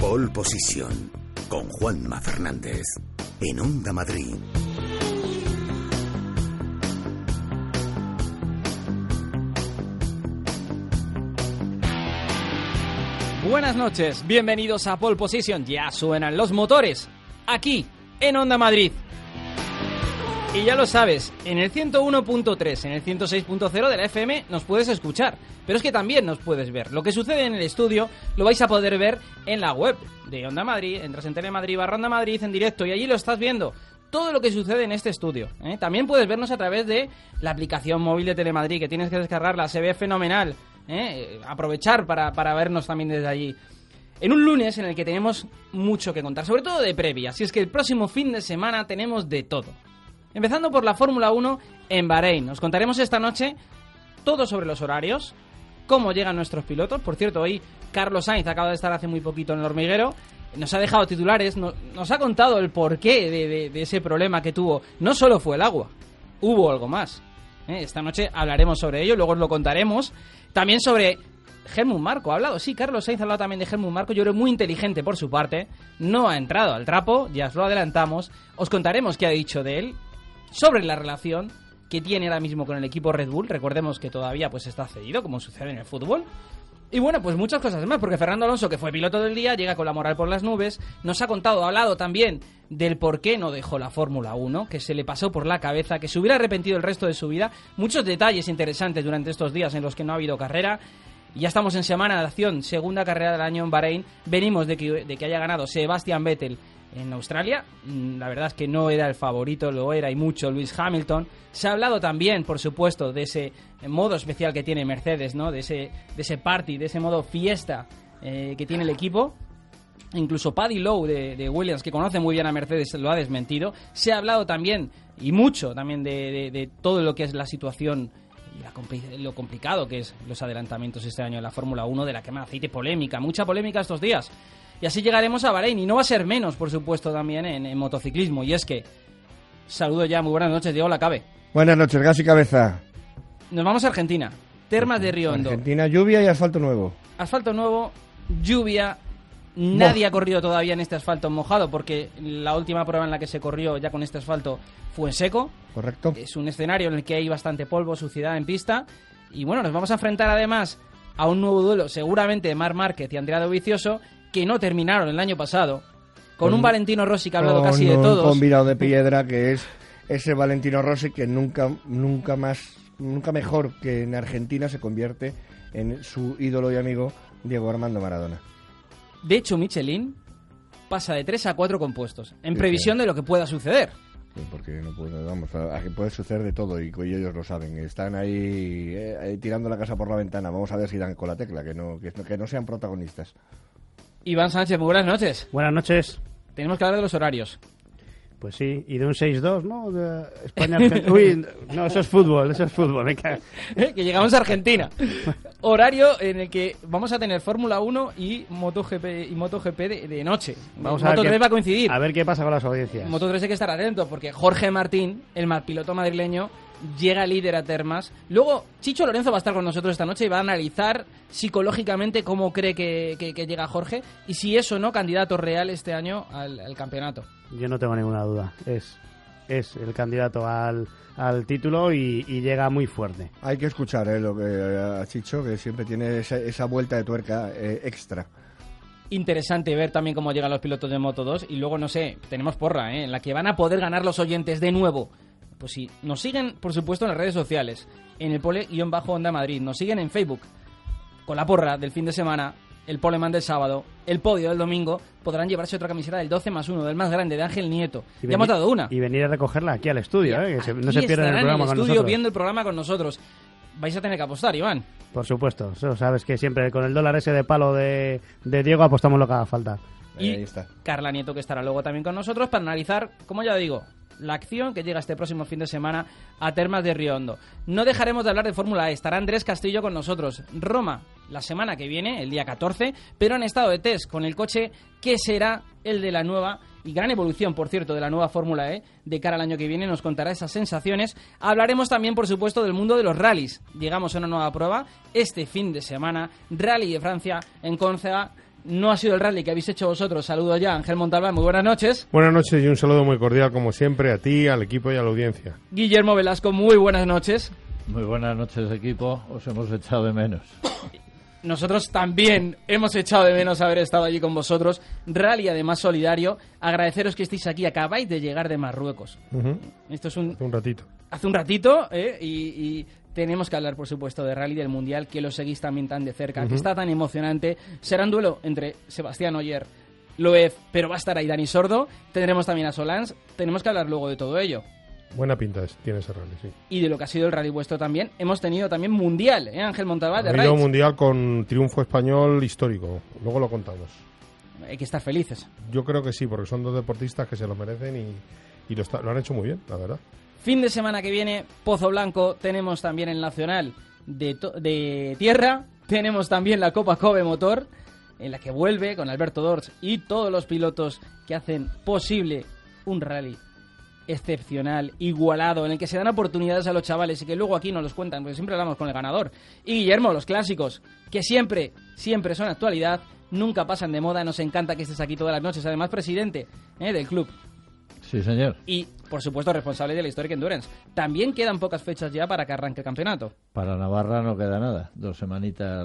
Pole Position, con Juanma Fernández, en Onda Madrid. Buenas noches, bienvenidos a Pole Position. Ya suenan los motores, aquí, en Onda Madrid. Y ya lo sabes, en el 101.3, en el 106.0 de la FM nos puedes escuchar, pero es que también nos puedes ver. Lo que sucede en el estudio lo vais a poder ver en la web de Onda Madrid. Entras en Telemadrid/Onda Madrid en directo y allí lo estás viendo. Todo lo que sucede en este estudio, ¿eh? También puedes vernos a través de la aplicación móvil de Telemadrid, que tienes que descargarla, se ve fenomenal. Aprovechar para vernos también desde allí. En un lunes en el que tenemos mucho que contar, sobre todo de previa. Si es que el próximo fin de semana tenemos de todo. Empezando por la Fórmula 1 en Bahrein. Nos contaremos esta noche todo sobre los horarios, cómo llegan nuestros pilotos. Por cierto, hoy Carlos Sainz acaba de estar hace muy poquito en el hormiguero. Nos ha dejado titulares, nos ha contado el porqué de ese problema que tuvo. No solo fue el agua, hubo algo más. Esta noche hablaremos sobre ello, luego os lo contaremos. También sobre Helmut Marko. Ha hablado, sí, Carlos Sainz ha hablado también de Helmut Marko. Yo creo muy inteligente por su parte. No ha entrado al trapo, ya os lo adelantamos. Os contaremos qué ha dicho de él, sobre la relación que tiene ahora mismo con el equipo Red Bull. Recordemos que todavía pues está cedido, como sucede en el fútbol. Y bueno, pues muchas cosas más, porque Fernando Alonso, que fue piloto del día, llega con la moral por las nubes. Nos ha contado, ha hablado también del por qué no dejó la Fórmula 1, que se le pasó por la cabeza, que se hubiera arrepentido el resto de su vida. Muchos detalles interesantes durante estos días en los que no ha habido carrera. Ya estamos en semana de acción, segunda carrera del año en Bahrein. Venimos de que haya ganado Sebastian Vettel en Australia. La verdad es que no era el favorito, lo era y mucho Lewis Hamilton. Se ha hablado también, por supuesto, de ese modo especial que tiene Mercedes, ¿no? De ese party, de ese modo fiesta que tiene el equipo. Incluso Paddy Lowe de Williams, que conoce muy bien a Mercedes, lo ha desmentido. Se ha hablado también, y mucho también, de todo lo que es la situación y lo complicado que es los adelantamientos este año en la Fórmula 1, de la quema de aceite, polémica, mucha polémica estos días. Y así llegaremos a Bahrein, y no va a ser menos, por supuesto, también en motociclismo. Y es que, saludo ya, muy buenas noches, Diego Lacabe. Buenas noches, gas y cabeza. Nos vamos a Argentina, Termas de Río Hondo. Argentina, lluvia y asfalto nuevo. Asfalto nuevo, lluvia. Nadie ha corrido todavía en este asfalto mojado, porque la última prueba en la que se corrió ya con este asfalto fue en seco. Correcto. Es un escenario en el que hay bastante polvo, suciedad en pista. Y bueno, nos vamos a enfrentar además a un nuevo duelo, seguramente de Marc Márquez y Andrea Dovizioso, que no terminaron el año pasado, con un Valentino Rossi que ha hablado casi de todos. Con virado de piedra, que es ese Valentino Rossi que nunca mejor que en Argentina se convierte en su ídolo y amigo Diego Armando Maradona. De hecho, Michelin pasa de 3 a 4 compuestos, en previsión de lo que pueda suceder. Sí, porque no puede, vamos, aquí puede suceder de todo y ellos lo saben. Están ahí tirando la casa por la ventana. Vamos a ver si dan con la tecla, que no sean protagonistas. Iván Sánchez, muy buenas noches. Buenas noches. Tenemos que hablar de los horarios. Pues sí, y de un 6-2, ¿no? De España-Argentina. Uy, no, eso es fútbol, me cae. Que llegamos a Argentina. Horario en el que vamos a tener Fórmula 1 y MotoGP de noche. Vamos Moto 3 va a coincidir. A ver qué pasa con las audiencias. Moto 3 hay que estar atento, porque Jorge Martín, el piloto madrileño, llega líder a Termas. Luego, Chicho Lorenzo va a estar con nosotros esta noche y va a analizar psicológicamente cómo cree que llega Jorge y si es o no candidato real este año al campeonato. Yo no tengo ninguna duda. Es el candidato al título y llega muy fuerte. Hay que escuchar a Chicho, que siempre tiene esa vuelta de tuerca extra. Interesante ver también cómo llegan los pilotos de Moto 2. Y luego, no sé, tenemos porra, en la que van a poder ganar los oyentes de nuevo. Pues sí, nos siguen, por supuesto, en las redes sociales, en el Pole-Onda Madrid, nos siguen en Facebook, con la porra del fin de semana, el Poleman del sábado, el podio del domingo, podrán llevarse otra camiseta del 12+1, del más grande, de Ángel Nieto. Ya hemos dado una. Y venir a recogerla aquí al estudio, que no se pierdan el programa en el con estudio nosotros. viendo el programa con nosotros. Vais a tener que apostar, Iván. Por supuesto, eso sabes que siempre con el dólar ese de palo de Diego apostamos lo que haga falta. Y ahí está Carla Nieto, que estará luego también con nosotros para analizar, como ya digo, la acción que llega este próximo fin de semana a Termas de Río Hondo. No dejaremos de hablar de Fórmula E. Estará Andrés Castillo con nosotros. Roma, la semana que viene, el día 14, pero en estado de test con el coche que será el de la nueva y gran evolución, por cierto, de la nueva Fórmula E de cara al año que viene. Nos contará esas sensaciones. Hablaremos también, por supuesto, del mundo de los rallies. Llegamos a una nueva prueba este fin de semana. Rally de Francia en Córcega. No ha sido el rally que habéis hecho vosotros. Saludos ya, Ángel Montalbán, muy buenas noches. Buenas noches y un saludo muy cordial, como siempre, a ti, al equipo y a la audiencia. Guillermo Velasco, muy buenas noches. Muy buenas noches, equipo. Os hemos echado de menos. Nosotros también hemos echado de menos haber estado allí con vosotros. Rally, además, solidario. Agradeceros que estéis aquí. Acabáis de llegar de Marruecos. Esto es Hace un ratito. Hace un ratito, y tenemos que hablar, por supuesto, de Rally del Mundial, que lo seguís también tan de cerca, que está tan emocionante. Será un duelo entre Sebastián Ogier, Loeb, pero va a estar ahí Dani Sordo. Tendremos también a Solans. Tenemos que hablar luego de todo ello. Buena pinta tiene ese rally, sí. Y de lo que ha sido el rally vuestro también. Hemos tenido también Mundial, Ángel Montalbán, de Ha habido Raids. Mundial con triunfo español histórico. Luego lo contamos. Hay que estar felices. Yo creo que sí, porque son dos deportistas que se lo merecen y lo han hecho muy bien, la verdad. Fin de semana que viene, Pozo Blanco. Tenemos también el Nacional de Tierra. Tenemos también la Copa Kobe Motor, en la que vuelve con Alberto Dors y todos los pilotos que hacen posible un rally excepcional, igualado, en el que se dan oportunidades a los chavales y que luego aquí nos los cuentan, porque siempre hablamos con el ganador. Y Guillermo, los clásicos, que siempre son actualidad, nunca pasan de moda. Nos encanta que estés aquí todas las noches. Además, presidente del club. Sí, señor. Y, por supuesto, responsable de la Historic Endurance. También quedan pocas fechas ya para que arranque el campeonato. Para Navarra no queda nada. 2 semanitas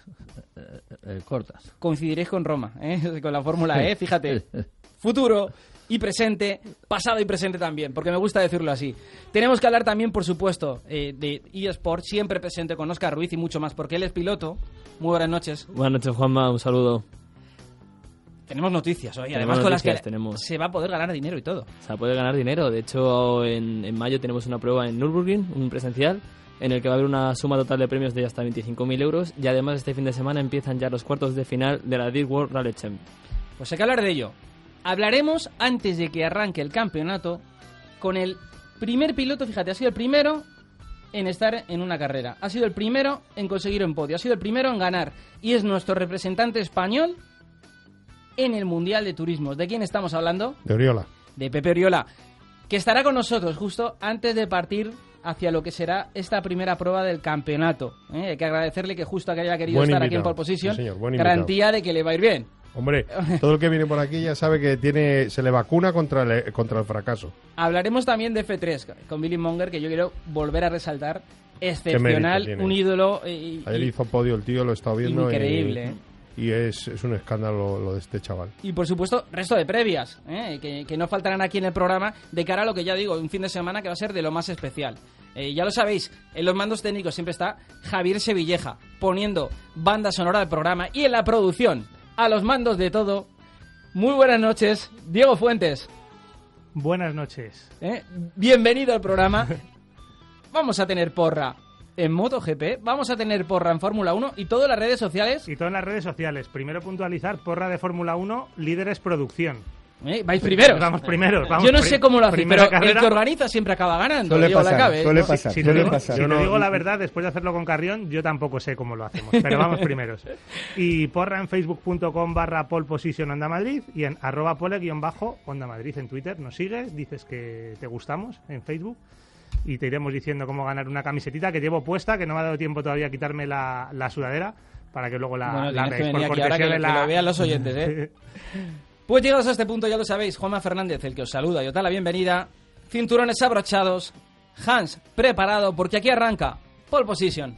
cortas. Coincidiréis con Roma, con la Fórmula E, fíjate. Futuro y presente, pasado y presente también, porque me gusta decirlo así. Tenemos que hablar también, por supuesto, de eSport, siempre presente con Óscar Ruiz y mucho más, porque él es piloto. Muy buenas noches. Buenas noches, Juanma, un saludo. Tenemos noticias hoy, Tenemos además con las que tenemos. se va a poder ganar dinero y todo. Se va a poder ganar dinero. De hecho, en mayo tenemos una prueba en Nürburgring, un presencial, en el que va a haber una suma total de premios de hasta 25.000 euros. Y además, este fin de semana empiezan ya los cuartos de final de la Dirt World Rally Champ. Pues hay que hablar de ello. Hablaremos, antes de que arranque el campeonato, con el primer piloto. Fíjate, ha sido el primero en estar en una carrera. Ha sido el primero en conseguir un podio. Ha sido el primero en ganar. Y es nuestro representante español en el Mundial de Turismos. ¿De quién estamos hablando? De Oriola. De Pepe Oriola, que estará con nosotros justo antes de partir hacia lo que será esta primera prueba del campeonato. Hay que agradecerle que justo que haya querido Buen estar invitado. aquí en Pole Position. Sí, señor, buen Garantía de que le va a ir bien. Hombre, todo el que viene por aquí ya sabe que se le vacuna contra el fracaso. Hablaremos también de F3 con Billy Monger, que yo quiero volver a resaltar. Excepcional, un ídolo. Ayer hizo podio el tío, lo he estado viendo. Increíble. Y es un escándalo lo de este chaval. Y por supuesto, resto de previas, que no faltarán aquí en el programa de cara a lo que ya digo, un fin de semana que va a ser de lo más especial. Ya lo sabéis, en los mandos técnicos siempre está Javier Sevilleja, poniendo banda sonora del programa, y en la producción, a los mandos de todo. Muy buenas noches, Diego Fuentes. Buenas noches. Bienvenido al programa. Vamos a tener porra en MotoGP, vamos a tener porra en Fórmula 1 y todas las redes sociales. Y todas las redes sociales. Primero puntualizar, porra de Fórmula 1, líderes producción. Vais primeros. Vamos primeros. Yo no sé cómo lo hacéis, pero carrera, el que organiza siempre acaba ganando. Suele pasar. Si te digo la verdad, después de hacerlo con Carrión, yo tampoco sé cómo lo hacemos, pero vamos primeros. Y porra en facebook.com/poleposition Onda Madrid y en @pole_Onda Madrid en Twitter. Nos sigues, dices que te gustamos en Facebook y te iremos diciendo cómo ganar una camisetita que llevo puesta, que no me ha dado tiempo todavía a quitarme la sudadera para que luego la veáis. Por cortesía que lo vean los oyentes, Pues llegados a este punto, ya lo sabéis, Juanma Fernández, el que os saluda y os da la bienvenida. Cinturones abrochados, Hans preparado, porque aquí arranca Pole Position.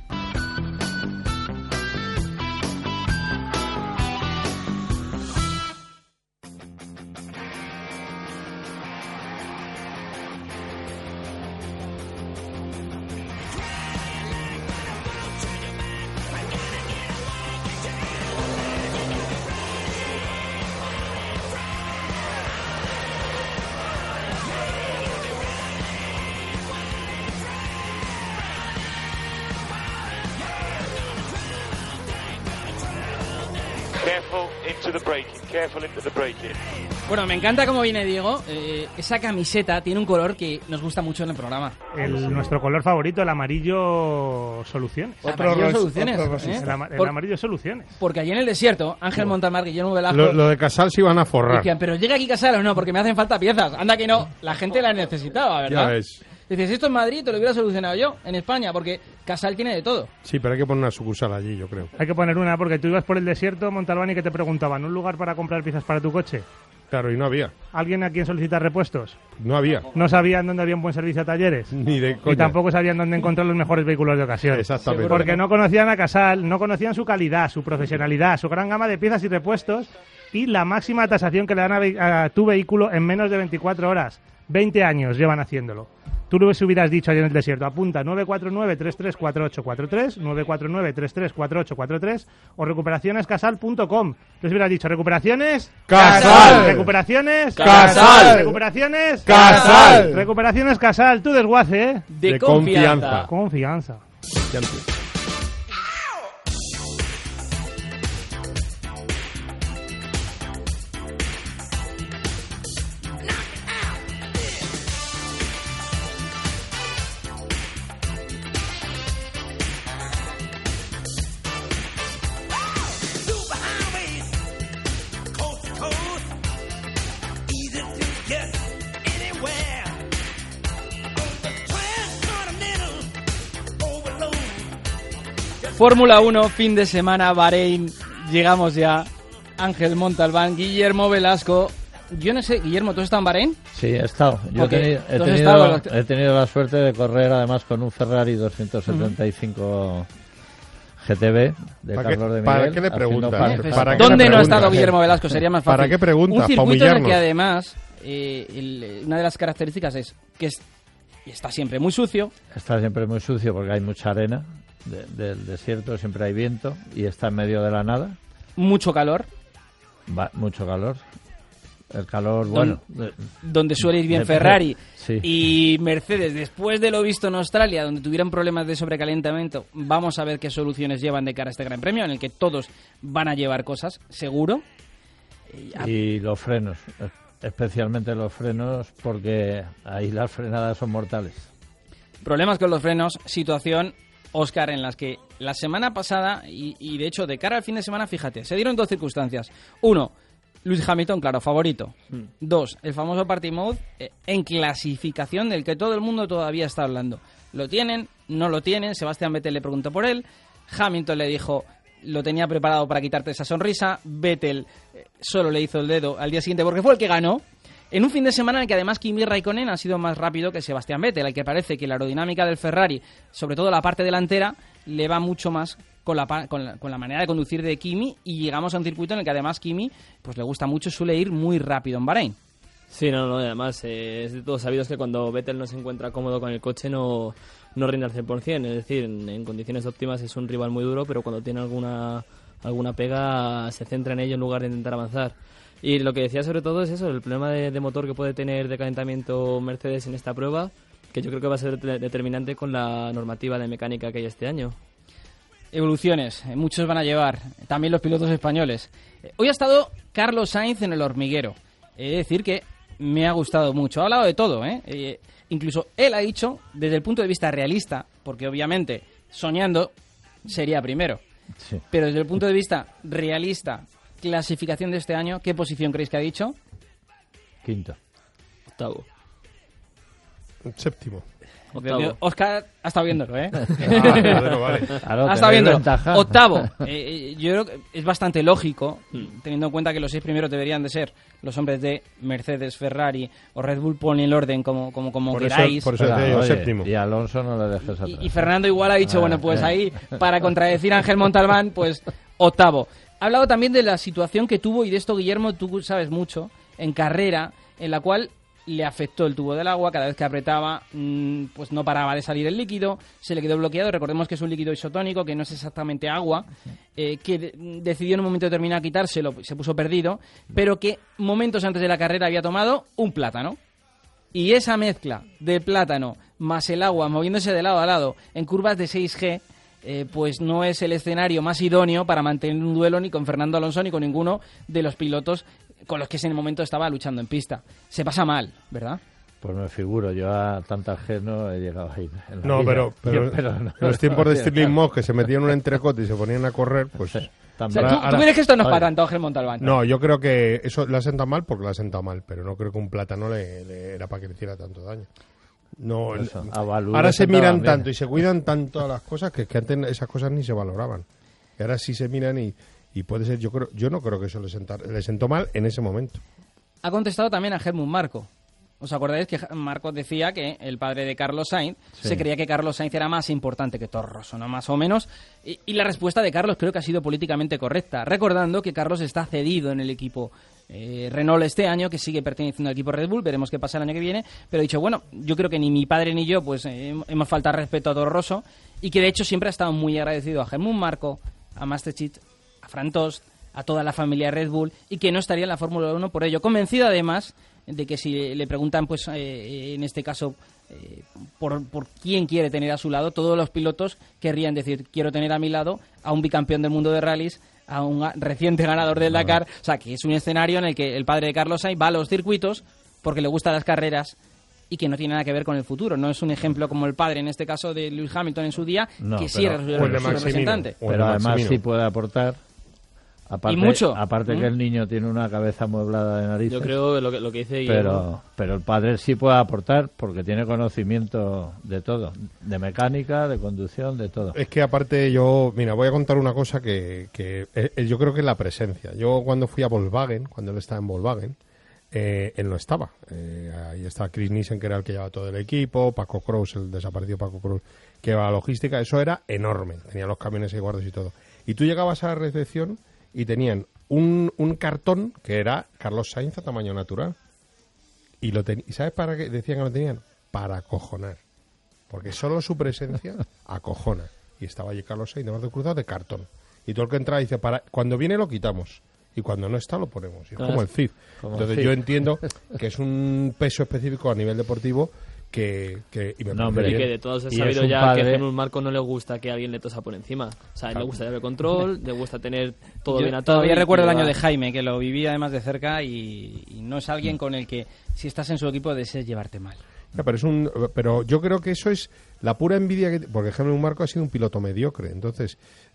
Careful into the braking. Bueno, me encanta cómo viene Diego. Esa camiseta tiene un color que nos gusta mucho en el programa. Nuestro color favorito, el amarillo soluciones. Amarillo soluciones. El amarillo soluciones. Porque allí en el desierto, Ángel Montamar, Guillermo Velasco... Lo de Casal se iban a forrar. Decían, pero llega aquí Casal o no, porque me hacen falta piezas. Anda que no, la gente la necesitaba, ¿verdad? Ya ves. Dices, esto en Madrid te lo hubiera solucionado yo, en España, porque Casal tiene de todo. Sí, pero hay que poner una sucursal allí, yo creo. Hay que poner una, porque tú ibas por el desierto, Montalbán, y que te preguntaban, ¿un lugar para comprar piezas para tu coche? Claro, y no había. ¿Alguien a quien solicitar repuestos? No había. No sabían dónde había un buen servicio a talleres. Ni de coña. Y tampoco sabían dónde encontrar los mejores vehículos de ocasión. Exactamente. Porque no conocían a Casal, no conocían su calidad, su profesionalidad, su gran gama de piezas y repuestos y la máxima tasación que le dan a tu vehículo en menos de 24 horas. 20 años llevan haciéndolo. Tú les hubieras dicho allí en el desierto, apunta 949-334843, 949-334843 o recuperacionescasal.com. Les hubieras dicho, recuperaciones... ¡Casal! Recuperaciones... ¡Casal! Recuperaciones... ¡Casal! Recuperaciones Casal, tu desguace, ¿eh? De confianza. Confianza. Fórmula 1, fin de semana, Bahrein. Llegamos ya. Ángel Montalbán, Guillermo Velasco. Yo no sé, Guillermo, ¿tú has estado en Bahrein? Sí, he estado. Yo Okay. he tenido la suerte de correr además con un Ferrari 275 GTB de Carlos de Miguel. ¿Para qué le preguntas? ¿Dónde no ha estado Guillermo Velasco? Sería más fácil. ¿Para qué preguntas? Un circuito en el que además una de las características es que está siempre muy sucio. Está siempre muy sucio porque hay mucha arena del desierto, siempre hay viento y está en medio de la nada. Mucho calor. Mucho calor. El calor, bueno... Donde suele ir bien Ferrari sí. Y Mercedes, después de lo visto en Australia, donde tuvieron problemas de sobrecalentamiento, vamos a ver qué soluciones llevan de cara a este Gran Premio, en el que todos van a llevar cosas, seguro. Y los frenos, especialmente los frenos, porque ahí las frenadas son mortales. Problemas con los frenos, situación, Óscar, en las que la semana pasada, y de hecho de cara al fin de semana, fíjate, se dieron dos circunstancias. Uno, Lewis Hamilton, claro, favorito. Dos, el famoso Party Mode en clasificación del que todo el mundo todavía está hablando. ¿Lo tienen? ¿No lo tienen? Sebastián Vettel le preguntó por él. Hamilton le dijo, lo tenía preparado para quitarte esa sonrisa. Vettel solo le hizo el dedo al día siguiente porque fue el que ganó. En un fin de semana en el que además Kimi Raikkonen ha sido más rápido que Sebastián Vettel, al que parece que la aerodinámica del Ferrari, sobre todo la parte delantera, le va mucho más con la manera de conducir de Kimi, y llegamos a un circuito en el que además Kimi pues le gusta mucho, suele ir muy rápido en Bahrein. Sí, no, además es de todos sabidos que cuando Vettel no se encuentra cómodo con el coche no rinde al 100%, es decir, en condiciones óptimas es un rival muy duro, pero cuando tiene alguna pega se centra en ello en lugar de intentar avanzar. Y lo que decía sobre todo es eso, el problema de motor que puede tener de calentamiento Mercedes en esta prueba, que yo creo que va a ser determinante con la normativa de mecánica que hay este año. Evoluciones, muchos van a llevar, también los pilotos españoles. Hoy ha estado Carlos Sainz en el hormiguero. He de decir que me ha gustado mucho, ha hablado de todo, incluso él ha dicho, desde el punto de vista realista, porque obviamente soñando sería primero, sí. Pero desde el punto de vista realista, clasificación de este año, ¿qué posición creéis que ha dicho? Quinto. Octavo. Séptimo. Octavo. Óscar ha estado viéndolo, ¿eh? Vale. Ha estado viéndolo. Octavo. Yo creo que es bastante lógico, teniendo en cuenta que los 6 primeros deberían de ser los hombres de Mercedes, Ferrari o Red Bull, pone el orden como queráis. Por eso te digo séptimo. Y Alonso no le dejes atrás. Y Fernando igual ha dicho, bueno, pues ahí, para contradecir a Ángel Montalbán, pues octavo. Ha hablado también de la situación que tuvo, y de esto, Guillermo, tú sabes mucho, en carrera, en la cual le afectó el tubo del agua, cada vez que apretaba pues no paraba de salir el líquido, se le quedó bloqueado. Recordemos que es un líquido isotónico, que no es exactamente agua, que decidió en un momento determinado quitárselo, se puso perdido, pero que momentos antes de la carrera había tomado un plátano. Y esa mezcla de plátano más el agua moviéndose de lado a lado en curvas de 6G, pues no es el escenario más idóneo para mantener un duelo ni con Fernando Alonso ni con ninguno de los pilotos con los que en el momento estaba luchando en pista. Se pasa mal, ¿verdad? Pues me figuro, yo a tantas G no he llegado a ir. No, pero en los tiempos de Stirling Moss, que se metían en un entrecote y se ponían a correr, pues... O sea, ¿tú crees que esto no es para tanto, Ángel Montalbán? No, yo creo que eso le ha sentado mal porque le ha sentado mal, pero no creo que un plátano le era para que le hiciera tanto daño. No, Eso, a Balú ahora le se sentaban miran bien. tanto y se cuidan tanto a las cosas que antes esas cosas ni se valoraban. Y ahora sí se miran y puede ser, yo no creo que eso le sentó mal en ese momento. Ha contestado también a Helmut Marko. ¿Os acordáis que Marko decía que el padre de Carlos Sainz se creía que Carlos Sainz era más importante que Toro Rosso, ¿no? Más o menos. Y la respuesta de Carlos creo que ha sido políticamente correcta, recordando que Carlos está cedido en el equipo Renault este año, que sigue perteneciendo al equipo Red Bull, veremos qué pasa el año que viene, pero he dicho, bueno, yo creo que ni mi padre ni yo pues hemos faltado respeto a Toro Rosso, y que de hecho siempre ha estado muy agradecido a Helmut Marko, a Mateschitz, a Frank Tost, a toda la familia Red Bull, y que no estaría en la Fórmula 1 por ello. Convencido además de que si le preguntan, pues en este caso, por quién quiere tener a su lado, todos los pilotos querrían decir, quiero tener a mi lado a un bicampeón del mundo de rallies, a un reciente ganador del Dakar. O sea, que es un escenario en el que el padre de Carlos Sainz va a los circuitos porque le gustan las carreras y que no tiene nada que ver con el futuro. No es un ejemplo como el padre, en este caso, de Lewis Hamilton en su día, No, que sí era su representante. Pero además sí puede aportar. Aparte, Y mucho. Aparte que el niño tiene una cabeza amueblada de narices. Yo creo lo que dice Guillermo. Pero el padre sí puede aportar porque tiene conocimiento de todo. De mecánica, de conducción, de todo. Es que aparte mira, voy a contar una cosa que yo creo que es la presencia. Yo cuando fui a Volkswagen, cuando él estaba en Volkswagen, él no estaba. Ahí estaba Chris Nielsen, que era el que llevaba todo el equipo, Paco Kroos, el desaparecido Paco Kroos, que llevaba la logística. Eso era enorme. Tenía los camiones ahí guardados y todo. Y tú llegabas a la recepción y tenían un cartón que era Carlos Sainz a tamaño natural. ¿Y sabes para qué decían que lo tenían? Para acojonar. Porque solo su presencia acojona. Y estaba allí Carlos Sainz de brazo cruzado de cartón. Y todo el que entraba dice, cuando viene lo quitamos. Y cuando no está lo ponemos. Y es como el CID. Entonces yo entiendo que es un peso específico a nivel deportivo que y me parece y bien. que de todos he sabido ya que a Helmut Marko no le gusta que alguien le tosa por encima. O sea, a él le gusta llevar el control, le gusta tener todo bien atado. Todavía recuerdo el año de Jaime, que lo viví además de cerca, y no es alguien con el que, si estás en su equipo, desees llevarte mal. Ya, pero yo creo que eso es la pura envidia porque Helmut Marko ha sido un piloto mediocre, entonces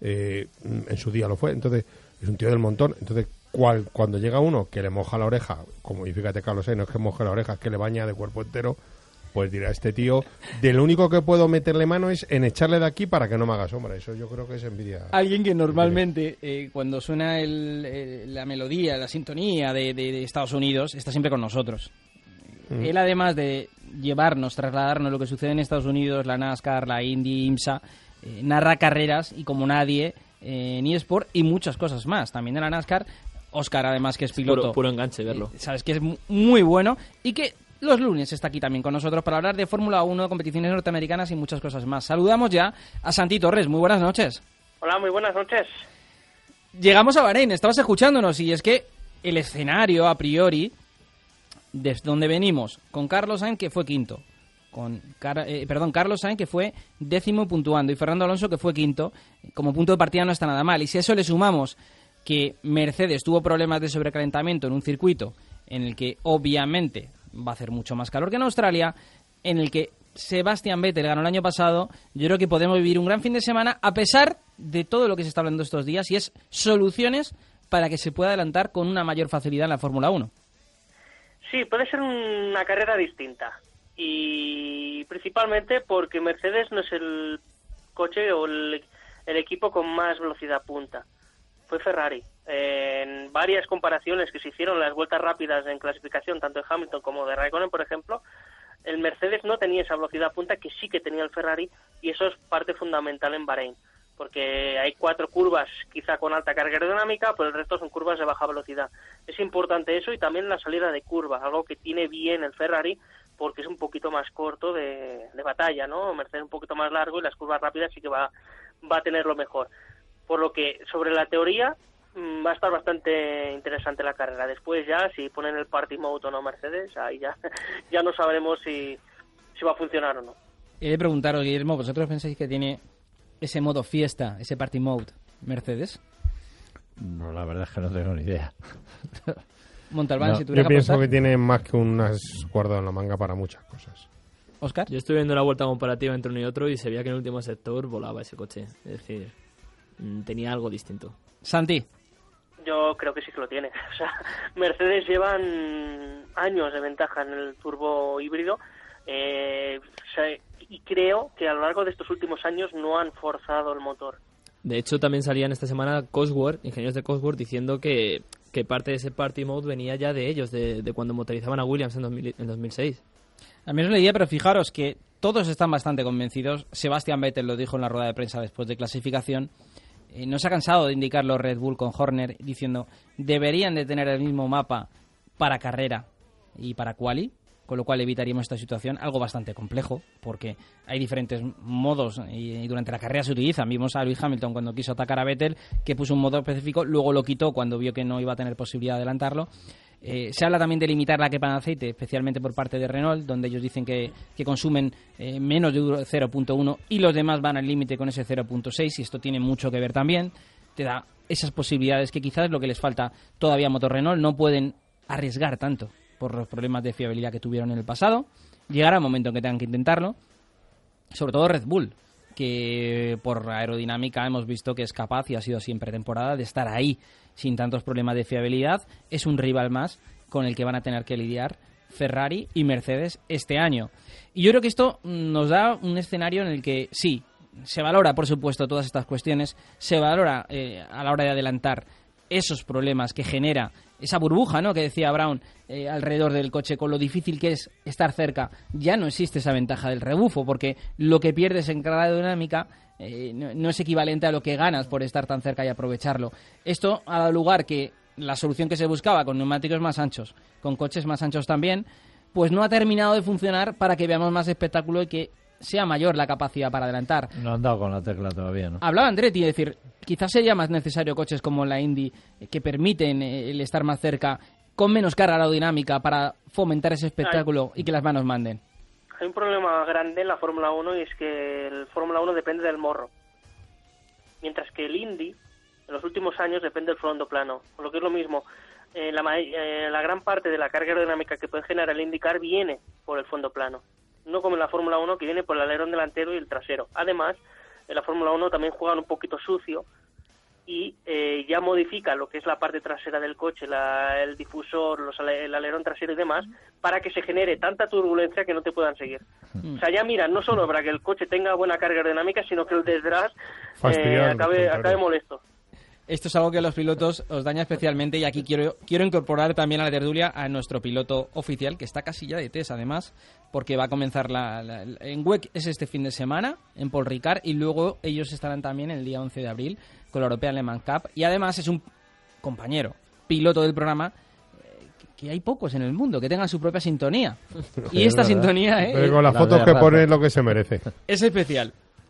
en su día lo fue, entonces es un tío del montón, entonces cuando llega uno que le moja la oreja, como y fíjate Carlos Sainz, no es que moje la oreja, es que le baña de cuerpo entero, pues dirá este tío, de lo único que puedo meterle mano es en echarle de aquí para que no me haga sombra. Eso yo creo que es envidia. Alguien que normalmente, cuando suena la melodía, la sintonía de Estados Unidos, está siempre con nosotros. Él, además de trasladarnos lo que sucede en Estados Unidos, la NASCAR, la Indy, IMSA, narra carreras y como nadie en eSport y muchas cosas más. También de la NASCAR, Óscar, además, que es piloto. Puro enganche verlo. Sabes que es muy bueno y que los lunes está aquí también con nosotros para hablar de Fórmula 1, competiciones norteamericanas y muchas cosas más. Saludamos ya a Santi Torres. Muy buenas noches. Hola, muy buenas noches. Llegamos a Bahrein, estabas escuchándonos y es que el escenario, a priori, desde donde venimos, con Carlos Sainz, que fue quinto, Carlos Sainz, que fue 10º puntuando, y Fernando Alonso, que fue quinto, como punto de partida no está nada mal. Y si a eso le sumamos que Mercedes tuvo problemas de sobrecalentamiento en un circuito en el que obviamente va a hacer mucho más calor que en Australia, en el que Sebastian Vettel ganó el año pasado, yo creo que podemos vivir un gran fin de semana a pesar de todo lo que se está hablando estos días, y es soluciones para que se pueda adelantar con una mayor facilidad en la Fórmula 1. Sí, puede ser una carrera distinta, y principalmente porque Mercedes no es el coche o el equipo con más velocidad punta. Fue Ferrari. En varias comparaciones que se hicieron, las vueltas rápidas en clasificación, tanto de Hamilton como de Raikkonen, por ejemplo, el Mercedes no tenía esa velocidad punta que sí que tenía el Ferrari, y eso es parte fundamental en Bahrein, porque hay 4 curvas quizá con alta carga aerodinámica, pero el resto son curvas de baja velocidad. Es importante eso, y también la salida de curva, algo que tiene bien el Ferrari, porque es un poquito más corto de batalla, ¿no? Mercedes un poquito más largo, y las curvas rápidas sí que va a tener lo mejor. Por lo que, sobre la teoría, va a estar bastante interesante la carrera. Después ya, si ponen el party mode o no Mercedes, ahí ya no sabremos si va a funcionar o no. He de preguntaros, Guillermo, ¿vosotros pensáis que tiene ese modo fiesta, ese party mode Mercedes? No, la verdad es que no tengo ni idea. Montalbán, No, si tuviera Yo que pienso apostar. que tiene más que unas guardado en la manga para muchas cosas. ¿Óscar? Yo estoy viendo la vuelta comparativa entre uno y otro y se veía que en el último sector volaba ese coche. Es decir, tenía algo distinto. Santi. Yo creo que sí que lo tiene. O sea, Mercedes llevan años de ventaja en el turbo híbrido. Y creo que a lo largo de estos últimos años no han forzado el motor. De hecho, también salían esta semana Cosworth, ingenieros de Cosworth, diciendo que parte de ese party mode venía ya de ellos, de cuando motorizaban a Williams en 2006. A mí no le diría, pero fijaros que todos están bastante convencidos. Sebastian Vettel lo dijo en la rueda de prensa después de clasificación. No se ha cansado de indicarlo Red Bull con Horner, diciendo deberían de tener el mismo mapa para carrera y para quali, con lo cual evitaríamos esta situación, algo bastante complejo, porque hay diferentes modos y durante la carrera se utilizan. Vimos a Lewis Hamilton cuando quiso atacar a Vettel, que puso un modo específico, luego lo quitó cuando vio que no iba a tener posibilidad de adelantarlo. Se habla también de limitar la quema de aceite, especialmente por parte de Renault, donde ellos dicen que consumen menos de 0.1 y los demás van al límite con ese 0.6, y esto tiene mucho que ver también. Te da esas posibilidades que quizás es lo que les falta todavía a Motor Renault. No pueden arriesgar tanto por los problemas de fiabilidad que tuvieron en el pasado. Llegará el momento en que tengan que intentarlo. Sobre todo Red Bull, que por aerodinámica hemos visto que es capaz, y ha sido siempre temporada, de estar ahí sin tantos problemas de fiabilidad. Es un rival más con el que van a tener que lidiar Ferrari y Mercedes este año. Y yo creo que esto nos da un escenario en el que sí, se valora, por supuesto, todas estas cuestiones, se valora a la hora de adelantar esos problemas que genera esa burbuja, ¿no?, que decía Brown alrededor del coche, con lo difícil que es estar cerca. Ya no existe esa ventaja del rebufo, porque lo que pierdes en carga aerodinámica no es equivalente a lo que ganas por estar tan cerca y aprovecharlo. Esto ha dado lugar que la solución que se buscaba con neumáticos más anchos, con coches más anchos también, pues no ha terminado de funcionar para que veamos más espectáculo y que sea mayor la capacidad para adelantar. No han dado con la tecla todavía, ¿no? Hablaba Andretti, es decir, quizás sería más necesario coches como la Indy, que permiten el estar más cerca, con menos carga aerodinámica, para fomentar ese espectáculo y que las manos manden. Hay un problema grande en la Fórmula 1, y es que el Fórmula 1 depende del morro, mientras que el Indy en los últimos años depende del fondo plano, con lo que es lo mismo. La gran parte de la carga aerodinámica que puede generar el IndyCar viene por el fondo plano, no como en la Fórmula 1, que viene por el alerón delantero y el trasero. Además, en la Fórmula 1 también juegan un poquito sucio y ya modifica lo que es la parte trasera del coche, el difusor, el alerón trasero y demás, para que se genere tanta turbulencia que no te puedan seguir. O sea, ya mira, no solo para que el coche tenga buena carga aerodinámica, sino que el detrás acabe molesto. Esto es algo que a los pilotos os daña especialmente, y aquí quiero incorporar también a la tertulia a nuestro piloto oficial, que está casi ya de test, además, porque va a comenzar en WEC es este fin de semana, en Paul Ricard, y luego ellos estarán también el día 11 de abril con la European Le Mans Cup, y además es un compañero, piloto del programa, que hay pocos en el mundo que tengan su propia sintonía. Y esta sintonía, pero con las fotos que pone es lo que se merece. Es especial.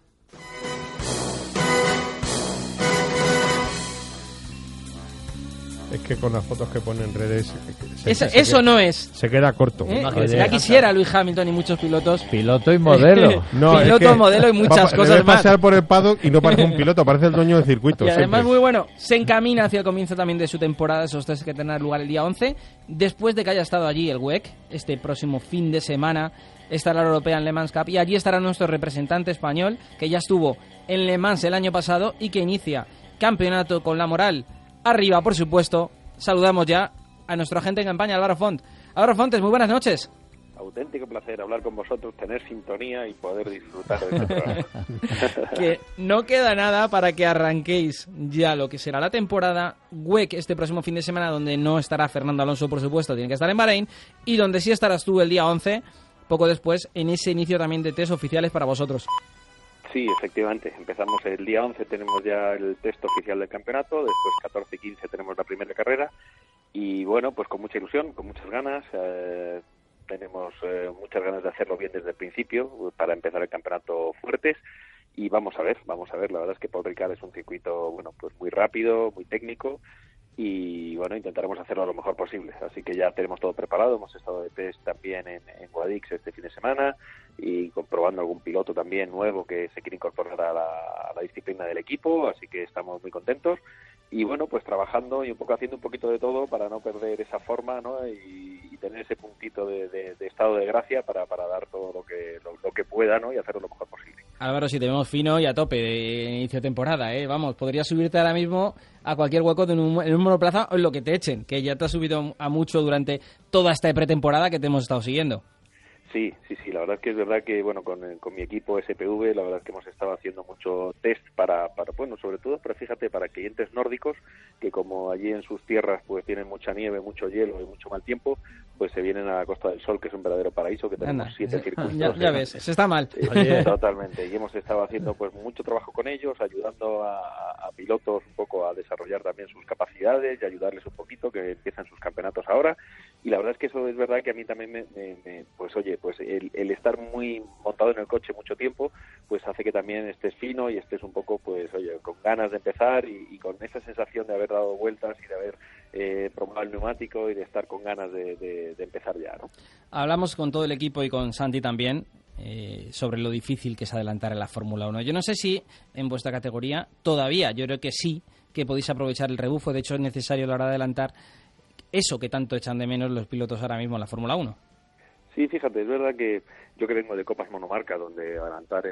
Es que con las fotos que pone en redes... Eso no es. Se queda corto. Ya quisiera Lewis Hamilton y muchos pilotos. Piloto y modelo. Piloto, modelo y muchas cosas más. Pasear por el paddock y no parece un piloto, parece el dueño del circuito. Y además, siempre. muy bueno, se encamina hacia el comienzo también de su temporada, esos test que tendrán lugar el día 11, después de que haya estado allí el WEC, este próximo fin de semana, estará la European Le Mans Cup, y allí estará nuestro representante español, que ya estuvo en Le Mans el año pasado y que inicia campeonato con la moral arriba, por supuesto. Saludamos ya a nuestro agente en campaña, Álvaro Font. Álvaro Fontes, muy buenas noches. Auténtico placer hablar con vosotros, tener sintonía y poder disfrutar de este programa. Que no queda nada para que arranquéis ya lo que será la temporada WEC este próximo fin de semana, donde no estará Fernando Alonso, por supuesto, tiene que estar en Bahrein, y donde sí estarás tú el día 11, poco después, en ese inicio también de test oficiales para vosotros. Sí, efectivamente. Empezamos el día 11, tenemos ya el test oficial del campeonato, después 14 y 15 tenemos la primera carrera, y bueno, pues con mucha ilusión, con muchas ganas, tenemos muchas ganas de hacerlo bien desde el principio, para empezar el campeonato fuertes, y vamos a ver, la verdad es que Paul Ricard es un circuito, bueno, pues muy rápido, muy técnico, y bueno, intentaremos hacerlo lo mejor posible, así que ya tenemos todo preparado, hemos estado de test también en Guadix este fin de semana, y comprobando algún piloto también nuevo que se quiere incorporar a la disciplina del equipo, así que estamos muy contentos, y bueno, pues trabajando y haciendo un poquito de todo para no perder esa forma, ¿no? y tener ese puntito de estado de gracia para dar todo lo que pueda, ¿no? Y hacerlo lo mejor posible. Álvaro, si te vemos fino y a tope de inicio de temporada, vamos, podrías subirte ahora mismo a cualquier hueco en un monoplaza o en lo que te echen, que ya te has subido a mucho durante toda esta pretemporada que te hemos estado siguiendo. Sí, la verdad es que es verdad que, bueno, con mi equipo SPV, la verdad es que hemos estado haciendo mucho test para bueno, sobre todo, pero fíjate, para clientes nórdicos, que como allí en sus tierras pues tienen mucha nieve, mucho hielo y mucho mal tiempo, pues se vienen a la Costa del Sol, que es un verdadero paraíso, que tenemos 7 circuitos. Ya ves, se está mal. Totalmente, y hemos estado haciendo pues mucho trabajo con ellos, ayudando a pilotos un poco a desarrollar también sus capacidades y ayudarles un poquito, que empiezan sus campeonatos ahora, y la verdad es que eso es verdad que a mí también pues oye, pues el estar muy montado en el coche mucho tiempo, pues hace que también estés fino y estés un poco, pues oye, con ganas de empezar y con esa sensación de haber dado vueltas y de haber probado el neumático y de estar con ganas de empezar ya, ¿no? Hablamos con todo el equipo y con Santi también sobre lo difícil que es adelantar en la Fórmula 1. Yo no sé si en vuestra categoría todavía, yo creo que sí, que podéis aprovechar el rebufo. De hecho, es necesario a la hora de adelantar eso que tanto echan de menos los pilotos ahora mismo en la Fórmula 1. Sí, fíjate, es verdad que yo que vengo de copas monomarca, donde adelantar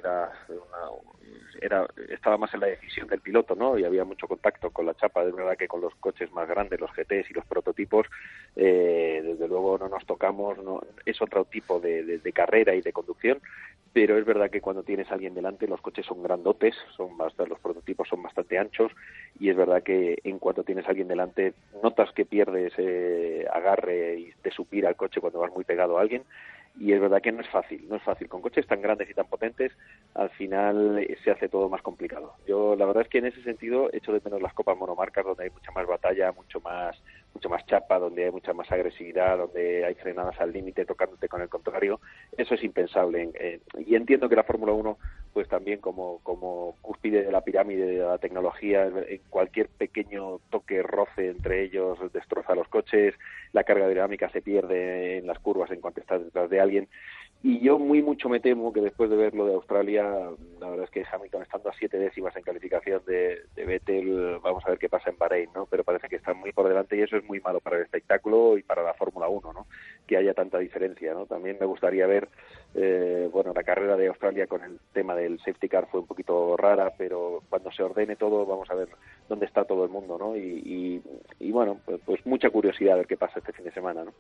estaba más en la decisión del piloto, ¿no? Y había mucho contacto con la chapa. Es verdad que con los coches más grandes, los GTs y los prototipos, desde luego no nos tocamos, no, es otro tipo de carrera y de conducción, pero es verdad que cuando tienes a alguien delante, los coches son grandotes, los prototipos son bastante anchos, y es verdad que en cuanto tienes a alguien delante, notas que pierdes agarre y te supira el coche cuando vas muy pegado a alguien. Y es verdad que no es fácil. Con coches tan grandes y tan potentes, al final se hace todo más complicado. Yo la verdad es que en ese sentido echo de menos las copas monomarcas, donde hay mucha más batalla, mucho más chapa, donde hay mucha más agresividad, donde hay frenadas al límite, tocándote con el contrario. Eso es impensable. Y entiendo que la Fórmula 1, pues también como cúspide de la pirámide de la tecnología, en cualquier pequeño toque, roce entre ellos, destroza los coches, la carga aerodinámica se pierde en las curvas en cuanto estás detrás de alguien. Y yo mucho me temo que después de ver lo de Australia, la verdad es que Hamilton, estando a 7 décimas en calificación de Vettel, vamos a ver qué pasa en Bahrein, ¿no? Pero parece que están muy por delante y eso es muy malo para el espectáculo y para la Fórmula 1, ¿no? Que haya tanta diferencia, ¿no? También me gustaría ver, la carrera de Australia con el tema del safety car fue un poquito rara, pero cuando se ordene todo vamos a ver dónde está todo el mundo, ¿no? Y bueno, pues mucha curiosidad a ver qué pasa este fin de semana, ¿no?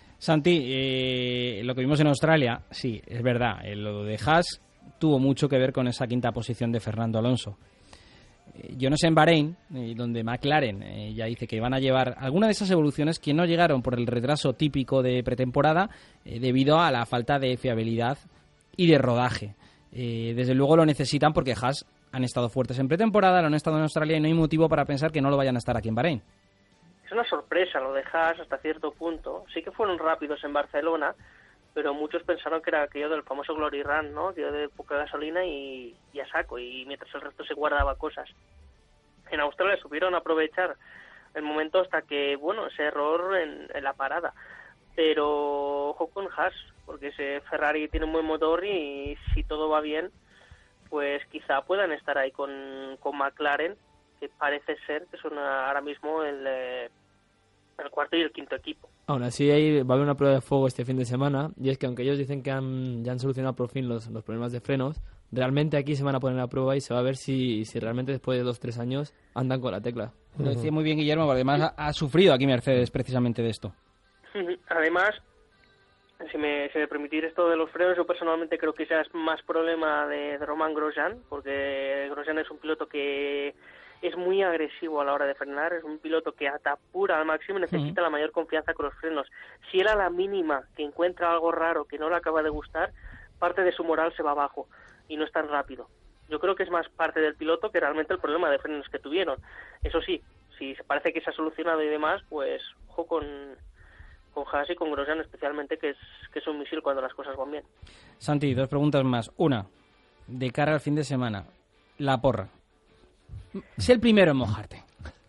Santi, lo que vimos en Australia, sí, es verdad, lo de Haas tuvo mucho que ver con esa quinta posición de Fernando Alonso. Yo no sé en Bahrein, donde McLaren ya dice que van a llevar alguna de esas evoluciones que no llegaron por el retraso típico de pretemporada debido a la falta de fiabilidad y de rodaje. Desde luego lo necesitan porque Haas han estado fuertes en pretemporada, lo han estado en Australia y no hay motivo para pensar que no lo vayan a estar aquí en Bahrein. Es una sorpresa lo de Haas hasta cierto punto. Sí que fueron rápidos en Barcelona, pero muchos pensaron que era aquello del famoso Glory Run, ¿no? Aquello de poca gasolina y a saco, y mientras el resto se guardaba cosas. En Australia supieron aprovechar el momento hasta que, bueno, ese error en la parada. Pero ojo con Haas, porque ese Ferrari tiene un buen motor y si todo va bien, pues quizá puedan estar ahí con McLaren, que parece ser que son ahora mismo el cuarto y el quinto equipo. Aún así, ahí va a haber una prueba de fuego este fin de semana, y es que aunque ellos dicen que ya han solucionado por fin los problemas de frenos, realmente aquí se van a poner a prueba y se va a ver si realmente después de 2-3 años andan con la tecla. Lo decía muy bien Guillermo, porque además ha sufrido aquí Mercedes precisamente de esto. Además, si me permitís esto de los frenos, yo personalmente creo que ya es más problema de Romain Grosjean, porque Grosjean es un piloto que es muy agresivo a la hora de frenar, es un piloto que atapura al máximo y necesita la mayor confianza con los frenos. Si él a la mínima que encuentra algo raro que no le acaba de gustar, parte de su moral se va abajo y no es tan rápido. Yo creo que es más parte del piloto que realmente el problema de frenos que tuvieron. Eso sí, si parece que se ha solucionado y demás, pues ojo con Haas y con Grosjean especialmente, que es un misil cuando las cosas van bien. Santi, 2 preguntas más. Una, de cara al fin de semana, la porra. Sé el primero en mojarte.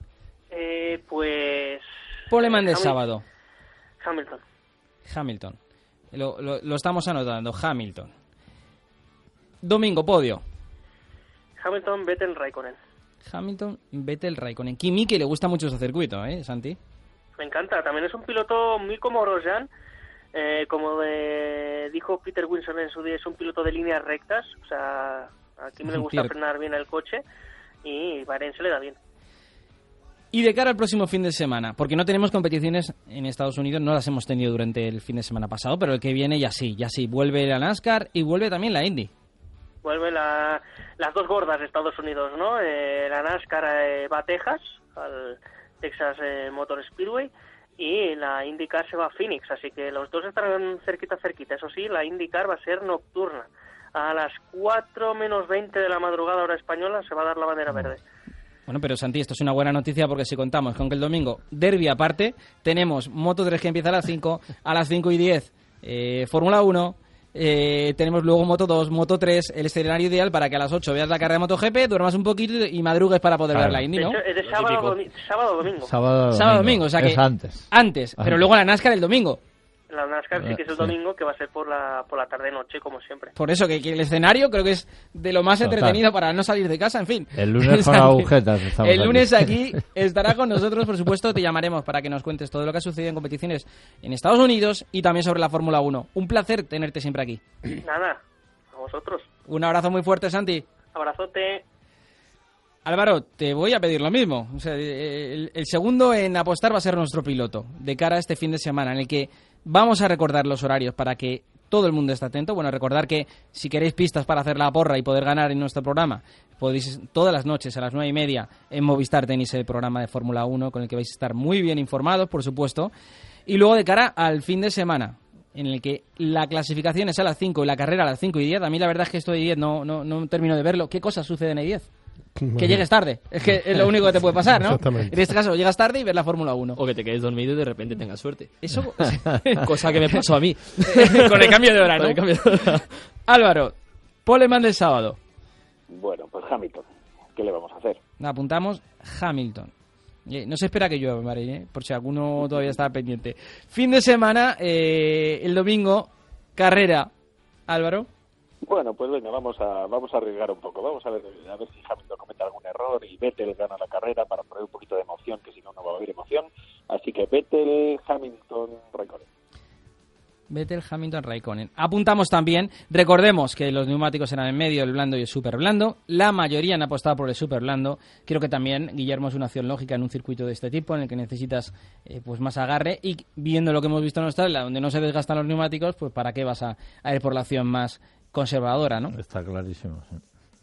Pues... Poleman de sábado. Hamilton. Lo estamos anotando. Hamilton. Domingo, podio. Hamilton, Vettel, Raikkonen. Kimi, que le gusta mucho ese circuito, Santi? Me encanta. También es un piloto muy como Grosjean. Como dijo Peter Wilson en su día, es un piloto de líneas rectas. O sea, a Kimi le gusta frenar bien el coche. Y Bahrein se le da bien. Y de cara al próximo fin de semana, porque no tenemos competiciones en Estados Unidos, no las hemos tenido durante el fin de semana pasado, pero el que viene ya sí. Vuelve la NASCAR y vuelve también la Indy. Vuelve las dos gordas de Estados Unidos, ¿no? La NASCAR va a Texas, al Texas Motor Speedway, y la IndyCar se va a Phoenix, así que los dos estarán cerquita. Eso sí, la IndyCar va a ser nocturna. A las 4 menos 20 de la madrugada hora española se va a dar la bandera verde. Bueno, pero Santi, esto es una buena noticia porque si contamos con que el domingo, derbi aparte, tenemos Moto3 que empieza a las 5, a las 5 y 10, Fórmula 1, tenemos luego Moto2, Moto3, el escenario ideal para que a las 8 veas la carrera de MotoGP, duermas un poquito y madrugues para poder ver la Indy, ¿no? De hecho, es de sábado-domingo. Sábado-domingo, o sea que antes. Pero luego la NASCAR el domingo. La NASCAR sí que es el domingo, que va a ser por la tarde-noche, como siempre. Por eso, que el escenario creo que es de lo más entretenido para no salir de casa, en fin. El lunes con agujetas estamos El lunes aquí estará con nosotros, por supuesto, te llamaremos para que nos cuentes todo lo que ha sucedido en competiciones en Estados Unidos y también sobre la Fórmula 1. Un placer tenerte siempre aquí. Nada, a vosotros. Un abrazo muy fuerte, Santi. Abrazote. Álvaro, te voy a pedir lo mismo. O sea, el segundo en apostar va a ser nuestro piloto, de cara a este fin de semana, en el que vamos a recordar los horarios para que todo el mundo esté atento. Bueno, recordar que si queréis pistas para hacer la porra y poder ganar en nuestro programa, podéis todas las noches a las 9:30 en Movistar tenéis el programa de Fórmula 1 con el que vais a estar muy bien informados, por supuesto. Y luego de cara al fin de semana, en el que la clasificación es a las 5 y la carrera a las 5 y 10. A mí la verdad es que esto de 10 no termino de verlo. ¿Qué cosas suceden en 10? Que llegues tarde. Es que es lo único que te puede pasar, ¿no? Exactamente. En este caso, llegas tarde y ves la Fórmula 1. O que te quedes dormido y de repente tengas suerte. Eso... Cosa que me pasó a mí. Con el cambio de hora, ¿no? Álvaro, poleman del sábado. Bueno, pues Hamilton. ¿Qué le vamos a hacer? Apuntamos Hamilton. No se espera que llueva, ¿vale? Por si alguno todavía está pendiente. Fin de semana, el domingo, carrera. Álvaro. Bueno, pues venga, vamos a arriesgar un poco. Vamos a ver si Hamilton comete algún error y Vettel gana la carrera para poner un poquito de emoción, que si no, no va a haber emoción. Así que Vettel, Hamilton, Raikkonen. Vettel, Hamilton, Raikkonen. Apuntamos también, recordemos que los neumáticos eran en medio, el blando y el super blando. La mayoría han apostado por el super blando. Creo que también, Guillermo, es una opción lógica en un circuito de este tipo, en el que necesitas pues más agarre. Y viendo lo que hemos visto en Australia, donde no se desgastan los neumáticos, pues ¿para qué vas a ir por la opción más conservadora, no? Está clarísimo, sí.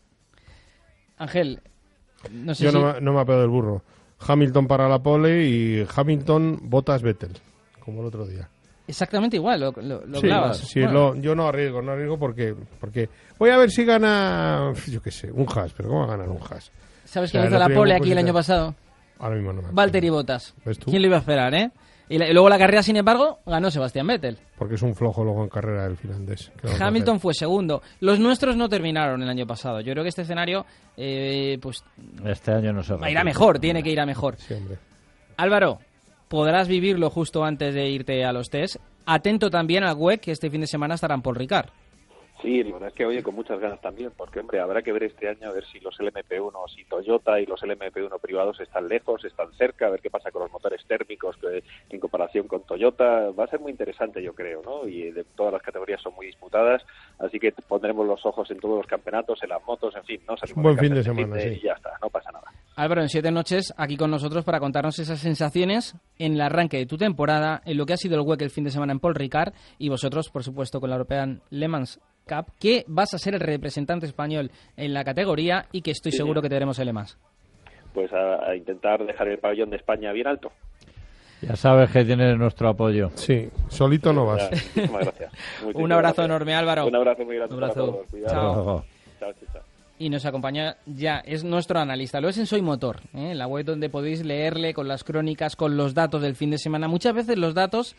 Ángel, no sé Yo si... no me apego del burro. Hamilton para la pole y Hamilton, Bottas, Vettel, como el otro día. Exactamente igual, lo sí, clavas. Sí, bueno. Yo no arriesgo porque voy a ver si gana, yo qué sé, un Haas, pero ¿cómo va a ganar un Haas? ¿Sabes quién hizo la pole aquí el año pasado? Ahora mismo no me acuerdo. Valtteri Bottas. ¿Ves tú? ¿Quién lo iba a esperar, eh? Y luego la carrera, sin embargo, ganó Sebastián Vettel. Porque es un flojo luego en carrera del finlandés. Hamilton fue segundo. Los nuestros no terminaron el año pasado. Yo creo que este escenario, pues... Este año no se va a ir a mejor, tiene que ir a mejor. Sí, hombre. Álvaro, podrás vivirlo justo antes de irte a los test. Atento también al WEC, que este fin de semana estará en Paul Ricard. Sí, la verdad es que oye, con muchas ganas también, porque hombre, habrá que ver este año a ver si los LMP1, si Toyota y los LMP1 privados están lejos, están cerca, a ver qué pasa con los motores térmicos que, en comparación con Toyota. Va a ser muy interesante, yo creo, ¿no? Y de todas las categorías son muy disputadas, así que pondremos los ojos en todos los campeonatos, en las motos, en fin, ¿no? Salimos un buen fin de semana, sí. Y ya está, no pasa nada. Álvaro, en 7 noches, aquí con nosotros para contarnos esas sensaciones en el arranque de tu temporada, en lo que ha sido el WEC el fin de semana en Paul Ricard, y vosotros, por supuesto, con la European Le Mans Cup, que vas a ser el representante español en la categoría y que estoy seguro que te veremos en Le Mans. Pues a intentar dejar el pabellón de España bien alto. Ya sabes que tienes nuestro apoyo. Sí, solito no vas. Muchísimas gracias. Un abrazo enorme, Álvaro. Un abrazo muy grande. Un abrazo. Para todos. Cuidado. Chao. Chao. Y nos acompaña ya, es nuestro analista, lo es en Soy Motor, la web donde podéis leerle con las crónicas, con los datos del fin de semana. Muchas veces los datos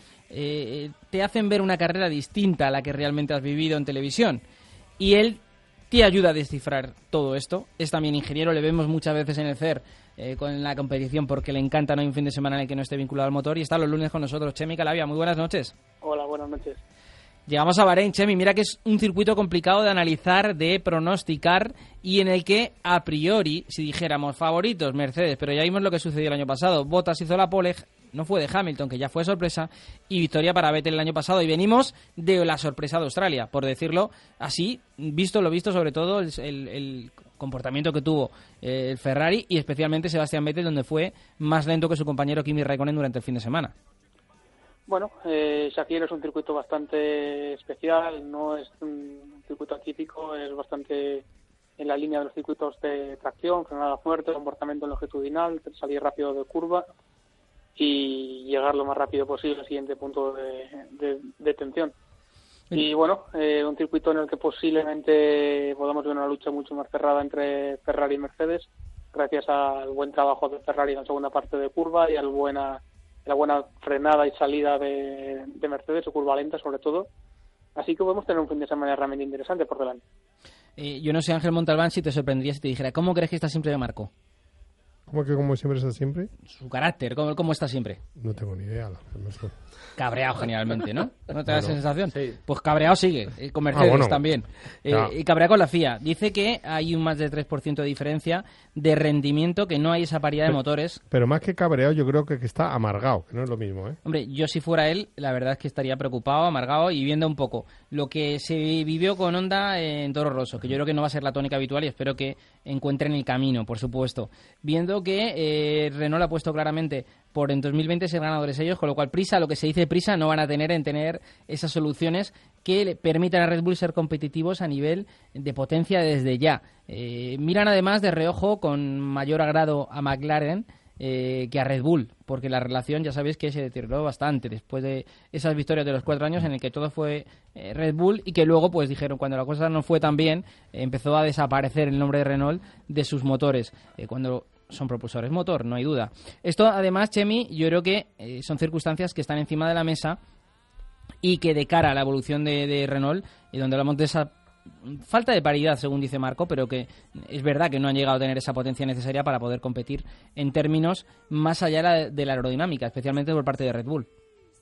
te hacen ver una carrera distinta a la que realmente has vivido en televisión. Y él te ayuda a descifrar todo esto. Es también ingeniero, le vemos muchas veces en el CER con la competición porque le encanta, no hay un fin de semana en el que no esté vinculado al motor. Y está los lunes con nosotros, Chemi Calavia. Muy buenas noches. Hola, buenas noches. Llegamos a Bahrein, Chemi, mira que es un circuito complicado de analizar, de pronosticar y en el que, a priori, si dijéramos favoritos, Mercedes, pero ya vimos lo que sucedió el año pasado. Bottas hizo la pole, no fue de Hamilton, que ya fue sorpresa, y victoria para Vettel el año pasado. Y venimos de la sorpresa de Australia, por decirlo así, visto lo visto, sobre todo el comportamiento que tuvo el Ferrari y especialmente Sebastián Vettel, donde fue más lento que su compañero Kimi Räikkönen durante el fin de semana. Bueno, Sakir es un circuito bastante especial, no es un circuito atípico, es bastante en la línea de los circuitos de tracción, frenada fuerte, comportamiento longitudinal, salir rápido de curva y llegar lo más rápido posible al siguiente punto de tensión. Y bueno, un circuito en el que posiblemente podamos ver una lucha mucho más cerrada entre Ferrari y Mercedes, gracias al buen trabajo de Ferrari en la segunda parte de curva y a la buena frenada y salida de Mercedes, o curva lenta sobre todo. Así que podemos tener un fin de semana realmente interesante por delante. Yo no sé, Ángel Montalbán, si te sorprendería si te dijera, ¿cómo crees que está siempre de Marco? ¿Cómo que como siempre está siempre? Su carácter, ¿cómo está siempre? No tengo ni idea. Cabreado generalmente, ¿no? ¿No te da esa sensación? Sí. Pues cabreado sigue, con Mercedes también. Y cabreado con la FIA. Dice que hay un más de 3% de diferencia de rendimiento, que no hay esa paridad de motores. Pero más que cabreado, yo creo que está amargado, que no es lo mismo, ¿eh? Hombre, yo si fuera él, la verdad es que estaría preocupado, amargado y viendo un poco lo que se vivió con Honda en Toro Rosso, que yo creo que no va a ser la tónica habitual y espero que encuentren el camino, por supuesto. Viendo que Renault ha puesto claramente por en 2020 ser ganadores ellos, con lo cual lo que se dice prisa, no van a tener esas soluciones que le permitan a Red Bull ser competitivos a nivel de potencia desde ya. Miran además de reojo con mayor agrado a McLaren que a Red Bull, porque la relación ya sabéis que se deterioró bastante después de esas victorias de los 4 años en el que todo fue Red Bull y que luego pues dijeron cuando la cosa no fue tan bien empezó a desaparecer el nombre de Renault de sus motores, cuando son propulsores motor, no hay duda. Esto además, Chemi, yo creo que son circunstancias que están encima de la mesa y que de cara a la evolución de Renault, y donde hablamos de esa falta de paridad, según dice Marco, pero que es verdad que no han llegado a tener esa potencia necesaria para poder competir en términos más allá de la aerodinámica, especialmente por parte de Red Bull.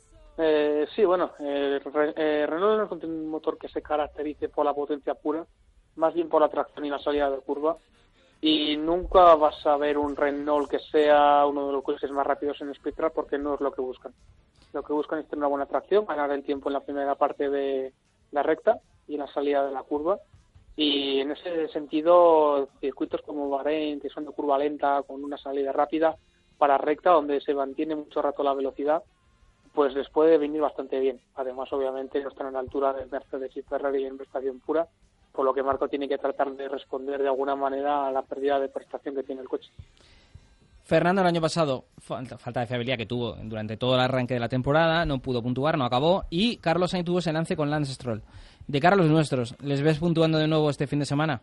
Sí, bueno, Renault no es un motor que se caracterice por la potencia pura, más bien por la tracción y la salida de curva, y nunca vas a ver un Renault que sea uno de los coches más rápidos en sprint track, porque no es lo que buscan. Lo que buscan es tener una buena tracción, ganar el tiempo en la primera parte de la recta y en la salida de la curva. Y en ese sentido, circuitos como Bahrein, que son de curva lenta, con una salida rápida, para recta, donde se mantiene mucho rato la velocidad, pues les puede venir bastante bien. Además, obviamente, no están a la altura de Mercedes y Ferrari en prestación pura, por lo que Marco tiene que tratar de responder de alguna manera a la pérdida de prestación que tiene el coche. Fernando el año pasado, falta de fiabilidad que tuvo durante todo el arranque de la temporada, no pudo puntuar, no acabó, y Carlos Sainz tuvo ese lance con Lance Stroll. De cara a los nuestros, ¿les ves puntuando de nuevo este fin de semana?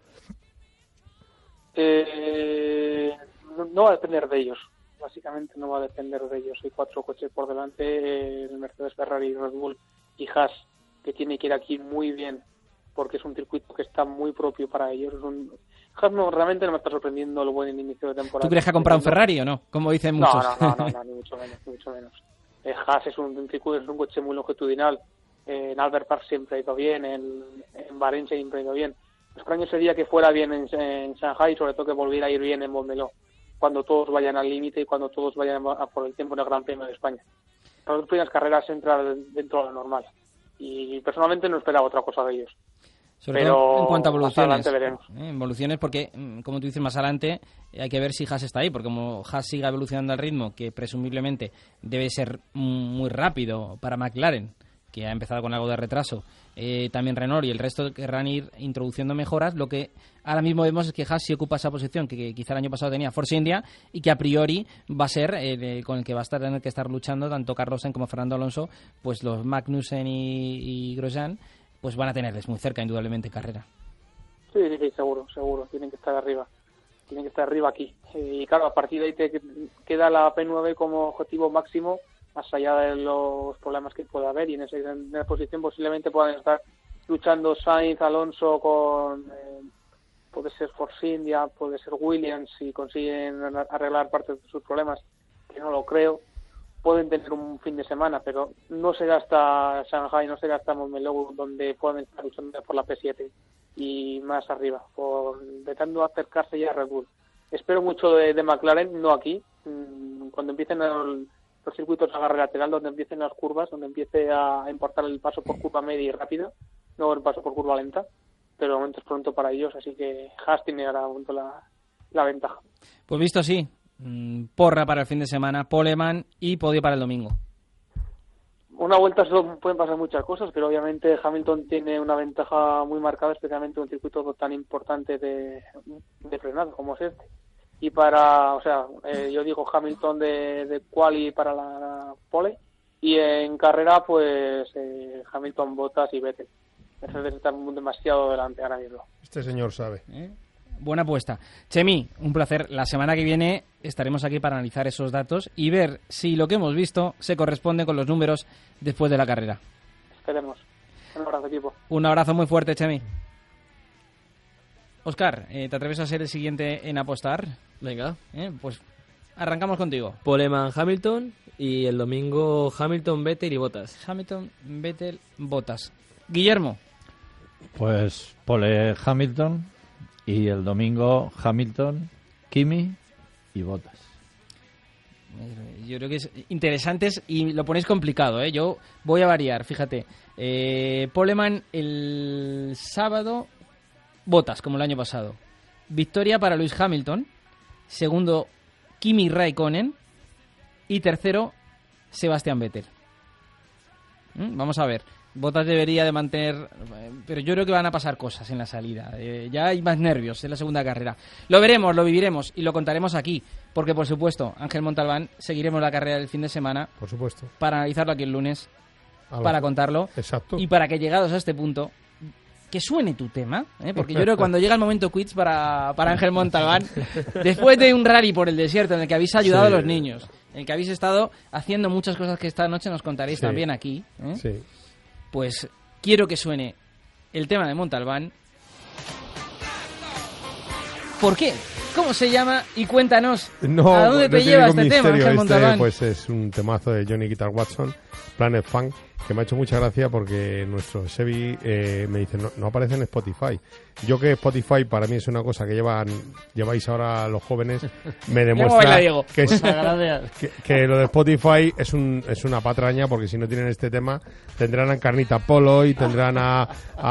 No va a depender de ellos, básicamente no va a depender de ellos. Hay 4 coches por delante, el Mercedes, Ferrari, Red Bull y Haas, que tiene que ir aquí muy bien, porque es un circuito que está muy propio para ellos. Haas realmente no me está sorprendiendo el buen inicio de temporada. ¿Tú crees que ha comprado un Ferrari o no? Como dicen muchos. No, ni mucho menos. Haas es un circuito, es un coche muy longitudinal. En Albert Park siempre ha ido bien, en Bahrein siempre ha ido bien. Lo extraño sería que fuera bien en Shanghai y sobre todo que volviera a ir bien en Montmeló, cuando todos vayan al límite y cuando todos vayan a por el tiempo en el Gran Premio de España. Las 2 primeras carreras entran dentro de lo normal. Y personalmente no esperaba otra cosa de ellos. Sobre todo en cuanto a evoluciones. Veremos. Evoluciones porque, como tú dices, más adelante hay que ver si Haas está ahí, porque como Haas siga evolucionando al ritmo, que presumiblemente debe ser muy rápido para McLaren, que ha empezado con algo de retraso, también Renault y el resto querrán ir introduciendo mejoras. Lo que ahora mismo vemos es que Haas sí ocupa esa posición que quizá el año pasado tenía Force India y que a priori va a ser con el que va a tener que estar luchando tanto Carlos Sainz como Fernando Alonso, pues los Magnussen y Grosjean pues van a tenerles muy cerca indudablemente carrera. Sí, seguro, tienen que estar arriba aquí. Y claro, a partir de ahí te queda la P9 como objetivo máximo, más allá de los problemas que pueda haber, y en esa posición posiblemente puedan estar luchando Sainz, Alonso con puede ser Force India, puede ser Williams, si consiguen arreglar parte de sus problemas, que no lo creo. Pueden tener un fin de semana, pero no será hasta Shanghai, no será hasta Montmeló donde puedan estar luchando por la P7 y más arriba, intentando acercarse ya a Red Bull. Espero mucho de McLaren, no aquí, cuando empiecen los circuitos a agarre lateral, donde empiecen las curvas, donde empiece a importar el paso por curva media y rápida, no el paso por curva lenta, pero de momento es pronto para ellos, así que Haas tiene ahora un momento la ventaja. Pues visto así, porra para el fin de semana, poleman y podio para el domingo. Una vuelta solo pueden pasar muchas cosas, pero obviamente Hamilton tiene una ventaja muy marcada, especialmente en un circuito tan importante de frenado como es este. Y yo digo Hamilton de quali para la pole, y en carrera pues Hamilton, Bottas y Vettel. Mercedes está demasiado delante ahora mismo. Este señor sabe. Buena apuesta. Chemi, un placer. La semana que viene estaremos aquí para analizar esos datos y ver si lo que hemos visto se corresponde con los números después de la carrera. Esperemos. Un abrazo, equipo. Un abrazo muy fuerte, Chemi. Óscar, ¿te atreves a ser el siguiente en apostar? Venga. Pues arrancamos contigo. Poleman, Hamilton, y el domingo Hamilton, Vettel y Bottas. Hamilton, Vettel, Bottas. Guillermo. Pues pole Hamilton, y el domingo Hamilton, Kimi y Bottas. Yo creo que es interesantes y lo ponéis complicado, ¿eh? Yo voy a variar, fíjate. Poleman el sábado, Bottas, como el año pasado. Victoria para Lewis Hamilton. Segundo, Kimi Raikkonen. Y tercero, Sebastian Vettel. Vamos a ver. Bottas debería de mantener... Pero yo creo que van a pasar cosas en la salida. Ya hay más nervios en la segunda carrera. Lo veremos, lo viviremos y lo contaremos aquí. Porque, por supuesto, Ángel Montalbán, seguiremos la carrera del fin de semana. Por supuesto. Para analizarlo aquí el lunes. Para contarlo. Exacto. Y para que, llegados a este punto, que suene tu tema. Porque yo creo que cuando llega el momento quiz para Ángel Montalbán, después de un rally por el desierto en el que habéis ayudado a los niños, en el que habéis estado haciendo muchas cosas que esta noche nos contaréis también aquí, Sí. Pues quiero que suene el tema de Montalbán. ¿Por qué? ¿Cómo se llama? Y cuéntanos, ¿a dónde te lleva este tema, Ángel Montalbán? Pues es un temazo de Johnny Guitar Watson, Planet Funk, que me ha hecho mucha gracia porque nuestro Sebi me dice, no aparece en Spotify. Yo que Spotify para mí es una cosa que lleváis ahora los jóvenes, me demuestra que lo de Spotify es una patraña, porque si no tienen este tema tendrán a Carnita Polo y tendrán a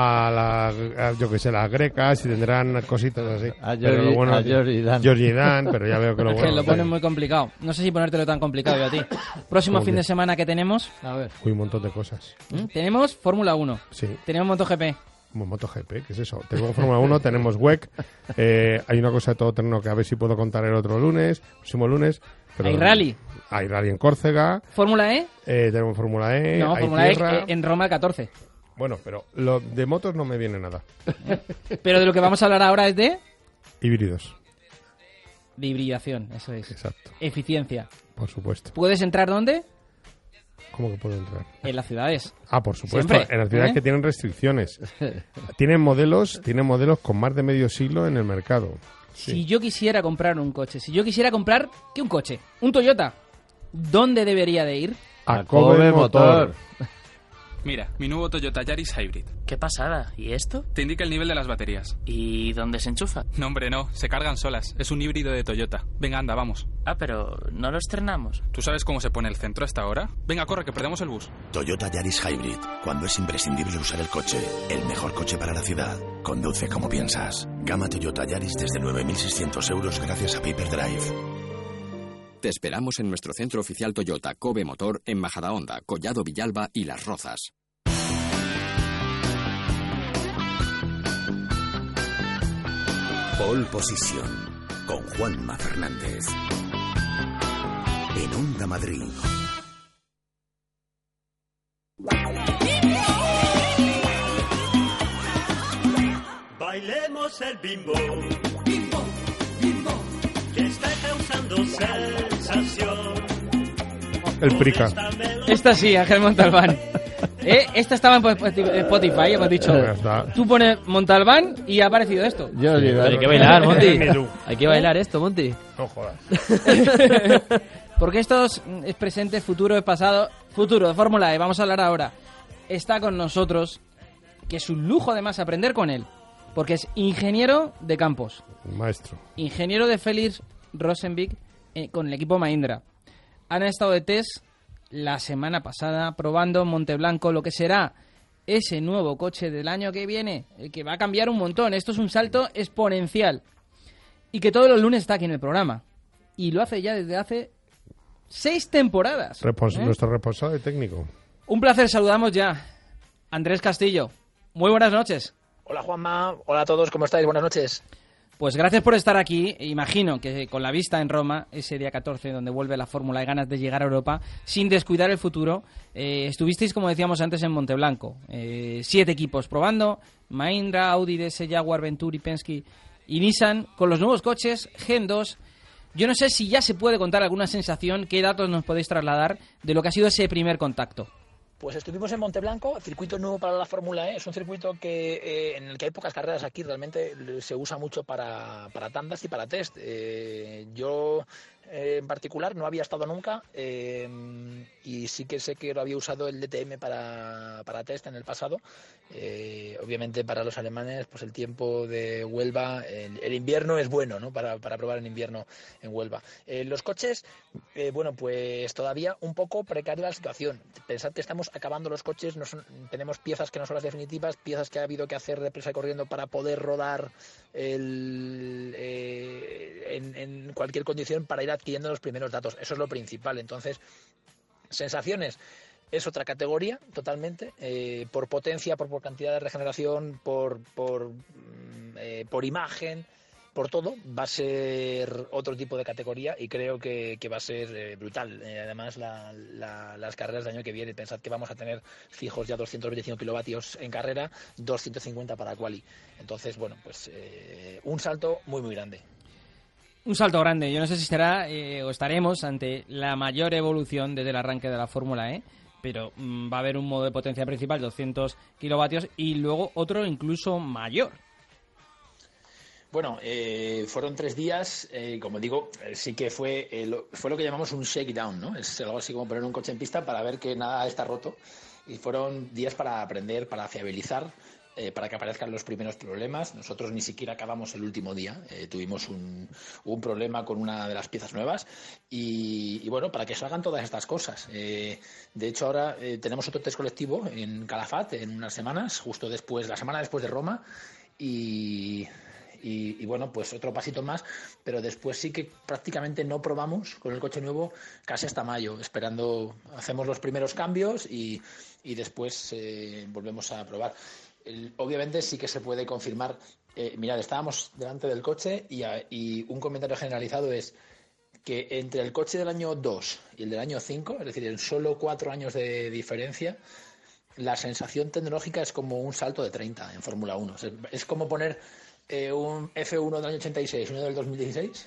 las grecas y tendrán cositas así. A Georgie Dan, pero ya veo que lo bueno... lo ponen muy complicado. No sé si ponértelo tan complicado yo a ti. Próximo fin de semana que tenemos... A ver. Un montón de cosas. Tenemos Fórmula 1. Sí. Tenemos MotoGP. MotoGP, ¿qué es eso? Tenemos Fórmula 1, tenemos WEC. Hay una cosa de todoterreno que a ver si puedo contar el otro próximo lunes. Pero hay rally. Hay rally en Córcega. ¿Fórmula E? Tenemos Fórmula E. No, hay Fórmula tierra. E en Roma el 14. Bueno, pero lo de motos no me viene nada. Pero de lo que vamos a hablar ahora es de... Híbridos. De hibridación, eso es. Exacto. Eficiencia. Por supuesto. ¿Puedes entrar dónde? ¿Cómo que puedo entrar? En las ciudades. Por supuesto. Siempre, en las ciudades que tienen restricciones. Tienen modelos con más de medio siglo en el mercado. Sí. Si yo quisiera comprar un coche, ¿qué un coche? Un Toyota. ¿Dónde debería de ir? A Kobe Motor. Mira, mi nuevo Toyota Yaris Hybrid. ¡Qué pasada! ¿Y esto? Te indica el nivel de las baterías. ¿Y dónde se enchufa? No, hombre, no. Se cargan solas. Es un híbrido de Toyota. Venga, anda, vamos. Pero ¿no lo estrenamos? ¿Tú sabes cómo se pone el centro hasta ahora? Venga, corre, que perdemos el bus. Toyota Yaris Hybrid. Cuando es imprescindible usar el coche. El mejor coche para la ciudad. Conduce como piensas. Gama Toyota Yaris desde 9.600 euros gracias a Paper Drive. Te esperamos en nuestro centro oficial Toyota Kobe Motor en Majadahonda, Collado Villalba y Las Rozas. Pole Position con Juanma Fernández en Onda Madrid. Bailemos el bimbo, bimbo, bimbo, que está causando sensación. El Prica. Esta sí, Ángel Montalbán. Esta estaba en Spotify, hemos dicho. Tú pones Montalbán y ha aparecido esto. Hay que bailar, Monty. Hay que bailar esto, Monty. No jodas. Porque esto es presente, futuro, es pasado. Futuro de Fórmula E, vamos a hablar ahora. Está con nosotros, que es un lujo además aprender con él. Porque es ingeniero de campos. Maestro. Ingeniero de Félix Rosenvik con el equipo Mahindra. Han estado de test la semana pasada probando en Monteblanco lo que será ese nuevo coche del año que viene, el que va a cambiar un montón. Esto es un salto exponencial. Y que todos los lunes está aquí en el programa. Y lo hace ya desde hace 6 temporadas. Nuestro responsable técnico. Un placer, saludamos ya. Andrés Castillo, muy buenas noches. Hola Juanma, hola a todos, ¿cómo estáis? Buenas noches. Pues gracias por estar aquí. Imagino que con la vista en Roma, ese día 14 donde vuelve la Fórmula y ganas de llegar a Europa, sin descuidar el futuro, estuvisteis, como decíamos antes, en Monteblanco. 7 equipos probando, Mahindra, Audi, DS, Jaguar, Venturi, Penske y Nissan, con los nuevos coches Gen 2. Yo no sé si ya se puede contar alguna sensación, qué datos nos podéis trasladar de lo que ha sido ese primer contacto. Pues estuvimos en Monteblanco, circuito nuevo para la Fórmula E. Es un circuito que en el que hay pocas carreras aquí, realmente se usa mucho para tandas y para test. Yo en particular no había estado nunca y sí que sé que lo había usado el DTM para test en el pasado. Obviamente para los alemanes pues el tiempo de Huelva, el invierno es bueno, ¿no? para probar en invierno en Huelva. Los coches, bueno, pues todavía un poco precaria la situación. Pensad que estamos acabando los coches, tenemos piezas que no son las definitivas, piezas que ha habido que hacer deprisa y corriendo para poder rodar en cualquier condición para ir adquiriendo los primeros datos. Eso es lo principal. Entonces, sensaciones. Es otra categoría totalmente, por potencia, por cantidad de regeneración, por imagen, por todo. Va a ser otro tipo de categoría y creo que va a ser brutal. Además, las carreras del año que viene, pensad que vamos a tener fijos ya 225 kilovatios en carrera, 250 para quali. Entonces, bueno, pues un salto muy, muy grande. Un salto grande. Yo no sé si estará o estaremos ante la mayor evolución desde el arranque de la Fórmula E, pero va a haber un modo de potencia principal, 200 kilovatios, y luego otro incluso mayor. Bueno, fueron 3 días, como digo, sí que fue lo que llamamos un shakedown, ¿no? Es algo así como poner un coche en pista para ver que nada está roto, y fueron días para aprender, para fiabilizar, para que aparezcan los primeros problemas. Nosotros ni siquiera acabamos el último día, tuvimos un problema con una de las piezas nuevas y bueno, para que salgan todas estas cosas. De hecho, ahora tenemos otro test colectivo en Calafat en unas semanas, justo la semana después de Roma, y bueno, pues otro pasito más, pero después sí que prácticamente no probamos con el coche nuevo casi hasta mayo, hacemos los primeros cambios y después volvemos a probar. Obviamente sí que se puede confirmar. Mirad, estábamos delante del coche y un comentario generalizado es que entre el coche del año 2 y el del año 5, es decir, en solo 4 años de diferencia, la sensación tecnológica es como un salto de 30 en Fórmula 1. Es como poner un F1 del año 86 y uno del 2016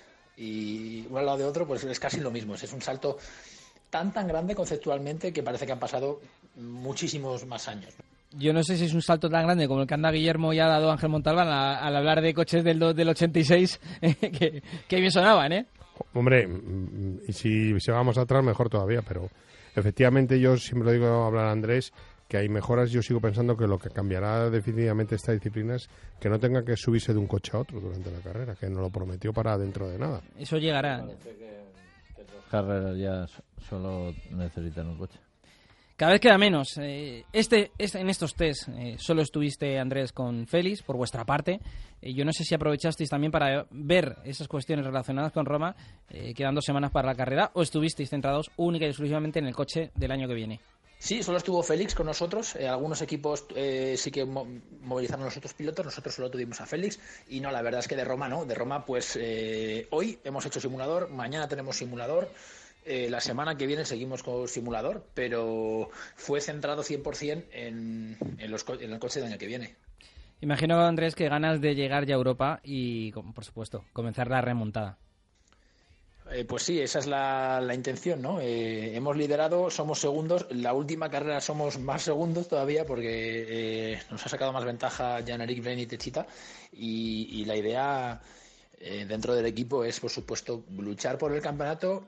y uno al lado de otro, pues es casi lo mismo. Es un salto tan grande conceptualmente que parece que han pasado muchísimos más años. Yo no sé si es un salto tan grande como el que anda Guillermo y ha dado Ángel Montalbán al hablar de coches del 86, que bien sonaban, ¿eh? Hombre, y si vamos atrás, mejor todavía, pero efectivamente yo siempre lo digo a hablar a Andrés, que hay mejoras. Yo sigo pensando que lo que cambiará definitivamente esta disciplina es que no tenga que subirse de un coche a otro durante la carrera, que nos lo prometió para dentro de nada. Eso llegará. Parece que las carreras ya solo necesitan un coche. Cada vez queda menos. En estos test solo estuviste, Andrés, con Félix, por vuestra parte. Yo no sé si aprovechasteis también para ver esas cuestiones relacionadas con Roma, quedan 2 semanas para la carrera, o estuvisteis centrados única y exclusivamente en el coche del año que viene. Sí, solo estuvo Félix con nosotros. Algunos equipos sí que movilizaron a los otros pilotos, nosotros solo tuvimos a Félix. Y no, la verdad es que de Roma no. De Roma, pues hoy hemos hecho simulador, mañana tenemos simulador. La semana que viene seguimos con simulador, pero fue centrado 100% en el coche del año que viene. Imagino, Andrés, que ganas de llegar ya a Europa y, por supuesto, comenzar la remontada. Pues sí, esa es la intención, ¿no? Hemos liderado, somos segundos. La última carrera somos más segundos todavía porque nos ha sacado más ventaja Jan-Eric Vergne y Techeetah. Y la idea dentro del equipo es, por supuesto, luchar por el campeonato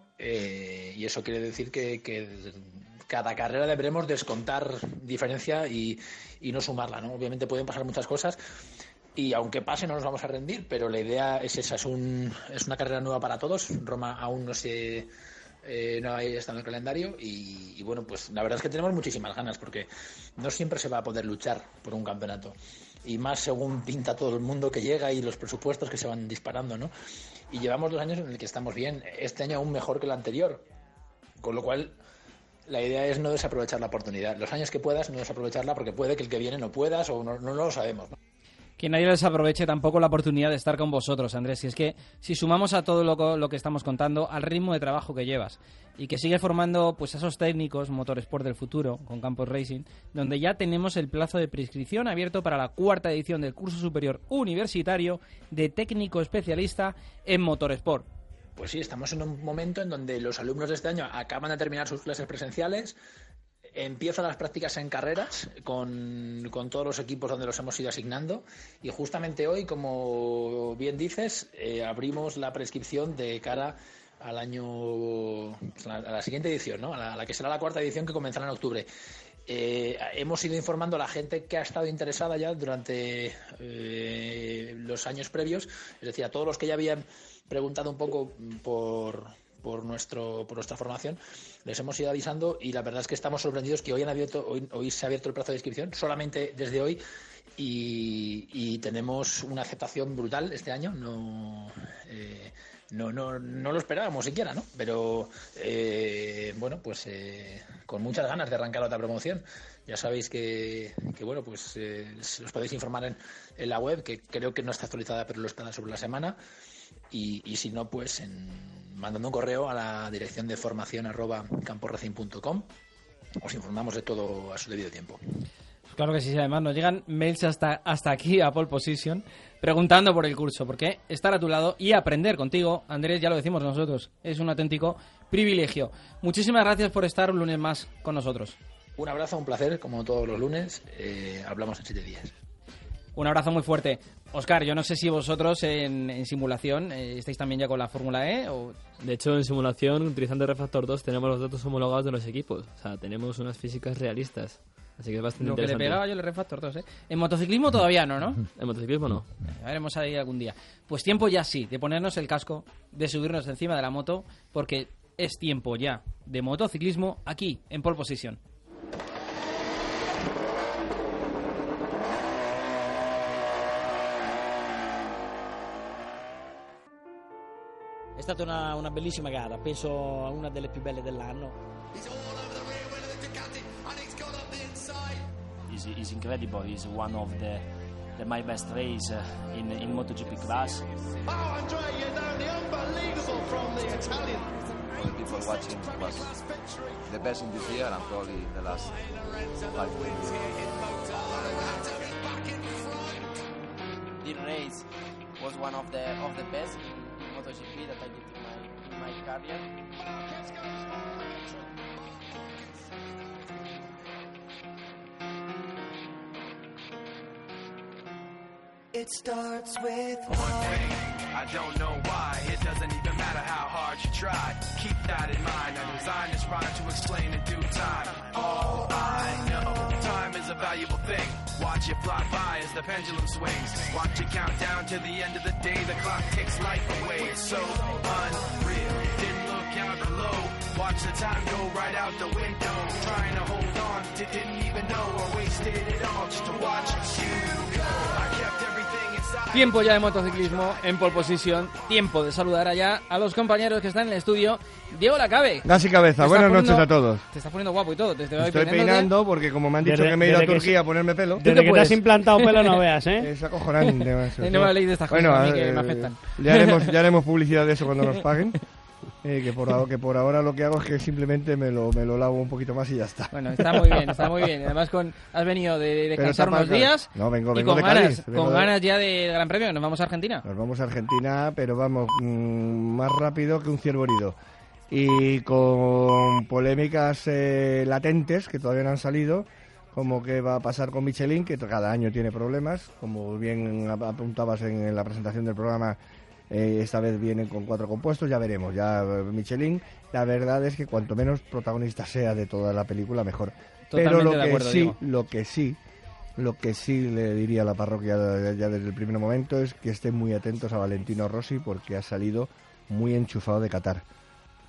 y eso quiere decir que cada carrera deberemos descontar diferencia y no sumarla, ¿no? Obviamente pueden pasar muchas cosas y aunque pase no nos vamos a rendir, pero la idea es esa, es una carrera nueva para todos. Roma aún no se no haya estado en el calendario y bueno, pues la verdad es que tenemos muchísimas ganas porque no siempre se va a poder luchar por un campeonato y más según pinta todo el mundo que llega y los presupuestos que se van disparando, ¿no? Y llevamos 2 años en el que estamos bien, este año aún mejor que el anterior, con lo cual la idea es no desaprovechar la oportunidad. Los años que puedas, no desaprovecharla porque puede que el que viene no puedas o no lo sabemos, ¿no? Que nadie desaproveche tampoco la oportunidad de estar con vosotros, Andrés. Y es que si sumamos a todo lo que estamos contando, al ritmo de trabajo que llevas y que sigues formando pues a esos técnicos Motorsport del futuro con Campos Racing, donde ya tenemos el plazo de prescripción abierto para la 4ª edición del curso superior universitario de técnico especialista en Motorsport. Pues sí, estamos en un momento en donde los alumnos de este año acaban de terminar sus clases presenciales, empiezan las prácticas en carreras con todos los equipos donde los hemos ido asignando y justamente hoy, como bien dices, abrimos la prescripción de cara al año, a la siguiente edición, ¿no? A la que será la 4ª edición que comenzará en octubre. Hemos ido informando a la gente que ha estado interesada ya durante los años previos, es decir, a todos los que ya habían preguntado un poco por nuestra formación, les hemos ido avisando y la verdad es que estamos sorprendidos que hoy se ha abierto el plazo de inscripción solamente desde hoy y tenemos una aceptación brutal este año. No lo esperábamos siquiera, ¿no? Pero bueno, pues con muchas ganas de arrancar otra promoción. Ya sabéis que bueno, pues os podéis informar en la web, que creo que no está actualizada, pero lo estará sobre la semana. Y si no, pues mandando un correo a la dirección de formación@camporracing.com. Os informamos de todo a su debido tiempo. Claro que sí, además nos llegan mails hasta aquí a Pole Position preguntando por el curso, porque estar a tu lado y aprender contigo, Andrés, ya lo decimos nosotros, es un auténtico privilegio. Muchísimas gracias por estar un lunes más con nosotros. Un abrazo, un placer, como todos los lunes. Hablamos en 7 días. Un abrazo muy fuerte. Óscar, yo no sé si vosotros en simulación estáis también ya con la Fórmula E o... De hecho, en simulación, utilizando Refactor 2, tenemos los datos homologados de los equipos. O sea, tenemos unas físicas realistas. Así que es bastante interesante. Lo que le pegaba yo el Refactor 2, ¿eh? En motociclismo todavía no, ¿no? En motociclismo no. Ya veremos ahí algún día. Pues tiempo ya sí, de ponernos el casco, de subirnos encima de la moto, porque es tiempo ya de motociclismo aquí, en Pole Position. È stata una bellissima gara, penso una delle più belle dell'anno. Is incredible. Is one of the my best race in MotoGP class. Oh, Andrea, the unbelievable from the Italian. For the people watching, it was the best in this year and probably the last 5 weeks. The race was one of the best in MotoGP that I did in my career. It starts with one thing. I don't know why. It doesn't even matter how hard you try. Keep that in mind. I designed this rhyme to explain in due time. All I know, time is a valuable thing. Watch it fly by as the pendulum swings. Watch it count down to the end of the day. The clock takes life away. It's so unreal. Didn't look out below. Watch the time go right out the window. Trying to hold on, didn't even know or wasted it all just to watch you go. I kept everything inside. Tiempo ya de motociclismo en Pole Position. Tiempo de saludar allá a los compañeros que están en el estudio. Diego Lacabe. Das y cabeza. Buenas noches a todos. Te estás poniendo guapo y todo. Estoy peinando porque como me han dicho que me he ido a Turquía a ponerme pelo. Desde que te has implantado pelo no veas, ¿eh? Es acojonante. No me leído de estas cosas a mí que me afectan. Ya haremos publicidad de eso cuando nos paguen. Que por ahora lo que hago es que simplemente me lo lavo un poquito más y ya está. Bueno, está muy bien, está muy bien. Además has venido de descansar unos días. No, vengo y con de ganas, Cádiz. Con ganas ya del Gran Premio. Nos vamos a Argentina. Nos vamos a Argentina, pero vamos más rápido que un ciervo herido. Y con polémicas latentes que todavía no han salido, como qué va a pasar con Michelin, que cada año tiene problemas, como bien apuntabas en la presentación del programa. Esta vez vienen con 4 compuestos, ya veremos. Ya Michelin, la verdad es que cuanto menos protagonista sea de toda la película, mejor. Totalmente Pero de acuerdo, lo que sí le diría a la parroquia ya desde el primer momento es que estén muy atentos a Valentino Rossi, porque ha salido muy enchufado de Qatar.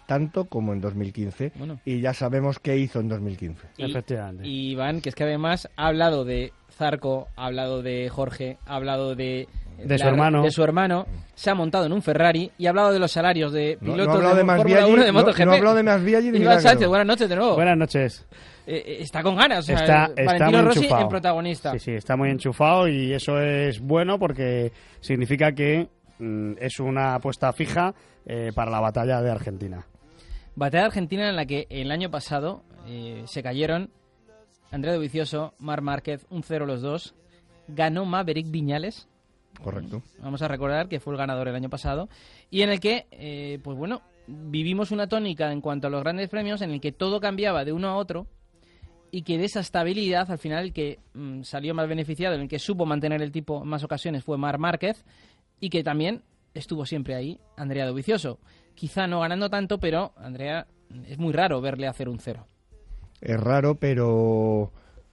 tanto como en 2015. Bueno. Y ya sabemos qué hizo en 2015. Efectivamente. Y Iván, que es que además ha hablado de Zarco, ha hablado de Jorge, ha hablado de su hermano, se ha montado en un Ferrari y ha hablado de los salarios de pilotos de Fórmula 1 de MotoGP. No ha hablado de Masviaggi ni Iván Sánchez, buenas noches de nuevo. Buenas noches. Está con ganas, o sea, está Valentino Rossi enchufado. en protagonista. Sí, está muy enchufado y eso es bueno porque significa que es una apuesta fija para la batalla de Argentina. Batalla de Argentina en la que el año pasado se cayeron Andrea Dovizioso, Marc Márquez, 1-0 los dos. Ganó Maverick Viñales. Correcto. Vamos a recordar que fue el ganador el año pasado. Y en el que, pues bueno, vivimos una tónica en cuanto a los grandes premios en el que todo cambiaba de uno a otro y que de esa estabilidad, al final, el que salió más beneficiado, en el que supo mantener el tipo en más ocasiones fue Marc Márquez y que también estuvo siempre ahí Andrea Dovizioso. Quizá no ganando tanto, pero Andrea es muy raro verle hacer un 0. Es raro, pero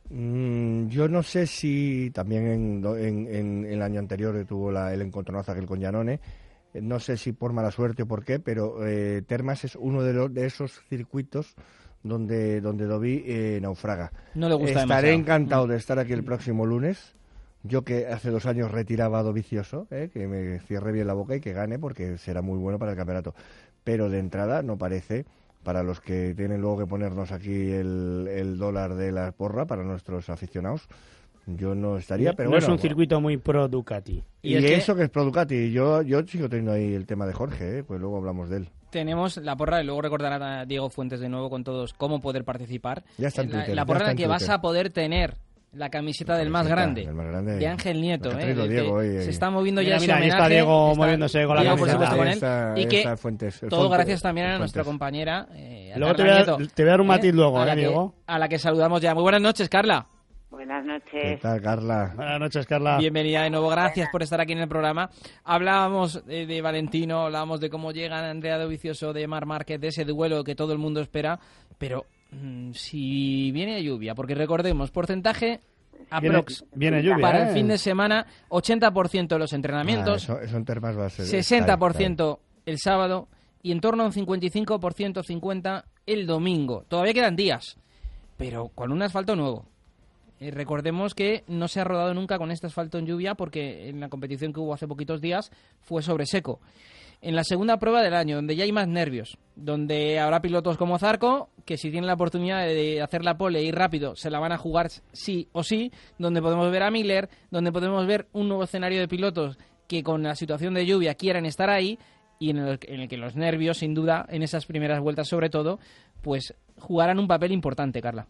yo no sé si también en el año anterior tuvo el encontronazo aquel con Iannone. No sé si por mala suerte o por qué, pero Termas es uno de esos circuitos donde Dovi naufraga. No le gusta Estaré demasiado. encantado de estar aquí el próximo lunes. Yo que hace 2 años retiraba a Dovizioso, que me cierre bien la boca y que gane porque será muy bueno para el campeonato. Pero de entrada no parece, para los que tienen luego que ponernos aquí el dólar de la porra, para nuestros aficionados, yo no estaría, pero no bueno. Es un circuito muy pro Ducati. Y eso que es pro Ducati. Yo sigo teniendo ahí el tema de Jorge, pues luego hablamos de él. Tenemos la porra, y luego recordará a Diego Fuentes de nuevo con todos cómo poder participar. Ya está en Twitter. La porra en la que vas a poder tener la camiseta del más grande, de Ángel Nieto, se está moviendo ya ese homenaje. Ahí está Diego moviéndose con la Diego, camiseta. por supuesto, con él. Y que Fuentes, todo gracias también a nuestra compañera luego te voy a dar un matiz luego, Diego. A la que saludamos ya. Muy buenas noches, Carla. Buenas noches. ¿Qué tal, Carla? Buenas noches, Carla. Bienvenida de nuevo, gracias por estar aquí en el programa. Hablábamos de Valentino, hablábamos de cómo llegan Andrea Dovizioso, de Marc Márquez, de ese duelo que todo el mundo espera, pero si viene lluvia, porque recordemos, porcentaje aprox viene lluvia, para el fin de semana, 80% de los entrenamientos, eso en Termas va a ser 60% el sábado y en torno a un 55%, 50% el domingo. Todavía quedan días, pero con un asfalto nuevo. Recordemos que no se ha rodado nunca con este asfalto en lluvia porque en la competición que hubo hace poquitos días fue sobre seco. En la segunda prueba del año, donde ya hay más nervios, donde habrá pilotos como Zarco, que si tienen la oportunidad de hacer la pole e ir rápido, se la van a jugar sí o sí, donde podemos ver a Miller, donde podemos ver un nuevo escenario de pilotos que con la situación de lluvia quieran estar ahí, y en el que los nervios, sin duda, en esas primeras vueltas sobre todo, pues jugarán un papel importante, Carla.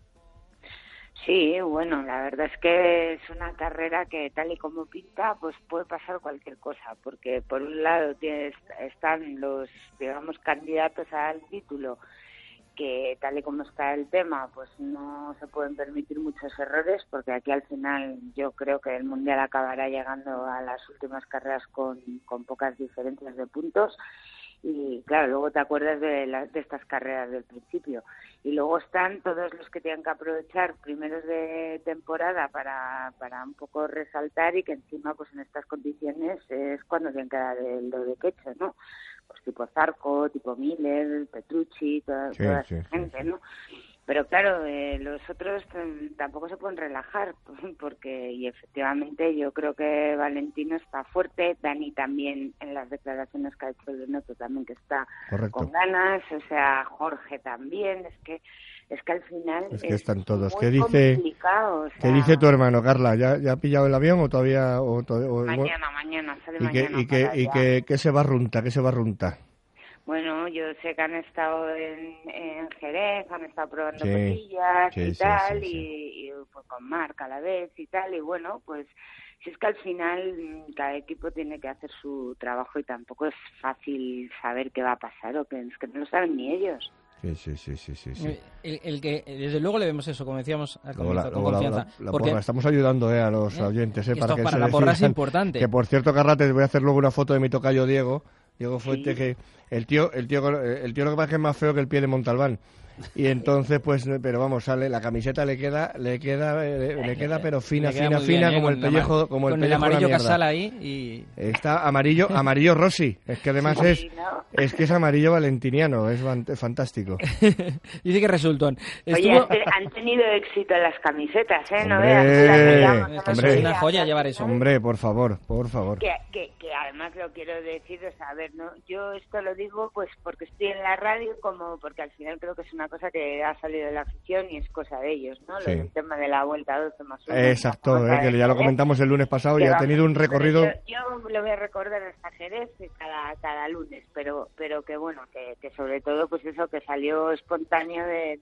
Sí, bueno, la verdad es que es una carrera que tal y como pinta, pues puede pasar cualquier cosa, porque por un lado están los, digamos, candidatos al título, que tal y como está el tema, pues no se pueden permitir muchos errores, porque aquí al final yo creo que el Mundial acabará llegando a las últimas carreras con pocas diferencias de puntos. Y claro, luego te acuerdas de estas carreras del principio. Y luego están todos los que tienen que aprovechar primeros de temporada para un poco resaltar, y que encima pues en estas condiciones es cuando tienen que dar el do de pecho, ¿no? Pues tipo Zarco, tipo Miller, Petrucci, toda esa gente, ¿no? Pero claro, los otros tampoco se pueden relajar, porque, y efectivamente yo creo que Valentino está fuerte, Dani también en las declaraciones que ha hecho el Noto también que está con ganas, o sea, Jorge también, es que al final es que están todos. Muy ¿Qué dice, complicado, o sea, ¿qué dice tu hermano, Carla? ¿Ya ha pillado el avión o todavía? Mañana, sale mañana. ¿Y qué se va a runta? ¿Qué se va a runta? Bueno, yo sé que han estado en Jerez, han estado probando cosillas y tal, y pues con Marc a la vez y tal, y bueno, pues si es que al final cada equipo tiene que hacer su trabajo y tampoco es fácil saber qué va a pasar, o que es que no lo saben ni ellos. Sí. El que, desde luego le vemos eso, como decíamos al comienzo, con luego confianza. La porque porra. Estamos ayudando a los oyentes. Para la porra es importante. Que por cierto, Carla, te voy a hacer luego una foto de mi tocayo Diego Fuente, que el tío lo que pasa es que es más feo que el pie de Montalbán. Y entonces, pues, pero vamos, sale, la camiseta le queda pero fina, Le queda fina, muy fina, bien, como el pellejo, como el con pellejo el amarillo de la mierda. Casal ahí y... Está amarillo Rossi, es que además es que es amarillo valentiniano, es fantástico. Dice que resultó. Oye, han tenido éxito las camisetas, ¿eh? No Hombre, veas, es una joya llevar eso. Hombre, por favor. Que además lo quiero decir, o sea, a ver, no, yo esto lo digo pues porque estoy en la radio, como porque al final creo que es una cosa que ha salido de la afición y es cosa de ellos, ¿no? Sí. El tema de la vuelta a 12 más 1. Exacto, que ya lo comentamos el lunes pasado y ha tenido un recorrido... Yo lo voy a recordar hasta Jerez cada lunes, pero que bueno, que sobre todo pues eso, que salió espontáneo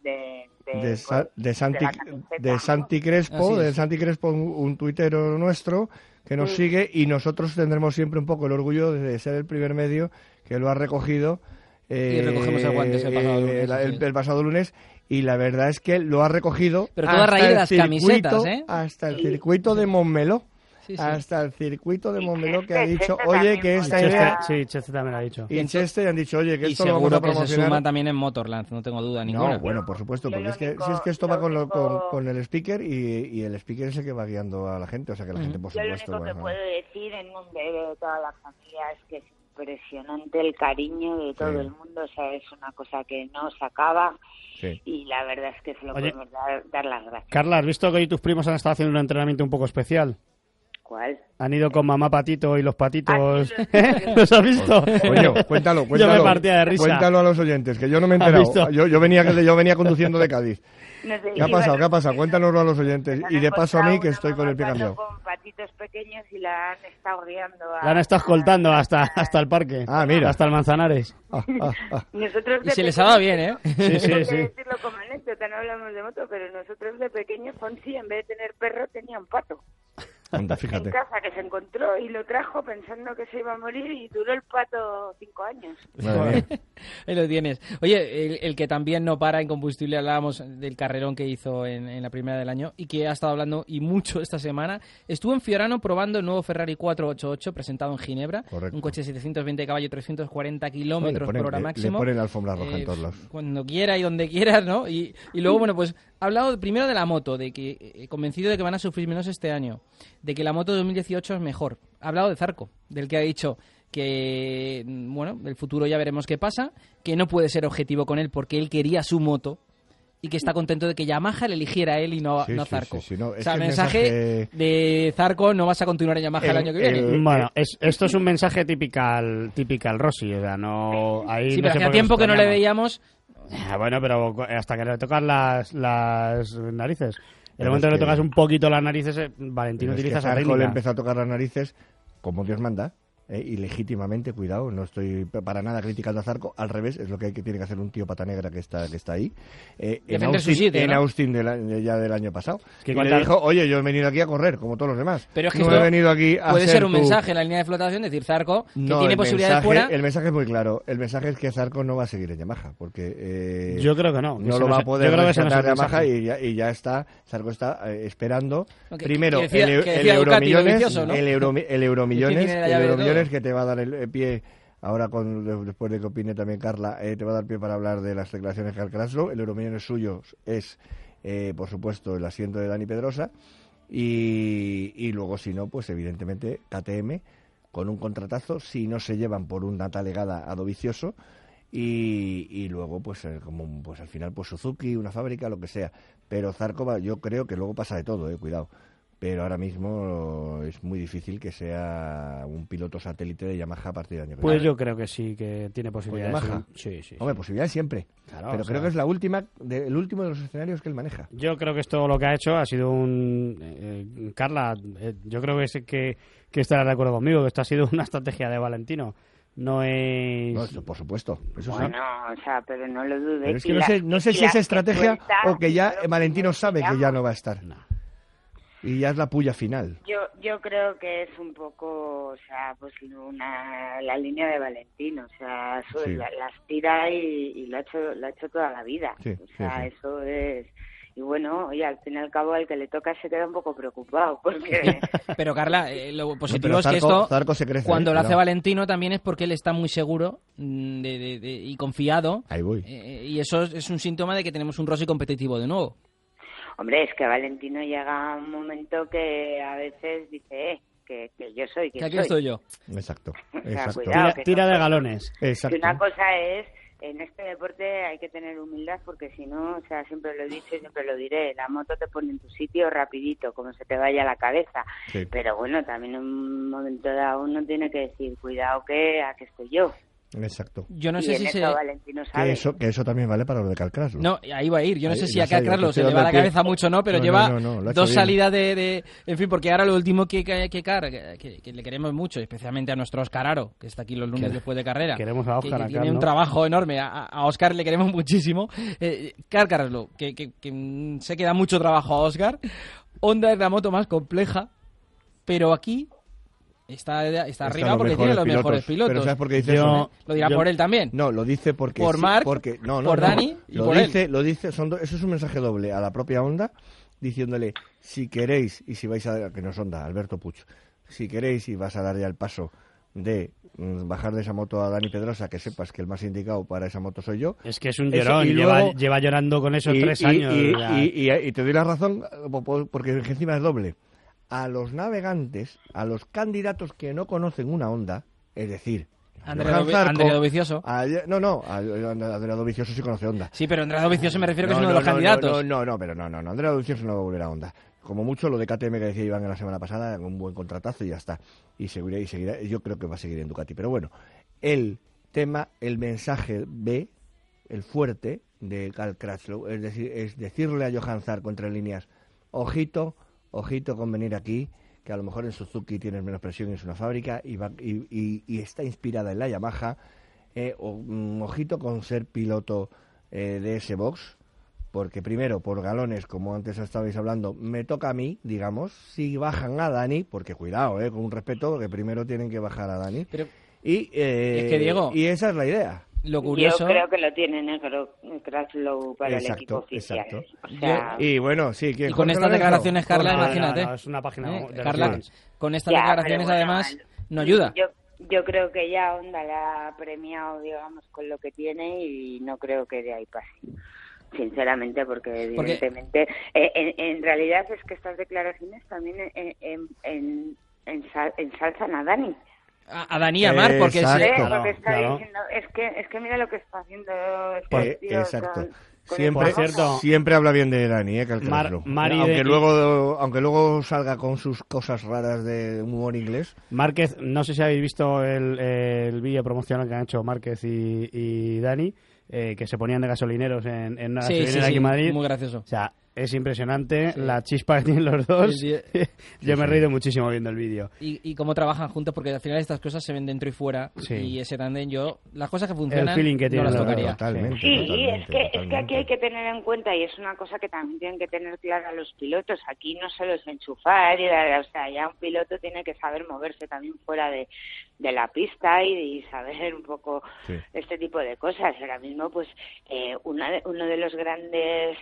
de Santi Crespo, un tuitero nuestro que nos sigue, y nosotros tendremos siempre un poco el orgullo de ser el primer medio que lo ha recogido. Y recogemos el guante ese pasado lunes. El pasado lunes, y la verdad es que lo ha recogido. Pero todo a raíz de las camisetas, ¿eh? Hasta el circuito de Montmeló. Sí. Hasta el circuito de Montmeló, que ha dicho, oye, que esta idea... Sí, Cheste también lo ha dicho. Y Cheste han dicho, oye, que esto lo vamos seguro a que se promocionar. suma también en Motorland, no tengo duda ninguna. No, bueno, por supuesto, porque es que esto va con el speaker, y el speaker es el que va guiando a la gente, o sea que la gente, por supuesto... Yo lo único que puedo decir en nombre de toda la familia es que es impresionante el cariño de todo el mundo, o sea, es una cosa que no se acaba, y la verdad es que se lo podemos dar las gracias. Carla, ¿has visto que hoy tus primos han estado haciendo un entrenamiento un poco especial? ¿Cuál? Han ido con mamá Patito y los patitos. ¿Los has visto? Coño, cuéntalo. Yo me partía de risa. Cuéntalo a los oyentes, que yo no me he enterado. Yo venía conduciendo de Cádiz. No sé, ¿Qué ha pasado? Cuéntanoslo a los oyentes. Y de paso a mí, que estoy con el pie cambiado. Con patitos pequeños y la han estado guiando. La han estado escoltando hasta el parque. Ah, mira. Hasta el Manzanares. Nosotros y se les ha dado bien, ¿eh? Sí. Decirlo como anécdota, no hablamos de moto, pero nosotros de pequeños, Fonsi, en vez de tener perro, tenía un pato. Anda, fíjate. En casa, que se encontró y lo trajo pensando que se iba a morir, y duró el pato 5 años. Ahí lo tienes. Oye, el que también no para en combustible, hablábamos del carrerón que hizo en la primera del año y que ha estado hablando y mucho esta semana, estuvo en Fiorano probando el nuevo Ferrari 488 presentado en Ginebra. Correcto. Un coche de 720 caballos, 340 kilómetros por hora máximo. Le ponen la alfombra roja en todos lados. Cuando quiera y donde quieras, ¿no? Y luego, bueno, pues ha hablado primero de la moto, de que convencido de que van a sufrir menos este año, de que la moto de 2018 es mejor. Ha hablado de Zarco, del que ha dicho que, bueno, el futuro ya veremos qué pasa, que no puede ser objetivo con él porque él quería su moto y que está contento de que Yamaha le eligiera a él y no a Zarco. No, o sea, el mensaje de Zarco, no vas a continuar en Yamaha el año que viene. Bueno, esto es un mensaje typical Rossi, o sea, no... Ahí sí, no pero hacía tiempo que no le veíamos... Bueno, pero hasta que le tocas las narices. En el momento que le tocas un poquito las narices, Valentino utiliza esa técnica. Le empezó a tocar las narices como Dios manda, y legítimamente, cuidado, no estoy para nada criticando a Zarco, al revés, es lo que tiene que hacer un tío pata negra que está ahí. En Austin ya del año pasado. Que y le dijo, oye, yo he venido aquí a correr, como todos los demás. Pero es que no he venido aquí a puede ser un mensaje en la línea de flotación, decir Zarco, que tiene posibilidades fuera. El mensaje es muy claro. El mensaje es que Zarco no va a seguir en Yamaha, porque yo creo que no. No lo va a poder rescatar Yamaha y ya está. Zarco está esperando. Primero, el Euromillones, que te va a dar el pie ahora, después de que opine también Carla, te va a dar pie para hablar de las declaraciones de Carcraslo. El Euromillones suyo es, por supuesto, el asiento de Dani Pedrosa, y luego, si no, pues evidentemente KTM con un contratazo, si no se llevan por una talegada a Dovizioso, y luego pues como pues al final pues Suzuki, una fábrica, lo que sea. Pero Zarco, yo creo que luego pasa de todo, cuidado. Pero ahora mismo es muy difícil que sea un piloto satélite de Yamaha a partir del año que viene. Pues yo creo que sí, que tiene posibilidades. Yamaha. Sí. Hombre, posibilidades siempre. Claro, pero creo que es el último de los escenarios que él maneja. Yo creo que esto lo que ha hecho ha sido Carla, yo creo que estará de acuerdo conmigo, que esto ha sido una estrategia de Valentino. No es... No, por supuesto. Eso bueno, sí. O sea, pero no lo dudes. Pero es que no sé si es estrategia o que ya Valentino sabe que ya no va a estar. No. Y ya es la puya final. Yo creo que es un poco, o sea, pues la línea de Valentino, o sea, la aspira y lo ha hecho toda la vida. Sí, o sea, eso es. Y bueno, oye, al fin y al cabo el que le toca se queda un poco preocupado porque... Pero Carla, lo positivo pero es que esto, Zarco se crece, cuando lo hace cuidado. Valentino también es porque él está muy seguro y confiado. Ahí voy. Y eso es un síntoma de que tenemos un Rossi competitivo de nuevo. Hombre, es que Valentino llega a un momento que a veces dice, que yo soy quien Que aquí soy. estoy yo. Exacto. O sea, Exacto. cuidado, que Tira no- de galones. Exacto. Que una cosa es, en este deporte hay que tener humildad porque si no, o sea, siempre lo he dicho y siempre lo diré, la moto te pone en tu sitio rapidito, como se te vaya la cabeza. Sí. Pero bueno, también en un momento dado uno tiene que decir, cuidado que aquí estoy yo. Exacto. Yo no Y sé en si eso se... Valentino sabe. Que eso también vale para lo de Calcraslo. No, ahí va a ir. Yo no Ahí, sé si ya a sé, yo Carlos te se le estoy va la dando el cabeza pie. mucho o no, pero No, lleva no, lo ha hecho dos bien. salidas de... En fin, porque ahora lo último que le queremos mucho, especialmente a nuestro Óscar Aro, que está aquí los lunes Que- después de carrera. queremos a Óscar que acá, tiene ¿no? un trabajo enorme. A Óscar le queremos muchísimo. Carlos, que se queda mucho trabajo a Óscar. Honda es la moto más compleja, pero aquí... Está arriba los porque tiene los mejores mejores pilotos. Pero ¿sabes por qué dice eso? ¿eh? Lo dirá por él también. No, lo dice porque... Por Marc, por Dani y lo por dice, Lo dice, eso es un mensaje doble a la propia Honda, diciéndole, si queréis, y si vais a... Que no es Honda, Alberto Puig. Si queréis y vas a dar ya el paso de bajar de esa moto a Dani Pedrosa, que sepas que el más indicado para esa moto soy yo. Es que es un Eso, llorón, y luego- lleva llorando con eso 3 años. ya. Y te doy la razón, porque encima es doble. A los navegantes, a los candidatos que no conocen una Honda, es decir, Andrea Dovizioso. Andrea Dovizioso sí conoce Honda. Sí, pero Andrea Dovizioso me refiero que es uno de los candidatos. No, Andrea Dovizioso no va a volver a Honda. Como mucho lo de KTM que decía Iván la semana pasada, un buen contratazo y ya está. Y seguirá, yo creo que va a seguir en Ducati. Pero bueno, el tema, el mensaje B, el fuerte de Cal Crutchlow, es decir, es decirle a Johan Zarco entre líneas, ojito con venir aquí, que a lo mejor en Suzuki tienes menos presión, es una fábrica y está inspirada en la Yamaha, ojito con ser piloto de ese box, porque primero, por galones, como antes estabais hablando, me toca a mí, digamos, si bajan a Dani, porque cuidado, con un respeto, que primero tienen que bajar a Dani, Pero, es que Diego, y esa es la idea. Lo curioso... Yo creo que lo tiene negro Crutchlow para el equipo oficial. Exacto. O sea, Y bueno, sí. Y con estas declaraciones, Carla, imagínate. Es una página de Carla, resumen. con estas Ya, declaraciones, pero bueno, además, no ayuda. Yo creo que ya Honda la ha premiado, digamos, con lo que tiene y no creo que de ahí pase. Sinceramente, porque evidentemente, en realidad es que estas declaraciones también ensalzan a Dani. A Dani y a Marc, porque Porque está diciendo, es que mira lo que está haciendo este tío exacto. con Siempre habla bien de Dani, Calcraslo. Aunque luego salga con sus cosas raras de humor inglés. Márquez, no sé si habéis visto el vídeo promocional que han hecho Márquez y Dani, que se ponían de gasolineros en una gasolinera aquí en Madrid. Muy gracioso. O sea, es impresionante la chispa que tienen los dos. Yo me he reído muchísimo viendo el vídeo. Y cómo trabajan juntos, porque al final estas cosas se ven dentro y fuera. Sí. Y ese tándem, las cosas que funcionan, el feeling que no tienen las los tocaría. Sí, es que aquí hay que tener en cuenta, y es una cosa que también tienen que tener clara los pilotos, aquí no solo es enchufar, o sea, ya un piloto tiene que saber moverse también fuera de la pista y saber un poco este tipo de cosas. Ahora mismo, pues, uno de los grandes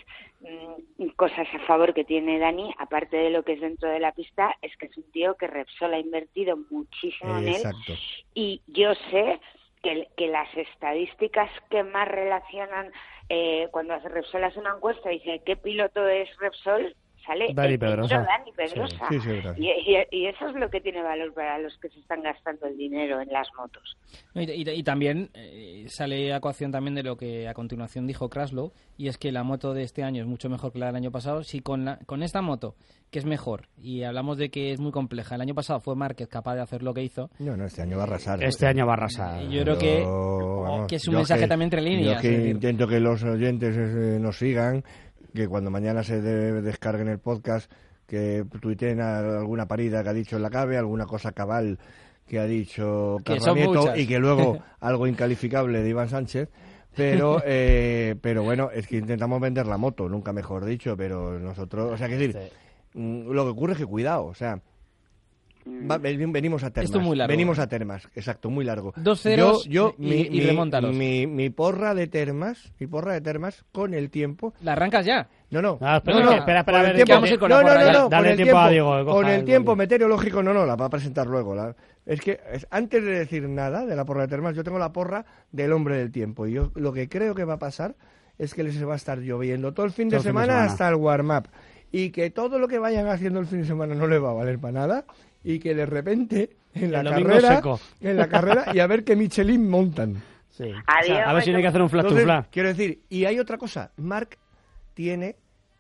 cosas a favor que tiene Dani, aparte de lo que es dentro de la pista, es que es un tío que Repsol ha invertido muchísimo en él, y yo sé que las estadísticas que más relacionan cuando Repsol hace una encuesta y dice ¿qué piloto es Repsol? Sale Dani Pedrosa. Dani Pedrosa. Sí, y eso es lo que tiene valor para los que se están gastando el dinero en las motos. Y también sale a ecuación también de lo que a continuación dijo Crutchlow, y es que la moto de este año es mucho mejor que la del año pasado. Si con esta moto, que es mejor, y hablamos de que es muy compleja, el año pasado fue Márquez capaz de hacer lo que hizo. No, este año va a arrasar. Este año va a arrasar. Yo creo que es un mensaje también entre líneas. Yo que intento que los oyentes nos sigan, que cuando mañana se descarguen el podcast, que tuiteen alguna parida que ha dicho en la cabe, alguna cosa cabal que ha dicho Carlos Nieto, y que luego algo incalificable de Iván Sánchez, pero bueno, es que intentamos vender la moto, nunca mejor dicho, pero nosotros, o sea, que decir, lo que ocurre es que cuidado, o sea, Venimos a Termas. Esto es muy largo. Venimos a Termas, exacto, muy largo. 2-0 y remóntalos. Mi porra de Termas, con el tiempo. ¿La arrancas ya? No. Espera, a ver, vamos a ir con la porra ya. Dale tiempo a Diego. Con el tiempo meteorológico, no, la va a presentar luego. Es que antes de decir nada de la porra de Termas, yo tengo la porra del hombre del tiempo. Y yo lo que creo que va a pasar es que les va a estar lloviendo todo el fin de semana hasta el warm-up. Y que todo lo que vayan haciendo el fin de semana no les va a valer para nada. Y que de repente, en la carrera, y a ver qué Michelin montan. Sí. O sea, a ver si tiene que hacer un flat to flat. Quiero decir, y hay otra cosa. Marc tiene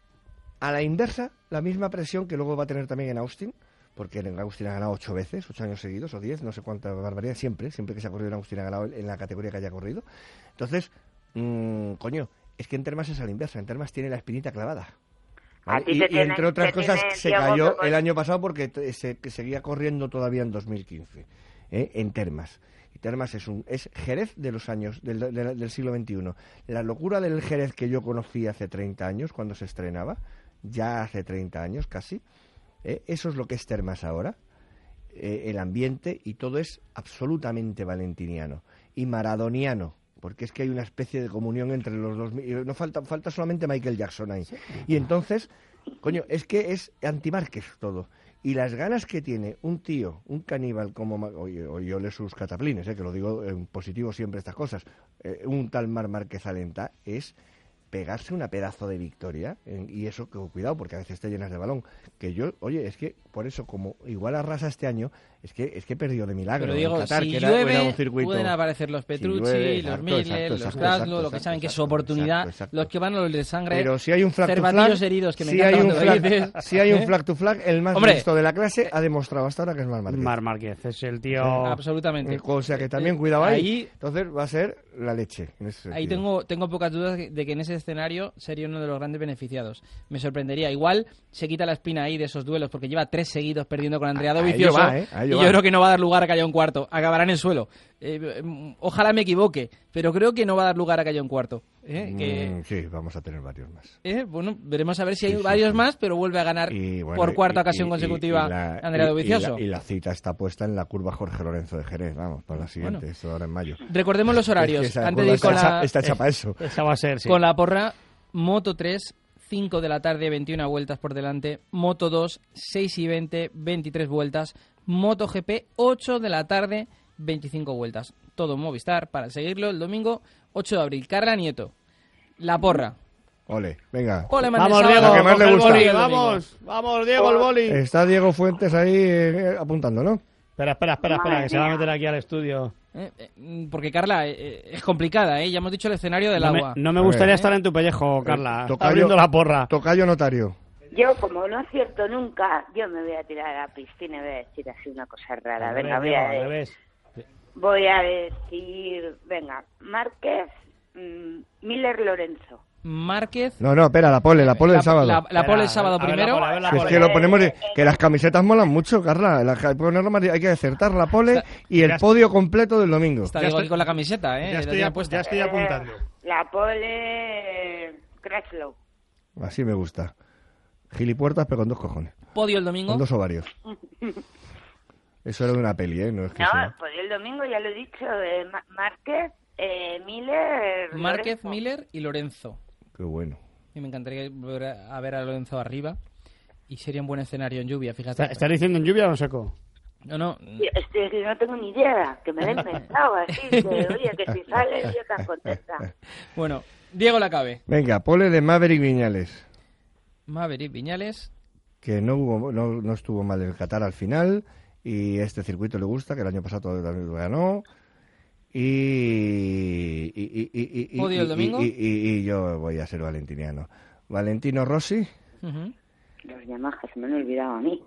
a la inversa la misma presión que luego va a tener también en Austin. Porque en Austin ha ganado 8 veces, 8 años seguidos, o 10, no sé cuánta barbaridad, siempre que se ha corrido en Austin ha ganado en la categoría que haya corrido. Entonces, coño, es que en Termas es a la inversa, en Termas tiene la espinita clavada. ¿Vale? Y entre otras cosas se cayó el año pasado porque seguía corriendo todavía en 2015, en Termas. Y Termas es Jerez de los años del siglo XXI. La locura del Jerez que yo conocí hace 30 años, cuando se estrenaba, ya hace 30 años casi, eso es lo que es Termas ahora. El ambiente y todo es absolutamente valentiniano y maradoniano. Porque es que hay una especie de comunión entre los dos. No falta solamente Michael Jackson ahí. Sí. Y entonces, coño, es que es anti-Márquez todo. Y las ganas que tiene un tío, un caníbal como... Oye, ole sus cataplines, que lo digo en positivo siempre estas cosas. Un tal Marc Márquez Alenta es pegarse una pedazo de victoria. Y eso, cuidado, porque a veces te llenas de balón. Que yo, oye, es que por eso, como igual arrasa este año, es que perdió de milagro. Pero digo, Qatar, si que llueve, era un circuito... pueden aparecer los Petrucci, los Miller, los Krasno, los que saben que es su oportunidad, los que van a los de sangre, pero si hay un flag cervatillos heridos, que me encanta. Si hay un flag to flag, el más listo de la clase ha demostrado hasta ahora que es Marc Márquez. Es el tío... Absolutamente. O sea que también cuidado ahí. Entonces va a ser la leche. Ahí tengo pocas dudas de que en ese escenario sería uno de los grandes beneficiados. Me sorprendería. Igual se quita la espina ahí de esos duelos, porque lleva 3 seguidos perdiendo con Andrea Dovizioso. Y yo creo que no va a dar lugar a que haya un cuarto. Acabará en el suelo. Ojalá me equivoque, pero creo que no va a dar lugar a que haya un cuarto. Sí, vamos a tener varios más. Bueno, veremos a ver si hay varios más, pero vuelve a ganar por cuarta ocasión consecutiva Andrea Dovizioso. Y la cita está puesta en la curva Jorge Lorenzo de Jerez, vamos, para la siguiente, esto ahora en mayo. Recordemos los horarios. Antes de ir con está hecha para eso. Esa va a ser, sí. Con la porra, Moto 3, 5 de la tarde, 21 vueltas por delante. Moto 2, 6 y 20, 23 vueltas. Moto GP, 8 de la tarde, 25 vueltas. Todo Movistar para seguirlo el domingo 8 de abril. Carla Nieto, la porra. Ole, venga. Ole, vamos, Diego, que más le gusta. Boli, vamos, Diego, el boli. Está Diego Fuentes ahí apuntando, ¿no? Espera, que se va a meter aquí al estudio. Porque Carla, es complicada, ¿eh? Ya hemos dicho el escenario del agua. No me gustaría estar en tu pellejo, Carla. Abriendo la porra. Tocayo notario. Yo, como no acierto nunca, yo me voy a tirar a la piscina y voy a decir así una cosa rara. Venga, voy a decir, Márquez, Miller, Lorenzo. Márquez. No, espera, la pole del sábado. La pole el sábado primero. Es que lo ponemos que las camisetas molan mucho, Carla. Hay que acertar la pole y el podio completo del domingo. Está Diego aquí con la camiseta, Ya estoy apuntando. La pole Crashlow. Así me gusta. Gilipuertas, pero con 2 cojones. Podio el domingo. Con 2 ovarios. Eso era de una peli, ¿eh? No, es que podio el domingo, ya lo he dicho. Márquez, Miller. Márquez, Lorenzo. Miller y Lorenzo. Qué bueno. Y me encantaría volver a ver a Lorenzo arriba. Y sería un buen escenario en lluvia, fíjate. ¿Estás diciendo en lluvia o en seco? No. No tengo ni idea. Que me den pensado así. Que, oye, que si sale yo tan contenta. Bueno, Diego Lacabe. Venga, pole de Maverick Viñales. Maverick Viñales. Que no estuvo mal el Qatar al final. Y este circuito le gusta, que el año pasado también lo ganó. ¿Podio el domingo? Y yo voy a ser valentiniano. Valentino Rossi. Los Yamaha se me han olvidado a mí.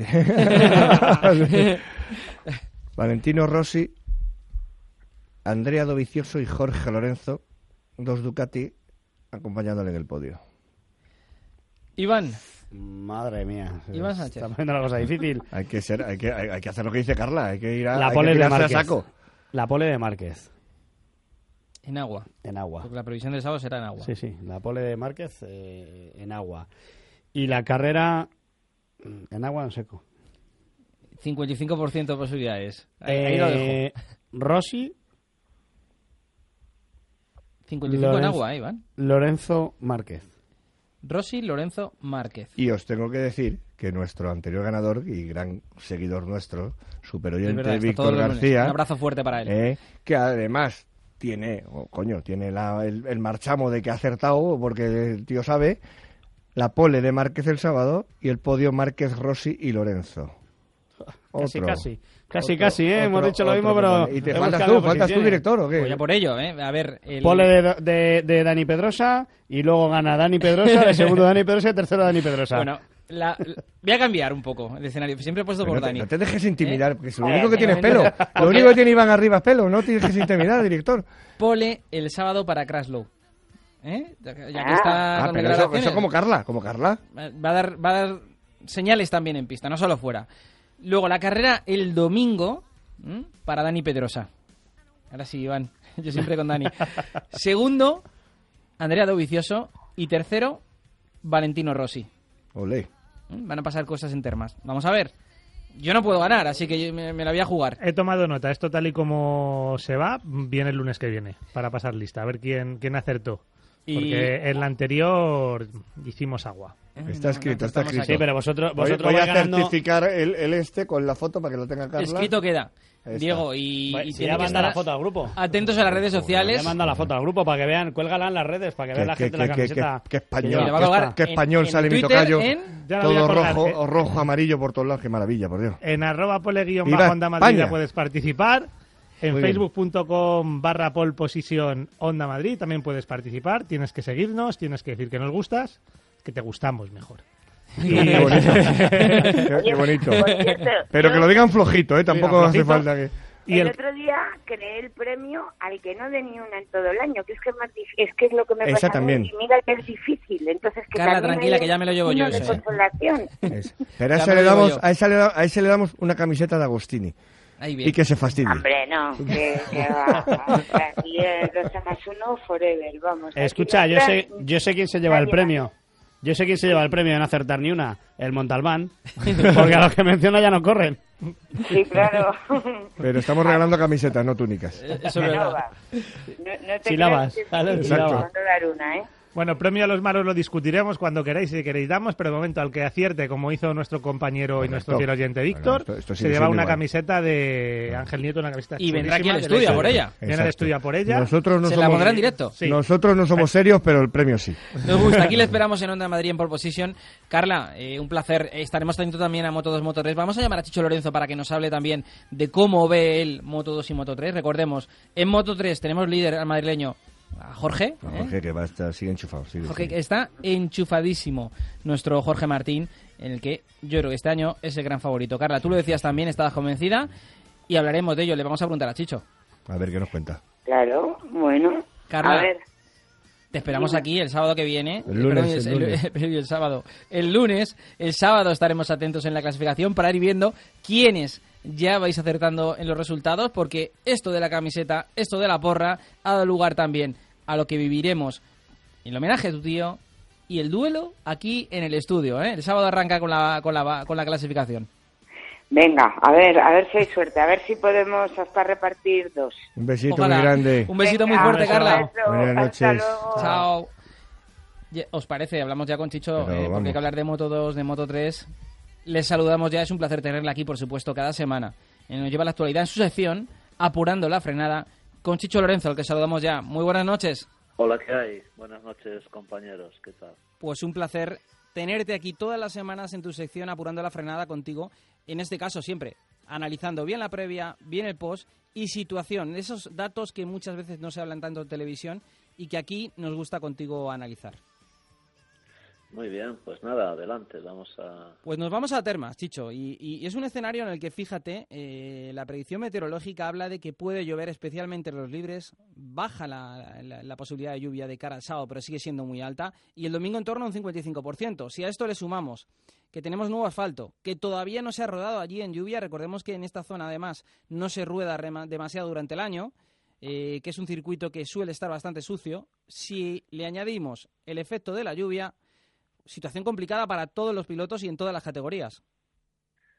Valentino Rossi, Andrea Dovizioso y Jorge Lorenzo, 2 Ducati, acompañándole en el podio. Iván. Madre mía. Iván Sánchez. Está poniendo la cosa difícil. Hay que hacer lo que dice Carla. Hay que ir a la pole de Márquez. Saco. La pole de Márquez. En agua. Porque la previsión del sábado será en agua. Sí. La pole de Márquez en agua. Y la carrera en agua o en seco. 55% de posibilidades. Ahí lo dejo. Rossi. 55 en agua, Iván. Lorenzo Márquez. Rossi, Lorenzo Márquez. Y os tengo que decir que nuestro anterior ganador y gran seguidor nuestro, superoyente Víctor García, un abrazo fuerte para él. Que además tiene el marchamo de que ha acertado, porque el tío sabe, la pole de Márquez el sábado y el podio Márquez, Rossi y Lorenzo. Casi, hemos dicho lo mismo, pero... ¿Y te faltas tú, director, o qué? Voy a por ello, A ver... Pole de Dani Pedrosa, y luego gana Dani Pedrosa, el segundo Dani Pedrosa y el tercero Dani Pedrosa. Bueno, voy a cambiar un poco el escenario. Siempre he puesto por Dani. No te dejes intimidar, porque lo único que tiene es pelo. Lo único que tiene Iván arriba es pelo, no te dejes intimidar, director. Pole el sábado para Kraslow. Ya que está con pero eso como Carla. Va a dar señales también en pista, no solo fuera. Luego la carrera el domingo para Dani Pedrosa. Ahora sí, Iván. Yo siempre con Dani. Segundo, Andrea Dovizioso. Y tercero, Valentino Rossi. Olé. Van a pasar cosas en termas. Vamos a ver. Yo no puedo ganar, así que me la voy a jugar. He tomado nota. Esto tal y como se va, viene el lunes que viene para pasar lista. A ver quién acertó. Porque en la anterior hicimos agua. Está escrito. Sí, pero vosotros voy vais a ganando... certificar el con la foto para que lo tenga Carla. Escrito queda. Diego, y ya manda la foto al grupo. Atentos a las redes sociales. Ya manda la foto al grupo para que vean, cuélgala en las redes, para que vean la gente la camiseta. Qué español sale mi tocayo. Todo rojo, amarillo por todos lados. Qué maravilla, por Dios. En @pole_Onda Madrid puedes participar. En facebook.com/poleposition Onda Madrid también puedes participar. Tienes que seguirnos, tienes que decir que nos gustas, que te gustamos mejor. Qué bonito. Qué bonito. Pero que lo digan flojito, tampoco hace falta que... Y el otro día creé el premio al que no dé ni una en todo el año, que es que es lo que me pasa a mí. Y mira que es difícil. Entonces, que Carla, tranquila, que ya me lo llevo yo. De consolación. Pero a ese le damos una camiseta de Agostini. Y que se fastidie. Hombre, no, que va. Aquí los más uno forever, vamos. Escucha, yo sé quién se lleva el premio. Yo sé quién se lleva el premio de no acertar ni una. El Montalbán. Porque a los que menciona ya no corren. Sí, claro. Pero estamos regalando camisetas, no túnicas. Eso es verdad. No te sílabas. Exacto. Dar una, Bueno, premio a los malos lo discutiremos cuando queráis, si queréis damos, pero de momento al que acierte, como hizo nuestro compañero y nuestro fiel oyente Víctor, esto se lleva una camiseta de Ángel Nieto, una camiseta y vendrá aquí al estudio por ella. Viene al estudio por ella. Nosotros no la pondrá en directo. Sí. Nosotros no somos serios, pero el premio sí. Nos gusta. Aquí le esperamos en Onda Madrid en Pole Position. Carla, un placer. Estaremos atentos también a Moto2, Moto3. Vamos a llamar a Chicho Lorenzo para que nos hable también de cómo ve él Moto2 y Moto3. Recordemos, en Moto3 tenemos líder al madrileño a Jorge. Jorge, que sigue enchufado. Jorge, que está enchufadísimo. Nuestro Jorge Martín, en el que yo creo que este año es el gran favorito. Carla, tú lo decías también, estabas convencida, y hablaremos de ello. Le vamos a preguntar a Chicho. A ver qué nos cuenta. Claro, bueno. Carla, a ver. Te esperamos aquí el sábado que viene. El lunes. El sábado. El lunes, el sábado estaremos atentos en la clasificación para ir viendo quiénes ya vais acertando en los resultados, porque esto de la camiseta, esto de la porra, ha dado lugar también a lo que viviremos el homenaje a tu tío y el duelo aquí en el estudio. El sábado arranca con la clasificación. Venga, a ver si hay suerte, a ver si podemos hasta repartir 2. Un besito muy grande. Un besito muy fuerte, Carla. Buenas noches. Chao. ¿Os parece? Hablamos ya con Chicho, porque hay que hablar de Moto2, de Moto3. Les saludamos ya, es un placer tenerla aquí, por supuesto, cada semana. Nos lleva la actualidad en su sección, apurando la frenada, con Chicho Lorenzo, al que saludamos ya. Muy buenas noches. Hola, ¿qué hay? Buenas noches, compañeros. ¿Qué tal? Pues un placer tenerte aquí todas las semanas en tu sección, apurando la frenada contigo. En este caso, siempre analizando bien la previa, bien el post y situación. Esos datos que muchas veces no se hablan tanto en televisión y que aquí nos gusta contigo analizar. Muy bien, pues nada, adelante, Pues nos vamos a Termas, Chicho, y es un escenario en el que, fíjate, la predicción meteorológica habla de que puede llover, especialmente en los libres, baja la posibilidad de lluvia de cara al sábado, pero sigue siendo muy alta, y el domingo en torno a un 55%. Si a esto le sumamos que tenemos nuevo asfalto, que todavía no se ha rodado allí en lluvia, recordemos que en esta zona además no se rueda demasiado durante el año, que es un circuito que suele estar bastante sucio. Si le añadimos el efecto de la lluvia, situación complicada para todos los pilotos y en todas las categorías.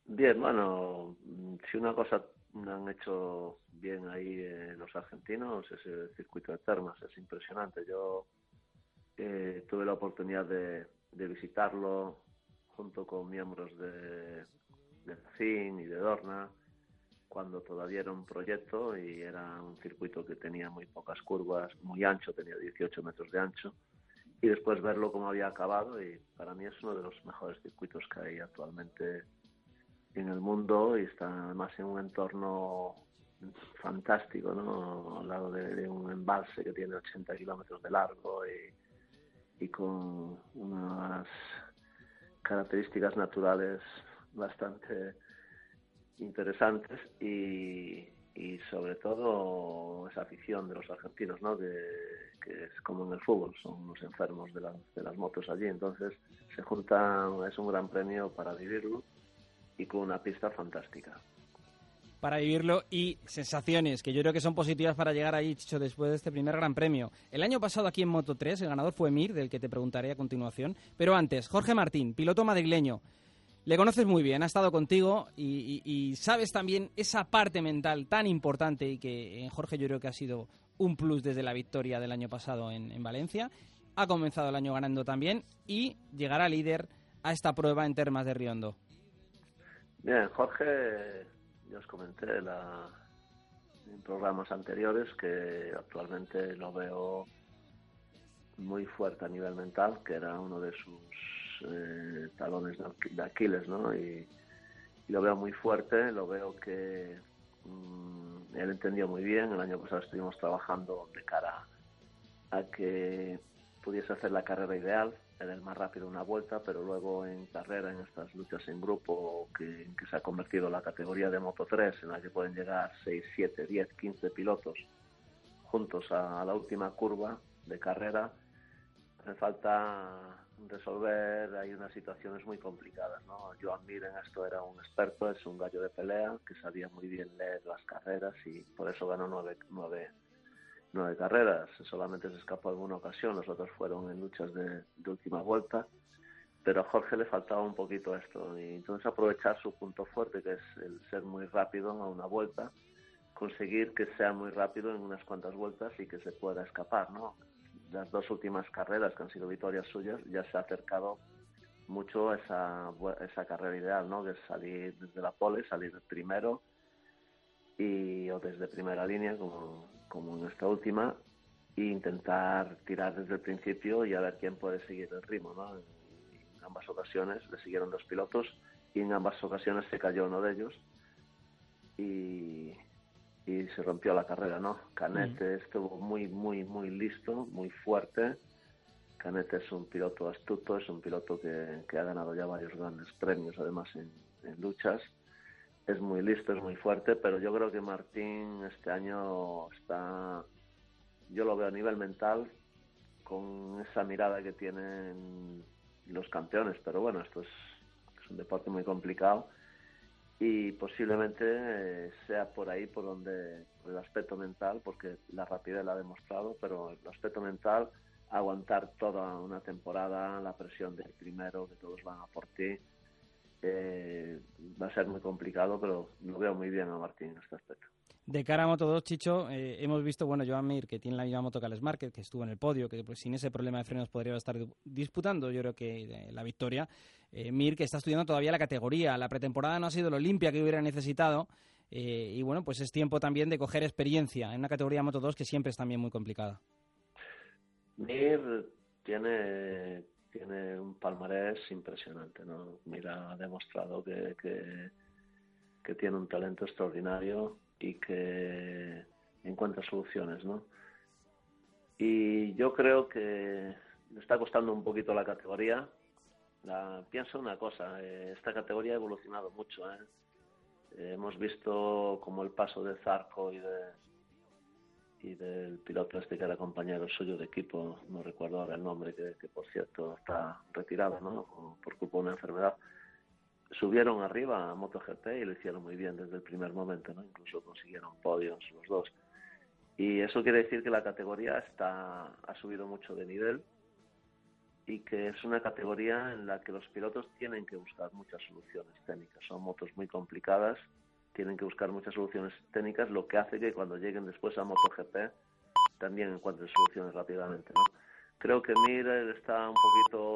Bien, bueno, si una cosa han hecho bien ahí los argentinos es el circuito de Termas, es impresionante. Yo tuve la oportunidad de visitarlo junto con miembros de CIN y de Dorna, cuando todavía era un proyecto y era un circuito que tenía muy pocas curvas, muy ancho, tenía 18 metros de ancho, y después verlo cómo había acabado, y para mí es uno de los mejores circuitos que hay actualmente en el mundo, y está además en un entorno fantástico, ¿no? Al lado de un embalse que tiene 80 kilómetros de largo y con unas características naturales bastante interesantes y sobre todo esa afición de los argentinos, ¿no? Que es como en el fútbol, son unos enfermos de las motos allí, entonces se juntan, es un gran premio para vivirlo y con una pista fantástica. Para vivirlo y sensaciones que yo creo que son positivas para llegar allí, Chicho, después de este primer Gran Premio. El año pasado aquí en Moto3 el ganador fue Mir, del que te preguntaré a continuación, pero antes, Jorge Martín, piloto madrileño. Le conoces muy bien, ha estado contigo y sabes también esa parte mental tan importante y que en Jorge yo creo que ha sido un plus desde la victoria del año pasado en Valencia. Ha comenzado el año ganando también y llegará líder a esta prueba en Termas de Riondo. Bien, Jorge, ya os comenté en programas anteriores que actualmente lo veo muy fuerte a nivel mental, que era uno de sus talones de Aquiles, ¿no? Y lo veo muy fuerte, lo veo que él entendió muy bien. El año pasado estuvimos trabajando de cara a que pudiese hacer la carrera ideal, era el más rápido una vuelta, pero luego en carrera, en estas luchas en grupo que se ha convertido en la categoría de Moto3, en la que pueden llegar 6, 7, 10, 15 pilotos juntos a la última curva de carrera, hace falta resolver, hay unas situaciones muy complicadas, ¿no? Joan Mir en esto era un experto, es un gallo de pelea que sabía muy bien leer las carreras y por eso ganó nueve carreras. Solamente se escapó en una ocasión, los otros fueron en luchas de última vuelta, pero a Jorge le faltaba un poquito esto, y entonces aprovechar su punto fuerte, que es el ser muy rápido a una vuelta, conseguir que sea muy rápido en unas cuantas vueltas y que se pueda escapar, ¿no? Las dos últimas carreras que han sido victorias suyas ya se ha acercado mucho a esa carrera ideal, ¿no? Que es salir desde la pole, salir primero o desde primera línea como en esta última, e intentar tirar desde el principio y a ver quién puede seguir el ritmo, ¿no? En ambas ocasiones le siguieron dos pilotos y en ambas ocasiones se cayó uno de ellos y se rompió la carrera, ¿no? Canet estuvo muy, muy, muy listo, muy fuerte. Canet es un piloto astuto, es un piloto que ha ganado ya varios grandes premios, además en luchas. Es muy listo, es muy fuerte, pero yo creo que Martín este año yo lo veo a nivel mental, con esa mirada que tienen los campeones, pero bueno, esto es un deporte muy complicado y posiblemente sea por ahí por donde el aspecto mental, porque la rapidez la ha demostrado, pero el aspecto mental, aguantar toda una temporada, la presión del primero, que todos van a por ti, va a ser muy complicado, pero lo veo muy bien a Martín en este aspecto. De cara a Moto2, Chicho, hemos visto, Joan Mir, que tiene la misma moto que Alex Márquez, que estuvo en el podio, que pues, sin ese problema de frenos podría estar disputando, yo creo que la victoria. Mir, que está estudiando todavía la categoría, la pretemporada no ha sido lo limpia que hubiera necesitado, y bueno, pues es tiempo también de coger experiencia en una categoría Moto2 que siempre es también muy complicada. Mir tiene un palmarés impresionante, ¿no? Mira, ha demostrado que tiene un talento extraordinario y que encuentra soluciones, ¿no? Y yo creo que le está costando un poquito la categoría. Pienso una cosa, esta categoría ha evolucionado mucho, hemos visto como el paso de Zarco y del piloto que era compañero suyo de equipo, no recuerdo ahora el nombre, que por cierto está retirado, ¿no? Por culpa de una enfermedad. Subieron arriba a MotoGP y lo hicieron muy bien desde el primer momento, ¿no? Incluso consiguieron podios los dos. Y eso quiere decir que la categoría ha subido mucho de nivel y que es una categoría en la que los pilotos tienen que buscar muchas soluciones técnicas. Son motos muy complicadas, tienen que buscar muchas soluciones técnicas, lo que hace que cuando lleguen después a MotoGP también encuentren soluciones rápidamente, ¿no? Creo que Mir está un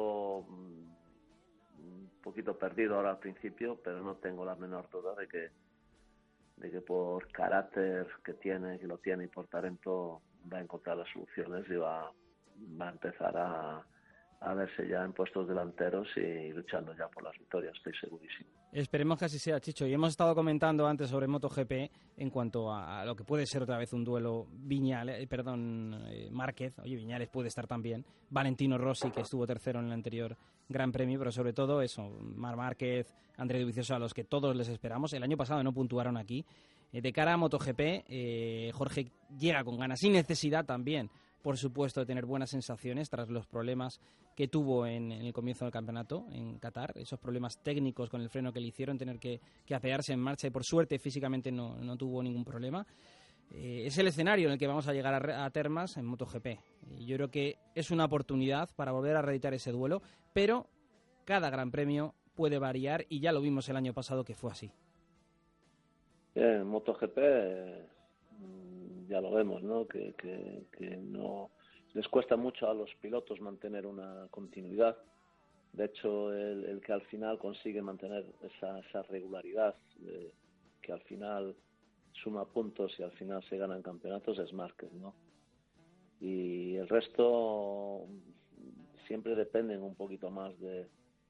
poquito perdido ahora al principio, pero no tengo la menor duda de que por carácter que lo tiene y por talento va a encontrar las soluciones y va a empezar a verse ya en puestos delanteros y luchando ya por las victorias, estoy segurísimo. Esperemos que así sea, Chicho. Y hemos estado comentando antes sobre MotoGP en cuanto a lo que puede ser otra vez un duelo Márquez. Oye, Viñales puede estar también. Valentino Rossi, que estuvo tercero en el anterior Gran Premio, pero sobre todo eso, Marc Márquez, André Dovizioso, a los que todos les esperamos. El año pasado no puntuaron aquí. De cara a MotoGP, Jorge llega con ganas y necesidad también, por supuesto, de tener buenas sensaciones tras los problemas que tuvo en el comienzo del campeonato en Qatar, esos problemas técnicos con el freno que le hicieron tener que apearse en marcha, y por suerte físicamente no tuvo ningún problema. Es el escenario en el que vamos a llegar a Termas en MotoGP. Y yo creo que es una oportunidad para volver a reeditar ese duelo, pero cada Gran Premio puede variar y ya lo vimos el año pasado que fue así. En MotoGP ya lo vemos, ¿no? Que no les cuesta mucho a los pilotos mantener una continuidad. De hecho, el que al final consigue mantener esa regularidad, que al final suma puntos y al final se ganan campeonatos, es Márquez, ¿no? Y el resto siempre dependen un poquito más de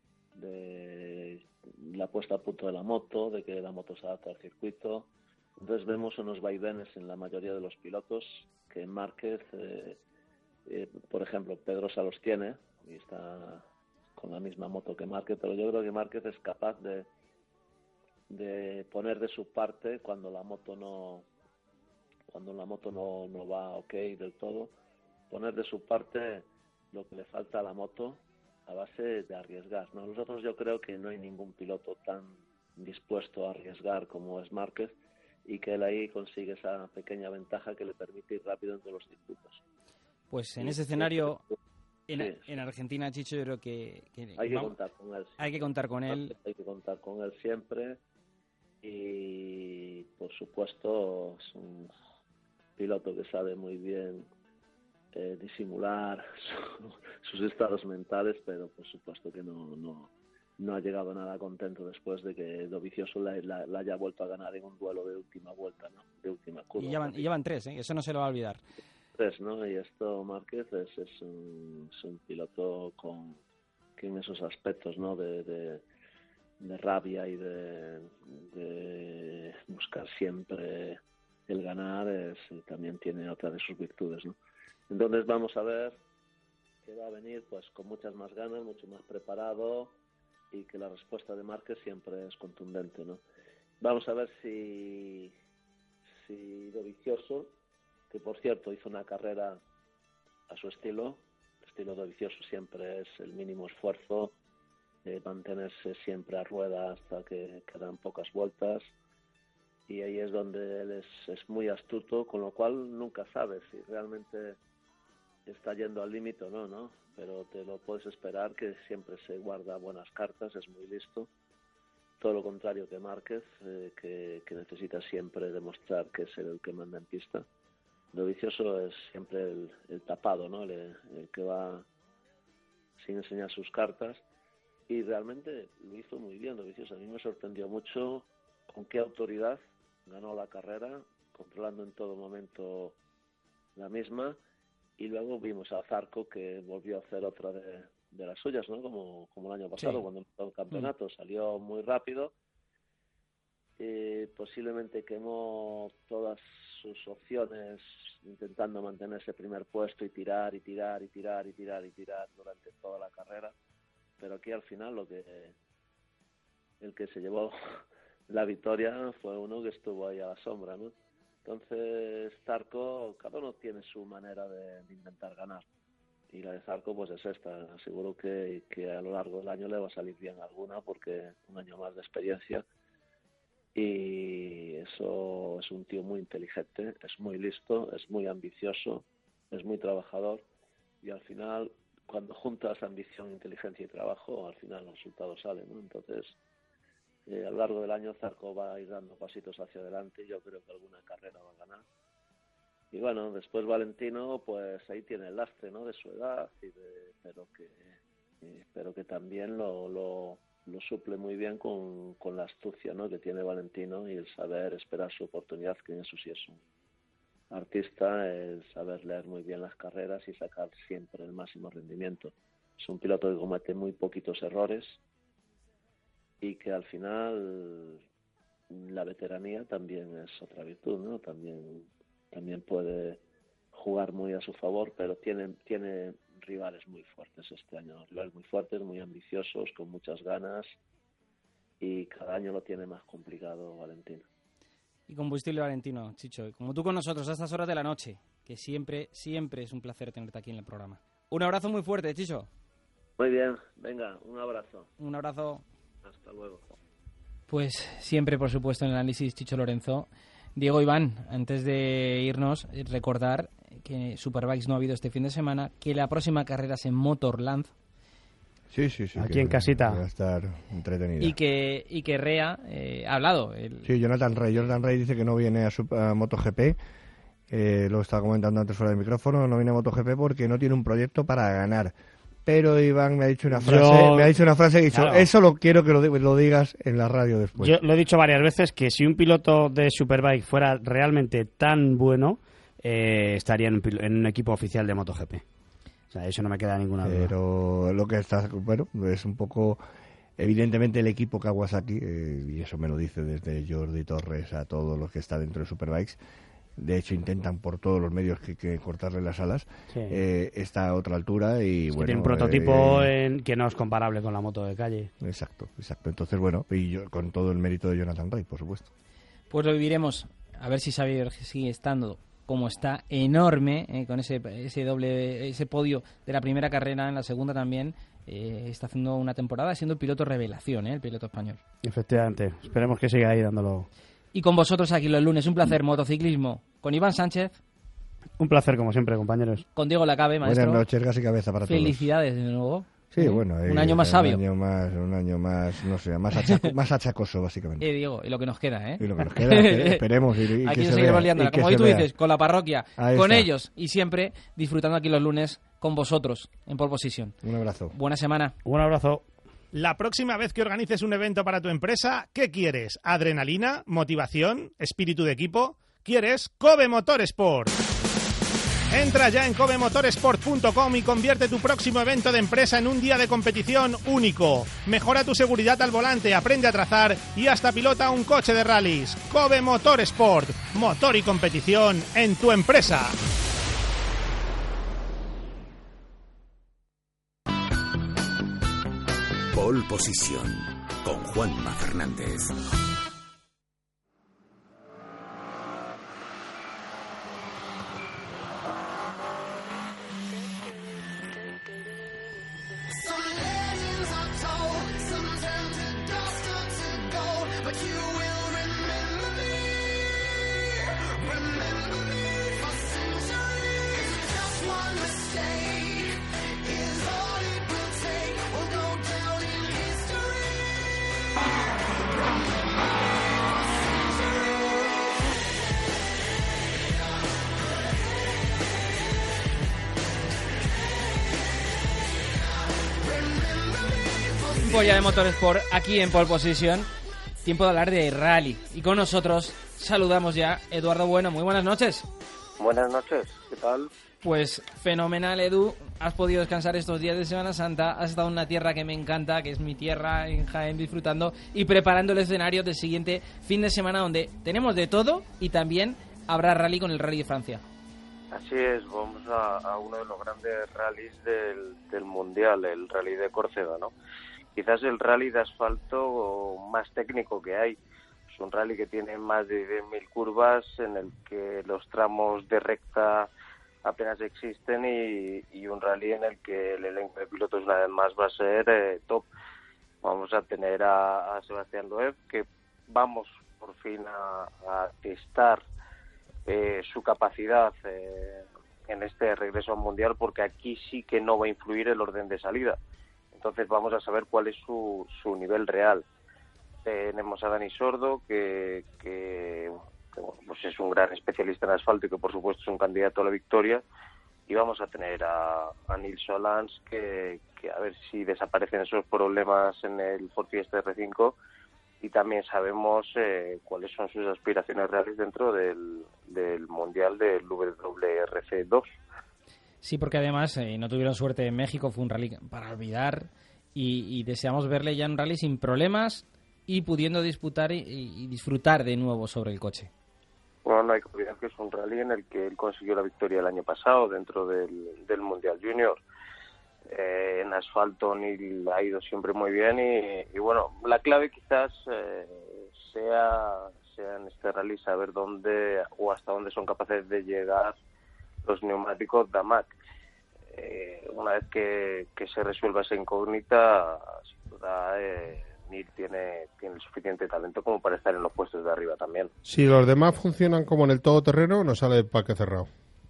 la puesta a punto de la moto, de que la moto se adapte al circuito. Entonces vemos unos vaivenes en la mayoría de los pilotos que Márquez, por ejemplo, Pedrosa los tiene y está con la misma moto que Márquez, pero yo creo que Márquez es capaz de poner de su parte cuando la moto no va ok del todo, poner de su parte lo que le falta a la moto a base de arriesgar, ¿no? Nosotros yo creo que no hay ningún piloto tan dispuesto a arriesgar como es Márquez, y que él ahí consigue esa pequeña ventaja que le permite ir rápido entre los circuitos. Pues en ese escenario, en Argentina, Chicho, yo creo que hay que contar con él. Hay que contar con él. Hay que contar con él siempre, y por supuesto es un piloto que sabe muy bien disimular sus estados mentales, pero por supuesto que no ha llegado nada contento después de que Dovizioso la haya vuelto a ganar en un duelo de última vuelta, ¿no? De última curva. Y llevan 3, eso no se lo va a olvidar. 3, ¿no? Y esto Márquez es un piloto que en esos aspectos, ¿no? De rabia y de buscar siempre el ganar, también tiene otra de sus virtudes, ¿no? Entonces vamos a ver que va a venir pues con muchas más ganas, mucho más preparado, y que la respuesta de Márquez siempre es contundente, ¿no? Vamos a ver si Dovizioso, que por cierto hizo una carrera a su estilo, el estilo Dovizioso siempre es el mínimo esfuerzo, mantenerse siempre a rueda hasta que quedan pocas vueltas, y ahí es donde él es muy astuto, con lo cual nunca sabes si realmente está yendo al límite o no, pero te lo puedes esperar, que siempre se guarda buenas cartas, es muy listo, todo lo contrario que Márquez, que necesita siempre demostrar que es el que manda en pista. Dovizioso es siempre el tapado, ¿no? El que va sin enseñar sus cartas, y realmente lo hizo muy bien Dovizioso. A mí me sorprendió mucho con qué autoridad ganó la carrera, controlando en todo momento la misma. Y luego vimos a Zarco, que volvió a hacer otra de las suyas, ¿no? Como el año pasado, sí, cuando empezó el campeonato. Salió muy rápido. Posiblemente quemó todas sus opciones intentando mantener ese primer puesto y tirar durante toda la carrera. Pero aquí al final el que se llevó la victoria fue uno que estuvo ahí a la sombra, ¿no? Entonces Zarco, cada uno tiene su manera de intentar ganar, y la de Zarco pues es esta. Seguro que a lo largo del año le va a salir bien alguna, porque un año más de experiencia, y eso es un tío muy inteligente, es muy listo, es muy ambicioso, es muy trabajador, y al final cuando juntas ambición, inteligencia y trabajo, al final los resultados salen, ¿no? Entonces, a lo largo del año Zarco va a ir dando pasitos hacia adelante y yo creo que alguna carrera va a ganar. Y bueno, después Valentino, pues ahí tiene el lastre, ¿no? De su edad, pero que también lo suple muy bien con la astucia, ¿no? Que tiene Valentino y el saber esperar su oportunidad, que en eso sí es un artista, el saber leer muy bien las carreras y sacar siempre el máximo rendimiento. Es un piloto que comete muy poquitos errores y que al final la veteranía también es otra virtud, ¿no? También puede jugar muy a su favor, pero tiene rivales muy fuertes este año, rivales muy fuertes, muy ambiciosos, con muchas ganas, y cada año lo tiene más complicado Valentino. Y combustible Valentino, Chicho, como tú con nosotros a estas horas de la noche, que siempre es un placer tenerte aquí en el programa. Un abrazo muy fuerte, Chicho. Muy bien, venga, un abrazo. Un abrazo. Hasta luego. Pues siempre, por supuesto, en el análisis Chicho Lorenzo. Diego, Iván, antes de irnos, recordar que Superbikes no ha habido este fin de semana, que la próxima carrera es en Motorland. Sí. Aquí en casita. Va a estar entretenida. Y que Rea ha hablado. Sí, Jonathan Rey dice que no viene a MotoGP. Lo estaba comentando antes fuera del micrófono. No viene a MotoGP porque no tiene un proyecto para ganar. Pero Iván me ha dicho una frase que he dicho, claro, eso lo quiero que lo digas en la radio después. Yo lo he dicho varias veces, que si un piloto de Superbike fuera realmente tan bueno, estaría en un equipo oficial de MotoGP. O sea, eso no me queda ninguna duda. Pero lo que está, bueno, es un poco, evidentemente el equipo Kawasaki, y eso me lo dice desde Jordi Torres a todos los que están dentro de Superbikes. De hecho, intentan por todos los medios que cortarle las alas. Sí. Está a otra altura y es bueno. Tiene un prototipo que no es comparable con la moto de calle. Exacto. Entonces, bueno, y yo, con todo el mérito de Jonathan Rey, por supuesto. Pues lo viviremos. A ver si Xavier sigue estando como está, enorme, con ese podio de la primera carrera, en la segunda también. Está haciendo una temporada siendo el piloto revelación, el piloto español. Efectivamente. Esperemos que siga ahí dándolo. Y con vosotros aquí los lunes, un placer, motociclismo. Con Iván Sánchez. Un placer, como siempre, compañeros. Con Diego Lacabe, maestro. Buenas noches, gas y cabeza para todos. Felicidades de nuevo. Sí, bueno. Un año más sabio. Un año más, no sé, más achacoso, básicamente. Diego, y lo que nos queda, ¿eh? Y lo que nos queda, esperemos. Y aquí que seguiremos liándola, como hoy tú dices, con la parroquia, ahí con está. ellos, y siempre disfrutando aquí los lunes con vosotros, en Pole Position. Un abrazo. Buena semana. Un abrazo. La próxima vez que organices un evento para tu empresa, ¿qué quieres? ¿Adrenalina? ¿Motivación? ¿Espíritu de equipo? ¿Quieres Kobe Motorsport? Entra ya en kobemotorsport.com y convierte tu próximo evento de empresa en un día de competición único. Mejora tu seguridad al volante, aprende a trazar y hasta pilota un coche de rallies. Kobe Motorsport, motor y competición en tu empresa. Pole Position con Juanma Fernández. Ya de Motorsport aquí en Pole Position. Tiempo de hablar de rally. Y con nosotros saludamos ya a Eduardo Bueno. Muy buenas noches. Buenas noches, ¿qué tal? Pues fenomenal, Edu. Has podido descansar estos días de Semana Santa. Has estado en una tierra que me encanta, que es mi tierra, en Jaén, disfrutando y preparando el escenario del siguiente fin de semana, donde tenemos de todo y también habrá rally con el Rally de Francia. Así es, vamos a uno de los grandes rallies del Mundial, el Rally de Córcega, ¿no? Quizás el rally de asfalto más técnico que hay. Es un rally que tiene más de 10.000 curvas, en el que los tramos de recta apenas existen y un rally en el que el elenco de pilotos una vez más va a ser top. Vamos a tener a Sebastián Loeb, que vamos por fin a testar su capacidad en este regreso al Mundial, porque aquí sí que no va a influir el orden de salida. Entonces vamos a saber cuál es su nivel real. Tenemos a Dani Sordo, que bueno, pues es un gran especialista en asfalto y que por supuesto es un candidato a la victoria. Y vamos a tener a Nils Solans, que a ver si desaparecen esos problemas en el Ford Fiesta R5, y también sabemos cuáles son sus aspiraciones reales dentro del Mundial del WRC2. Sí, porque además no tuvieron suerte en México, fue un rally para olvidar, y deseamos verle ya en un rally sin problemas y pudiendo disputar y disfrutar de nuevo sobre el coche. Bueno, no hay que olvidar que es un rally en el que él consiguió la victoria el año pasado dentro del Mundial Junior. En asfalto Neil ha ido siempre muy bien y bueno, la clave quizás sea en este rally saber dónde o hasta dónde son capaces de llegar los neumáticos Damac. Una vez que se resuelva esa incógnita, sin duda Neil tiene el suficiente talento como para estar en los puestos de arriba también. Si los demás funcionan como en el todoterreno, no sale parque cerrado.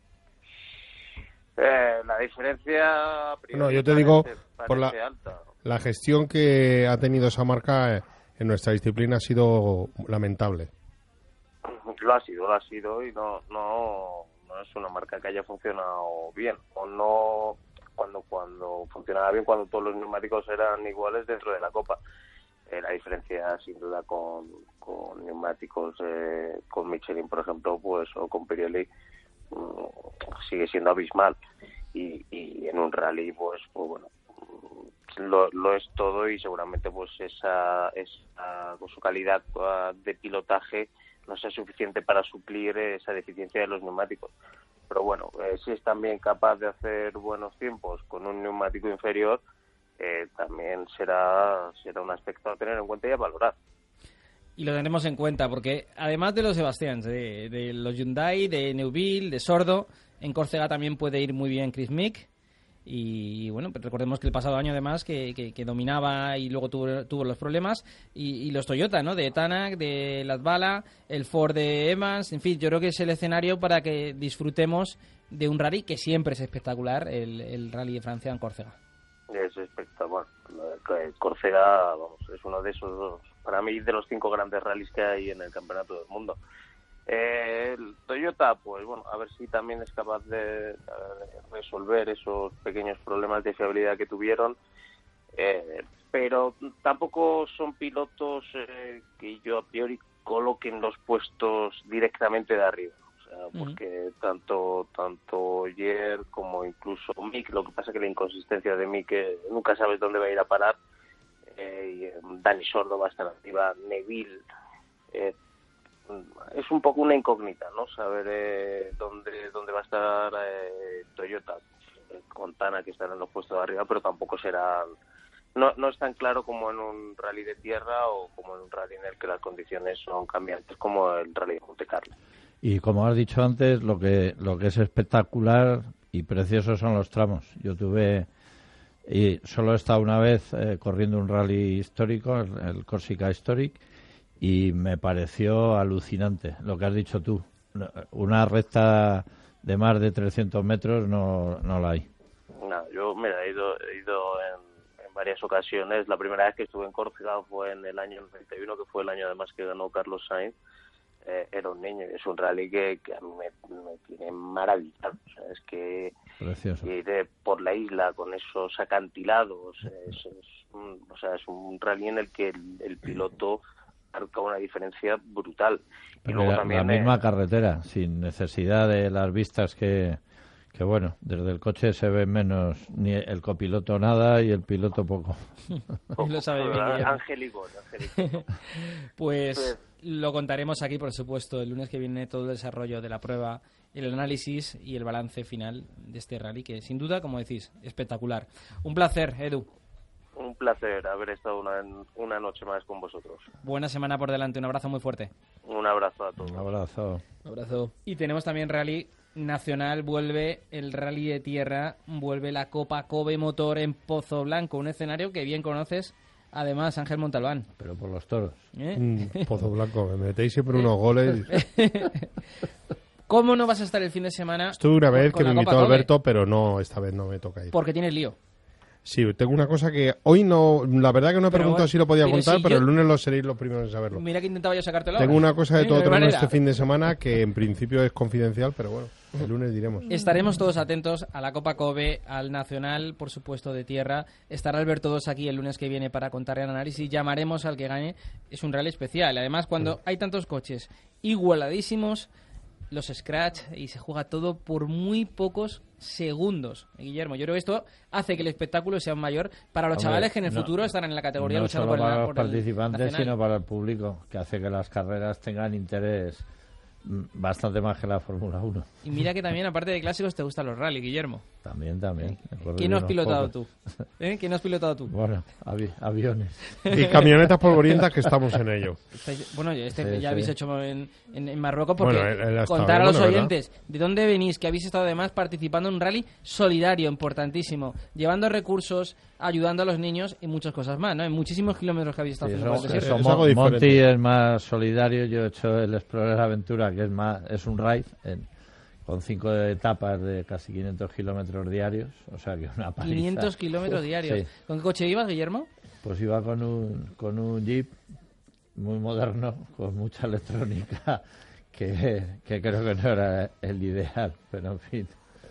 La diferencia... No, yo te digo, por alta. la gestión que ha tenido esa marca en nuestra disciplina ha sido lamentable. Lo ha sido y no es una marca que haya funcionado bien, o no cuando funcionaba bien, cuando todos los neumáticos eran iguales dentro de la Copa. La diferencia sin duda con neumáticos con Michelin, por ejemplo, pues o con Pirelli, sigue siendo abismal, y en un rally pues bueno, lo es todo, y seguramente pues esa con su calidad de pilotaje no sea suficiente para suplir esa deficiencia de los neumáticos. Pero bueno, si es también capaz de hacer buenos tiempos con un neumático inferior, también será un aspecto a tener en cuenta y a valorar. Y lo tendremos en cuenta porque además de los Sebastians, de los Hyundai, de Neuville, de Sordo, en Córcega también puede ir muy bien Chris Mick. Y bueno, pues recordemos que el pasado año además que dominaba y luego tuvo los problemas, y los Toyota, ¿no? De Tanak, de Latvala, el Ford de Evans, en fin, yo creo que es el escenario para que disfrutemos de un rally que siempre es espectacular, el Rally de Francia en Córcega. Es espectacular. Córcega, vamos, es uno de esos, para mí, de los 5 grandes rallies que hay en el Campeonato del Mundo. El Toyota, pues bueno, a ver si también es capaz de resolver esos pequeños problemas de fiabilidad que tuvieron, pero tampoco son pilotos que yo a priori coloque en los puestos directamente de arriba. Porque tanto Ogier como incluso Mick, lo que pasa que la inconsistencia de Mick, nunca sabes dónde va a ir a parar, y Dani Sordo va a estar arriba, Neville, es un poco una incógnita, ¿no? Saber dónde va a estar Toyota, con Tana, que estará en los puestos de arriba, pero tampoco será... No es tan claro como en un rally de tierra o como en un rally en el que las condiciones son cambiantes, como el rally de Monte Carlo. Y como has dicho antes, lo que es espectacular y precioso son los tramos. Yo solo he estado una vez corriendo un rally histórico, el Corsica Historic, y me pareció alucinante lo que has dicho tú. Una recta de más de 300 metros no la hay. No, yo he ido en varias ocasiones. La primera vez que estuve en Córcega fue en el año 91, que fue el año además que ganó Carlos Sainz. Era un niño, y es un rally que a mí me tiene maravillado. O sea, es que ir por la isla con esos acantilados, es un rally en el que el piloto marca una diferencia brutal. Y luego también la misma carretera, sin necesidad de las vistas que bueno, desde el coche se ve menos, ni el copiloto nada y el piloto poco. Lo sabe bien, Angélico. Pues lo contaremos aquí, por supuesto, el lunes que viene, todo el desarrollo de la prueba, el análisis y el balance final de este rally, que sin duda, como decís, espectacular. Un placer, Edu. Un placer haber estado una noche más con vosotros. Buena semana por delante, un abrazo muy fuerte. Un abrazo a todos. Un abrazo. Y tenemos también rally nacional, vuelve el rally de tierra, vuelve la Copa Kobe Motor en Pozo Blanco, un escenario que bien conoces, además, Ángel Montalbán. Pero por los toros. Pozo Blanco, me metéis siempre unos goles. ¿Cómo no vas a estar el fin de semana? Estuve una vez con que me la invitó Copa Kobe? Alberto, pero no, esta vez no me toca ir. Porque tienes lío. Sí, tengo una cosa que hoy no... La verdad que no he Pero preguntado bueno, si lo podía pero contar, si pero yo- el lunes seréis los primeros en saberlo. Mira que intentaba yo sacártelo. Tengo una cosa de todo terreno manera. este fin de semana que en principio es confidencial, pero bueno, el lunes diremos. Estaremos todos atentos a la Copa Kobe, al Nacional, por supuesto, de tierra. Estará Alberto II aquí el lunes que viene para contar el análisis. Llamaremos al que gane. Es un rally especial. Además, cuando hay tantos coches igualadísimos, los scratch y se juega todo por muy pocos segundos. Guillermo, yo creo que esto hace que el espectáculo sea mayor para los Hombre, chavales que en el no- futuro estarán en la categoría no luchando solo por el para los por el participantes, nacional. sino para el público, que hace que las carreras tengan interés bastante más que la Fórmula 1. Y mira que también, aparte de clásicos, te gustan los rally, Guillermo. También. ¿Quién no has pilotado tú? ¿Quién no has pilotado tú? Bueno, aviones. Y camionetas polvorientas que estamos en ello. Bueno, Sí, ya sí. habéis hecho en Marruecos, porque Bueno, él ha estado, contar a los bueno, ¿verdad? oyentes de dónde venís, que habéis estado además participando en un rally solidario, importantísimo, llevando recursos, ayudando a los niños y muchas cosas más, ¿no? En muchísimos kilómetros que habéis estado Sí, haciendo por el eso, desierto. Monty es más solidario, yo he hecho el Explorer Aventura, que es un raid con 5 etapas de casi 500 kilómetros diarios, o sea que una paliza. 500 kilómetros diarios. Sí. ¿Con qué coche ibas, Guillermo? Pues iba con un Jeep muy moderno, con mucha electrónica, que creo que no era el ideal, pero en fin.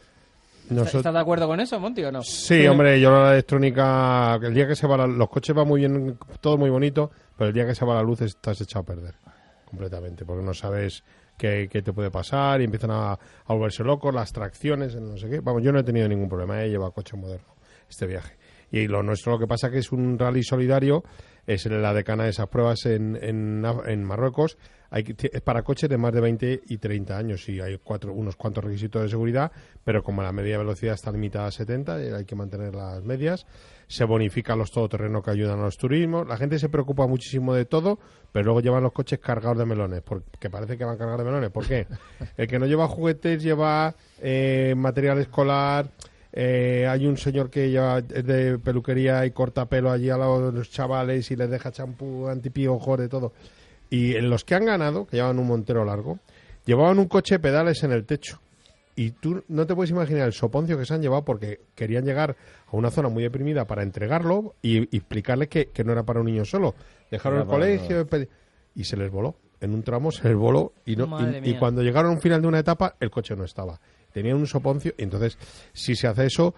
¿Estás de acuerdo con eso, Monty, o no? Sí, hombre, yo la electrónica, el día que se va los coches van muy bien, todo muy bonito, pero el día que se va la luz estás echado a perder completamente, porque no sabes qué te puede pasar y empiezan a volverse locos, las tracciones, no sé qué. Vamos, yo no he tenido ningún problema, he llevado coche moderno este viaje. Y lo nuestro, lo que pasa que es un rally solidario, es en la decana de esas pruebas en Marruecos. Es para coches de más de 20 y 30 años y hay unos cuantos requisitos de seguridad, pero como la media velocidad está limitada a 70, hay que mantener las medias. Se bonifican los todoterrenos que ayudan a los turismos. La gente se preocupa muchísimo de todo, pero luego llevan los coches cargados de melones, porque parece que van cargados de melones. ¿Por qué? El que no lleva juguetes lleva material escolar. Hay un señor que lleva es de peluquería y corta pelo allí al lado de los chavales y les deja champú, antipiojos, de todo. Y en los que han ganado, que llevaban un montero largo, llevaban un coche de pedales en el techo. Y tú no te puedes imaginar el soponcio que se han llevado porque querían llegar a una zona muy deprimida para entregarlo y explicarles que no era para un niño solo. Dejaron Era el para colegio y se les voló. En un tramo se les voló y Madre mía. cuando llegaron al final de una etapa el coche no estaba. Tenían un soponcio y entonces si se hace eso,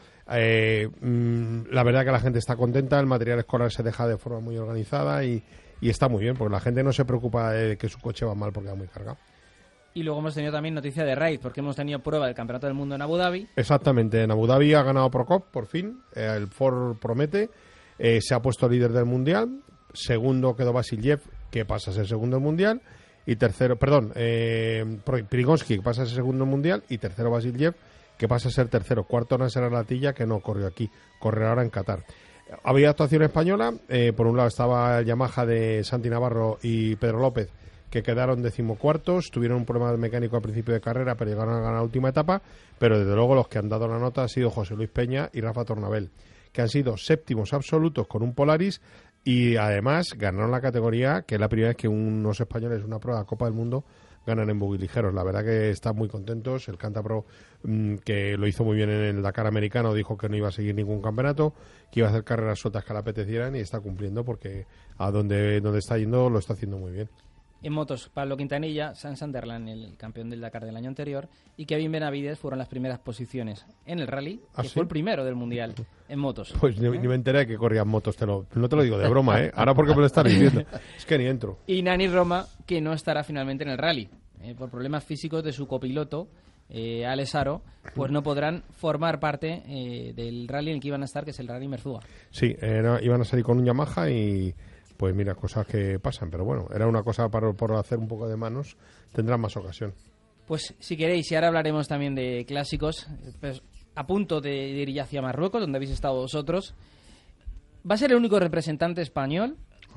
la verdad que la gente está contenta, el material escolar se deja de forma muy organizada y está muy bien porque la gente no se preocupa de que su coche va mal porque va muy cargado. Y luego hemos tenido también noticia de raid, porque hemos tenido prueba del Campeonato del Mundo en Abu Dhabi. Exactamente, en Abu Dhabi ha ganado Procop por fin, el Ford promete, se ha puesto líder del Mundial, segundo quedó Vasiljev, que pasa a ser segundo del Mundial, y tercero, Prigonsky, que pasa a ser segundo del Mundial, y tercero Vasiljev, que pasa a ser tercero. Cuarto Nasser Al-Attiyah, que no corrió aquí, corre ahora en Qatar. Había actuación española, por un lado estaba el Yamaha de Santi Navarro y Pedro López, que quedaron decimocuartos, tuvieron un problema mecánico al principio de carrera, pero llegaron a ganar la última etapa, pero desde luego los que han dado la nota han sido José Luis Peña y Rafa Tornabel, que han sido séptimos absolutos con un Polaris y además ganaron la categoría, que es la primera vez que unos españoles, una prueba de Copa del Mundo, ganan en buggy ligeros. La verdad que están muy contentos. El Cántabro, que lo hizo muy bien en el Dakar americano, dijo que no iba a seguir ningún campeonato, que iba a hacer carreras sueltas que le apetecieran y está cumpliendo porque a donde está yendo lo está haciendo muy bien. En motos, Pablo Quintanilla, Sam Sunderland, el campeón del Dakar del año anterior, y Kevin Benavides fueron las primeras posiciones en el rally, ¿Ah, que sí? fue el primero del Mundial en motos. Pues ni me enteré que corrían motos, no te lo digo de broma, ¿eh? Ahora porque me lo estás diciendo. Es que ni entro. Y Nani Roma, que no estará finalmente en el rally. Por problemas físicos de su copiloto, Alex Aro, pues no podrán formar parte del rally en el que iban a estar, que es el Rally Merzuga. Sí, iban a salir con un Yamaha y pues mira, cosas que pasan, pero bueno, era una cosa por hacer un poco de manos, tendrán más ocasión. Pues si queréis, y ahora hablaremos también de clásicos, pues, a punto de ir ya hacia Marruecos, donde habéis estado vosotros. Va a ser el único representante español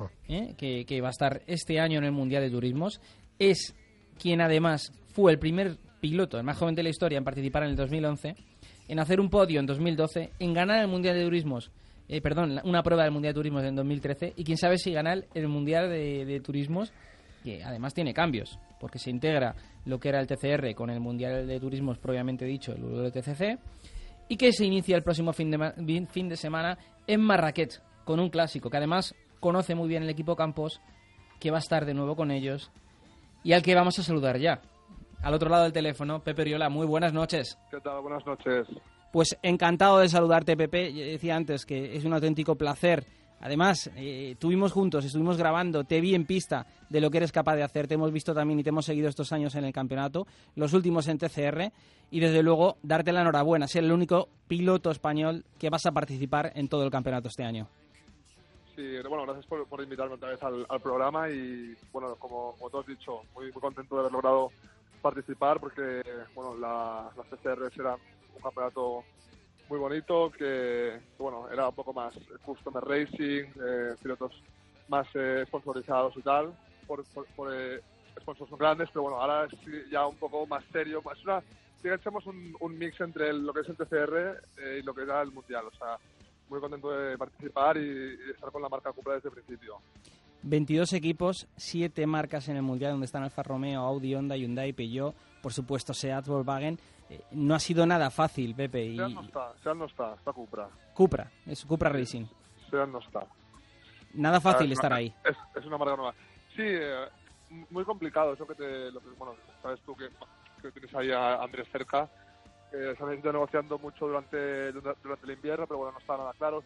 que va a estar este año en el Mundial de Turismos. Es quien además fue el primer piloto, el más joven de la historia, en participar en el 2011, en hacer un podio en 2012, en ganar el Mundial de Turismos, una prueba del Mundial de Turismos en 2013, y quién sabe si ganar el Mundial de Turismos, que además tiene cambios, porque se integra lo que era el TCR con el Mundial de Turismos propiamente dicho, el WTCC, y que se inicia el próximo fin de semana en Marrakech con un clásico que además conoce muy bien el equipo Campos, que va a estar de nuevo con ellos y al que vamos a saludar ya. Al otro lado del teléfono, Pepe Oriola, muy buenas noches. ¿Qué tal? Buenas noches. Pues encantado de saludarte, Pepe. Yo decía antes que es un auténtico placer. Además, estuvimos juntos, estuvimos grabando, te vi en pista de lo que eres capaz de hacer. Te hemos visto también y te hemos seguido estos años en el campeonato, los últimos en TCR, y desde luego darte la enhorabuena, ser el único piloto español que vas a participar en todo el campeonato este año. Sí, bueno, gracias por invitarme otra vez al programa y, bueno, como tú has dicho, muy contento de haber logrado participar porque, bueno, las TCRs eran un campeonato muy bonito que, bueno, era un poco más customer racing, pilotos más sponsorizados y tal, por sponsors grandes, pero bueno, ahora es ya un poco más serio, digamos un mix entre lo que es el TCR y lo que era el Mundial, o sea, muy contento de participar y estar con la marca Cupra desde el principio. 22 equipos, 7 marcas en el Mundial donde están Alfa Romeo, Audi, Honda, Hyundai, Peugeot, por supuesto Seat, Volkswagen. No ha sido nada fácil, Pepe. Seat no está Cupra. Cupra, es Cupra Racing. Seat no está. Nada fácil estar ahí. Es una marca nueva. Sí, muy complicado, eso bueno, sabes tú que tienes ahí a Andrés cerca. Se han ido negociando mucho durante el invierno, pero bueno, no estaba nada claro.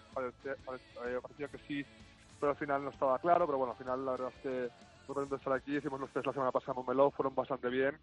Parecía que sí, pero al final no estaba claro. Pero bueno, al final la verdad es que muy contento de estar aquí. Hicimos los test la semana pasada en Montmeló, fueron bastante bien.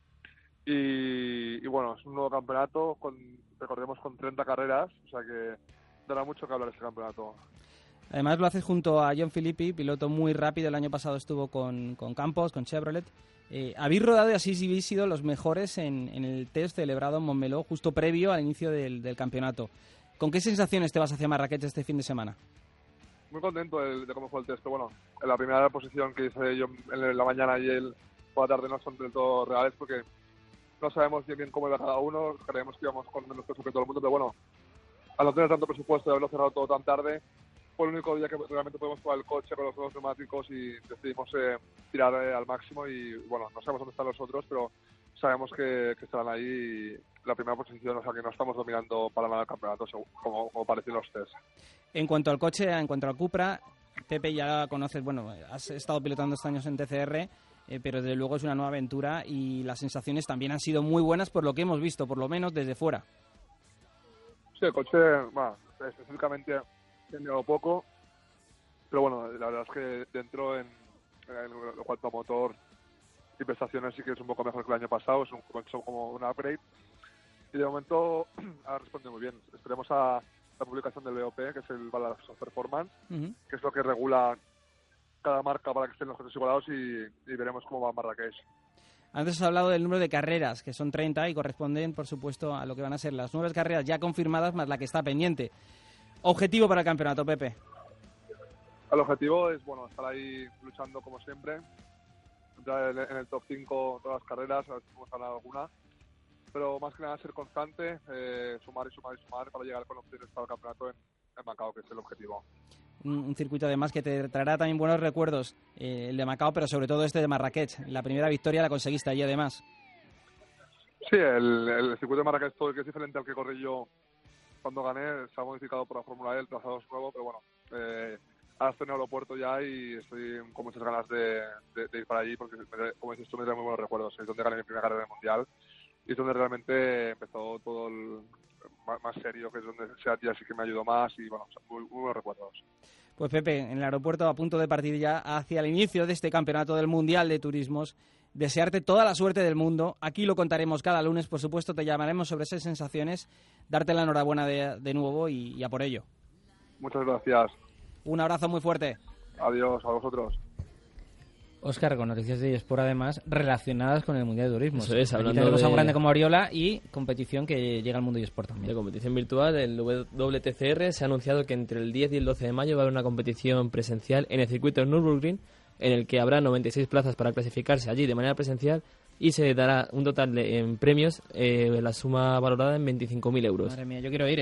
Y bueno, es un nuevo campeonato, recordemos, con 30 carreras, o sea que dará mucho que hablar este campeonato. Además lo haces junto a John Filippi, piloto muy rápido, el año pasado estuvo con Campos, con Chevrolet. Habéis rodado y así habéis sido los mejores en el test celebrado en Montmeló, justo previo al inicio del campeonato. ¿Con qué sensaciones te vas hacia Marrakech este fin de semana? Muy contento de cómo fue el test, pero bueno, en la primera posición que hice yo en la mañana y él por la tarde no son del todo reales porque no sabemos bien cómo iba cada uno, creemos que íbamos con menos peso que todo el mundo, pero bueno, al no tener tanto presupuesto y haberlo cerrado todo tan tarde, fue el único día que realmente podemos probar el coche con los dos neumáticos y decidimos tirar al máximo y bueno, no sabemos dónde están los otros, pero sabemos que estarán ahí la primera posición, o sea que no estamos dominando para nada el campeonato como parecen los test. En cuanto al coche, en cuanto al Cupra, Pepe, ya conoces, bueno, has estado pilotando estos años en TCR, pero desde luego es una nueva aventura y las sensaciones también han sido muy buenas por lo que hemos visto, por lo menos desde fuera. Sí, el coche, bueno, específicamente he mirado poco, pero bueno, la verdad es que dentro en cuanto a motor y prestaciones sí que es un poco mejor que el año pasado, es como un upgrade y de momento ha respondido muy bien. Esperemos a la publicación del BOP, que es el Balance of Performance, que es lo que regula cada marca para que estén los coches igualados y veremos cómo va Marrakech. Antes has hablado del número de carreras, que son 30 y corresponden, por supuesto, a lo que van a ser las nuevas carreras ya confirmadas más la que está pendiente. ¿Objetivo para el campeonato, Pepe? El objetivo es, bueno, estar ahí luchando como siempre, entrar en el top 5 todas las carreras, a ver si podemos ganar alguna, pero más que nada ser constante, sumar para llegar con opciones para el campeonato en Macao, que es el objetivo. Un circuito además que te traerá también buenos recuerdos, el de Macao, pero sobre todo este de Marrakech. La primera victoria la conseguiste allí además. Sí, el circuito de Marrakech, todo el que es diferente al que corrí yo cuando gané, se ha modificado por la Fórmula E, el trazado es nuevo, pero bueno, ahora estoy en el aeropuerto ya y estoy con muchas ganas de ir para allí porque, como dices tú, me trae muy buenos recuerdos. Es donde gané mi primera carrera mundial y es donde realmente empezó todo el más serio, que es donde Seat ya sí que me ayudó más y bueno, muy buenos recuerdos. Pues Pepe, en el aeropuerto a punto de partir ya hacia el inicio de este campeonato del Mundial de Turismos, desearte toda la suerte del mundo. Aquí lo contaremos cada lunes, por supuesto te llamaremos sobre esas sensaciones, darte la enhorabuena de nuevo y a por ello. Muchas gracias. Un abrazo muy fuerte. Adiós, a vosotros. Óscar, con noticias de eSport además relacionadas con el Mundial de Turismo. Eso es, hablando tenemos de a un grande como Oriola y competición que llega al mundo de eSport también. De competición virtual, el WTCR se ha anunciado que entre el 10 y el 12 de mayo va a haber una competición presencial en el circuito de Nürburgring, en el que habrá 96 plazas para clasificarse allí de manera presencial y se dará un total en premios, la suma valorada en 25.000 euros. Madre mía, yo quiero ir, ¿eh?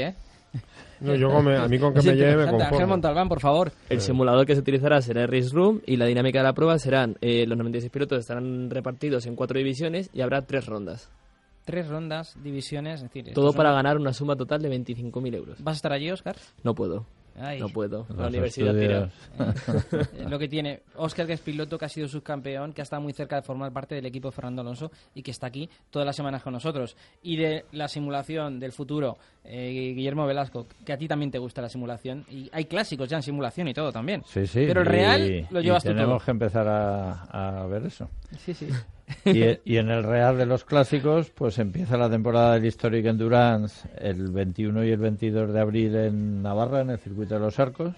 No, a mí con que me lleve me conformo. Ángel Montalbán, por favor. El simulador que se utilizará será el Race Room y la dinámica de la prueba serán los 96 pilotos estarán repartidos en 4 divisiones y habrá 3 rondas. 3 rondas, divisiones, es decir... Todo para ganar una suma total de 25.000 euros. ¿Vas a estar allí, Óscar? No puedo. Ay. No puedo. La Los universidad estudios. tira. Lo que tiene Óscar, que es piloto, que ha sido subcampeón, que ha estado muy cerca de formar parte del equipo de Fernando Alonso y que está aquí todas las semanas con nosotros. Y de la simulación del futuro, Guillermo Velasco, que a ti también te gusta la simulación. Y hay clásicos ya en simulación y todo también. Sí, sí. Pero el real lo llevas tú todo. Tenemos que empezar a ver eso. Sí, sí. Y en el Real de los Clásicos, pues empieza la temporada del Historic Endurance el 21 y el 22 de abril en Navarra, en el Circuito de los Arcos.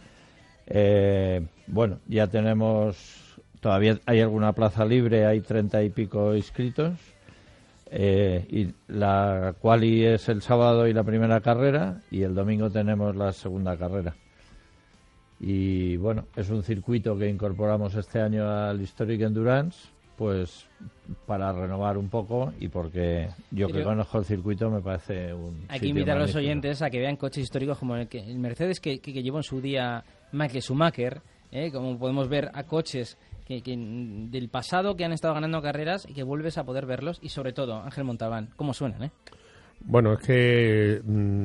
Bueno, ya tenemos, todavía hay alguna plaza libre, hay 30 y pico inscritos. Y la quali es el sábado y la primera carrera, y el domingo tenemos la segunda carrera. Y bueno, es un circuito que incorporamos este año al Historic Endurance, pues para renovar un poco y porque yo que conozco el circuito me parece un Hay que invitar a los oyentes a que vean coches históricos como el Mercedes que llevó en su día Michael Schumacher, como podemos ver a coches que del pasado que han estado ganando carreras y que vuelves a poder verlos, y sobre todo, Ángel Montalbán, ¿cómo suenan? Bueno, es que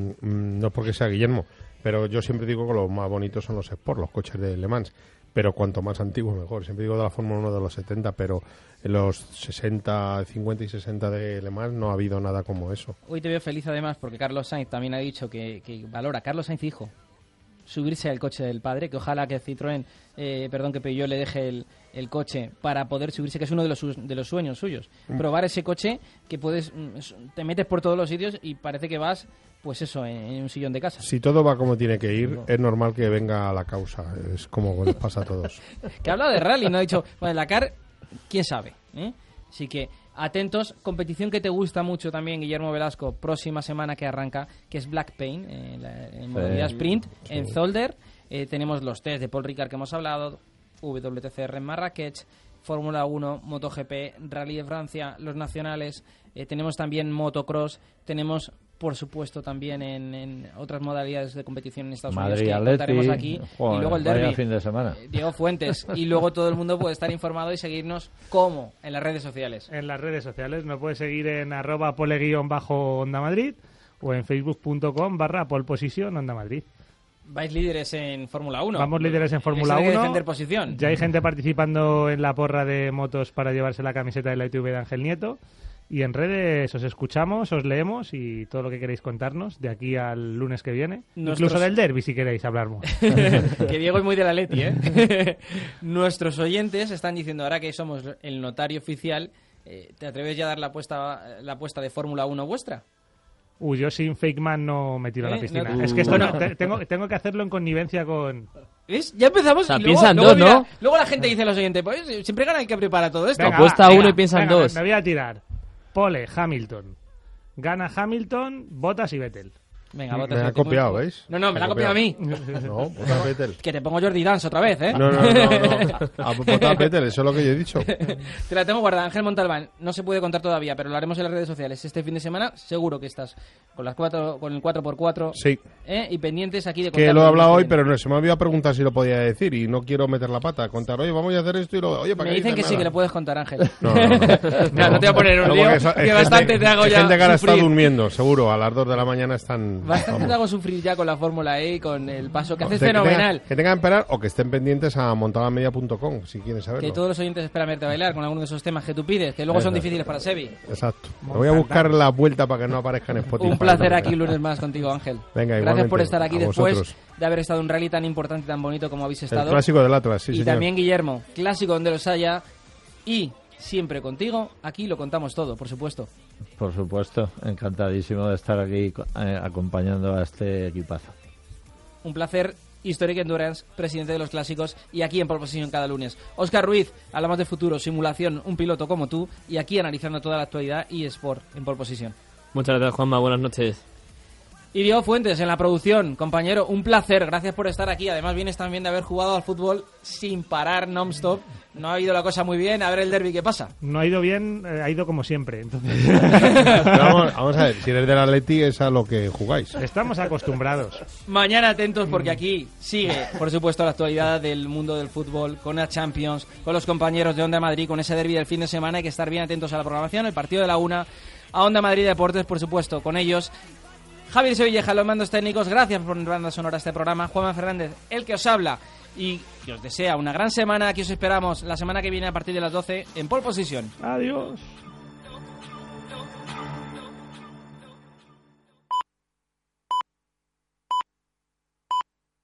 no es porque sea Guillermo, pero yo siempre digo que los más bonitos son los Sport, los coches de Le Mans. Pero cuanto más antiguo mejor. Siempre digo de la Fórmula 1 de los 70, pero en los 60, 50 y 60 de Le Mans no ha habido nada como eso. Hoy te veo feliz además porque Carlos Sainz también ha dicho que valora, Carlos Sainz hijo, subirse al coche del padre, que ojalá que Citroën, que Peugeot le deje el coche para poder subirse, que es uno de los sueños suyos. Probar ese coche que te metes por todos los sitios y parece que vas... Pues eso, en un sillón de casa. Si todo va como tiene que ir, es normal que venga a la causa. Es como les pasa a todos. Que ha hablado de rally, no ha dicho... Bueno, la CAR, quién sabe. Así que atentos. Competición que te gusta mucho también, Guillermo Velasco, próxima semana que arranca, que es Black Paint, en modalidad sprint, en Zolder. Tenemos los test de Paul Ricard que hemos hablado, WTCR en Marrakech, Fórmula 1, MotoGP, Rally de Francia, los nacionales. Tenemos también motocross, tenemos... Por supuesto, también en otras modalidades de competición en Estados Unidos que contaremos aquí. Joder, y luego el derbi. Fin de semana. Diego Fuentes. Y luego todo el mundo puede estar informado y seguirnos ¿cómo? En las redes sociales. En las redes sociales nos puedes seguir en @pole_Onda Madrid o en facebook.com/poleposition Onda Madrid. Vais líderes en Fórmula 1. Vamos líderes en Fórmula 1. Hay que defender posición. Ya hay gente participando en la porra de motos para llevarse la camiseta de la ITV de Ángel Nieto. Y en redes os escuchamos, os leemos y todo lo que queréis contarnos de aquí al lunes que viene. Incluso del derbi, si queréis hablarnos. Que Diego es muy de la Leti, Nuestros oyentes están diciendo, ahora que somos el notario oficial, ¿te atreves ya a dar la apuesta de Fórmula 1 vuestra? Yo sin Fake Man no me tiro a la piscina. Es que esto tengo que hacerlo en connivencia con... ¿Ves? Ya empezamos. O sea, y piensan luego, dos, ¿no? Luego la gente dice a los oyentes, pues siempre gana el que prepara todo esto. Venga, apuesta uno y piensan dos. Me voy a tirar. Pole, Hamilton. Gana Hamilton, Bottas y Vettel. Venga, me ha copiado, ¿veis? No, me la ha copiado a mí. No, Bottas Vettel. Que te pongo Jordi Dance otra vez, No. A Bottas Vettel, eso es lo que yo he dicho. Te la tengo guardada, Ángel Montalbán. No se puede contar todavía, pero lo haremos en las redes sociales. Este fin de semana seguro que estás con el 4x4. Sí. Y pendientes aquí de contar. Que lo he hablado hoy, pero no, se me olvidó preguntar si lo podía decir y no quiero meter la pata. Contar, oye, vamos a hacer esto y luego, oye, ¿para me qué dicen que nada? sí, que lo puedes contar, Ángel. No te voy a poner un lío, que bastante te hago ya gente que ahora está sufrir. Durmiendo, seguro. A las 2 de la mañana están... Bastante te hago sufrir ya con la Fórmula E y con el paso que haces fenomenal. Que tengan que esperar o que estén pendientes a montadamedia.com si quieren saberlo. Que todos los oyentes esperan verte bailar con alguno de esos temas que tú pides, que luego son difíciles para Sebi. Exacto. Me voy a buscar la vuelta para que no aparezca en Spotify. Un placer aquí un lunes más contigo, Ángel. Venga, gracias por estar aquí después vosotros. De haber estado en un rally tan importante y tan bonito como habéis estado. El clásico del Atlas, sí, y señor. también Guillermo, clásico donde los haya. Y siempre contigo, aquí lo contamos todo, por supuesto. Por supuesto, encantadísimo de estar aquí acompañando a este equipazo. Un placer. Historic Endurance, presidente de los clásicos, y aquí en Pole Position cada lunes. Óscar Ruiz, hablamos de futuro, simulación, un piloto como tú, y aquí analizando toda la actualidad y Sport en Pole Position. Muchas gracias, Juanma. Buenas noches. Y Diego Fuentes en la producción. Compañero, un placer, gracias por estar aquí. Además vienes también de haber jugado al fútbol sin parar, non-stop. No ha ido la cosa muy bien. A ver el derbi, ¿qué pasa? No ha ido bien, ha ido como siempre. Entonces... vamos a ver, si eres del Atleti es a lo que jugáis. Estamos acostumbrados. Mañana atentos porque aquí sigue, por supuesto, la actualidad del mundo del fútbol, con la Champions, con los compañeros de Onda Madrid, con ese derbi del fin de semana. Hay que estar bien atentos a la programación, el partido de la 1, a Onda Madrid Deportes, por supuesto, con ellos. Javier Sevilleja, los mandos técnicos, gracias por banda sonora a este programa. Juanma Fernández, el que os habla y que os desea una gran semana. Aquí os esperamos la semana que viene a partir de las 12 en Pole Position. Adiós.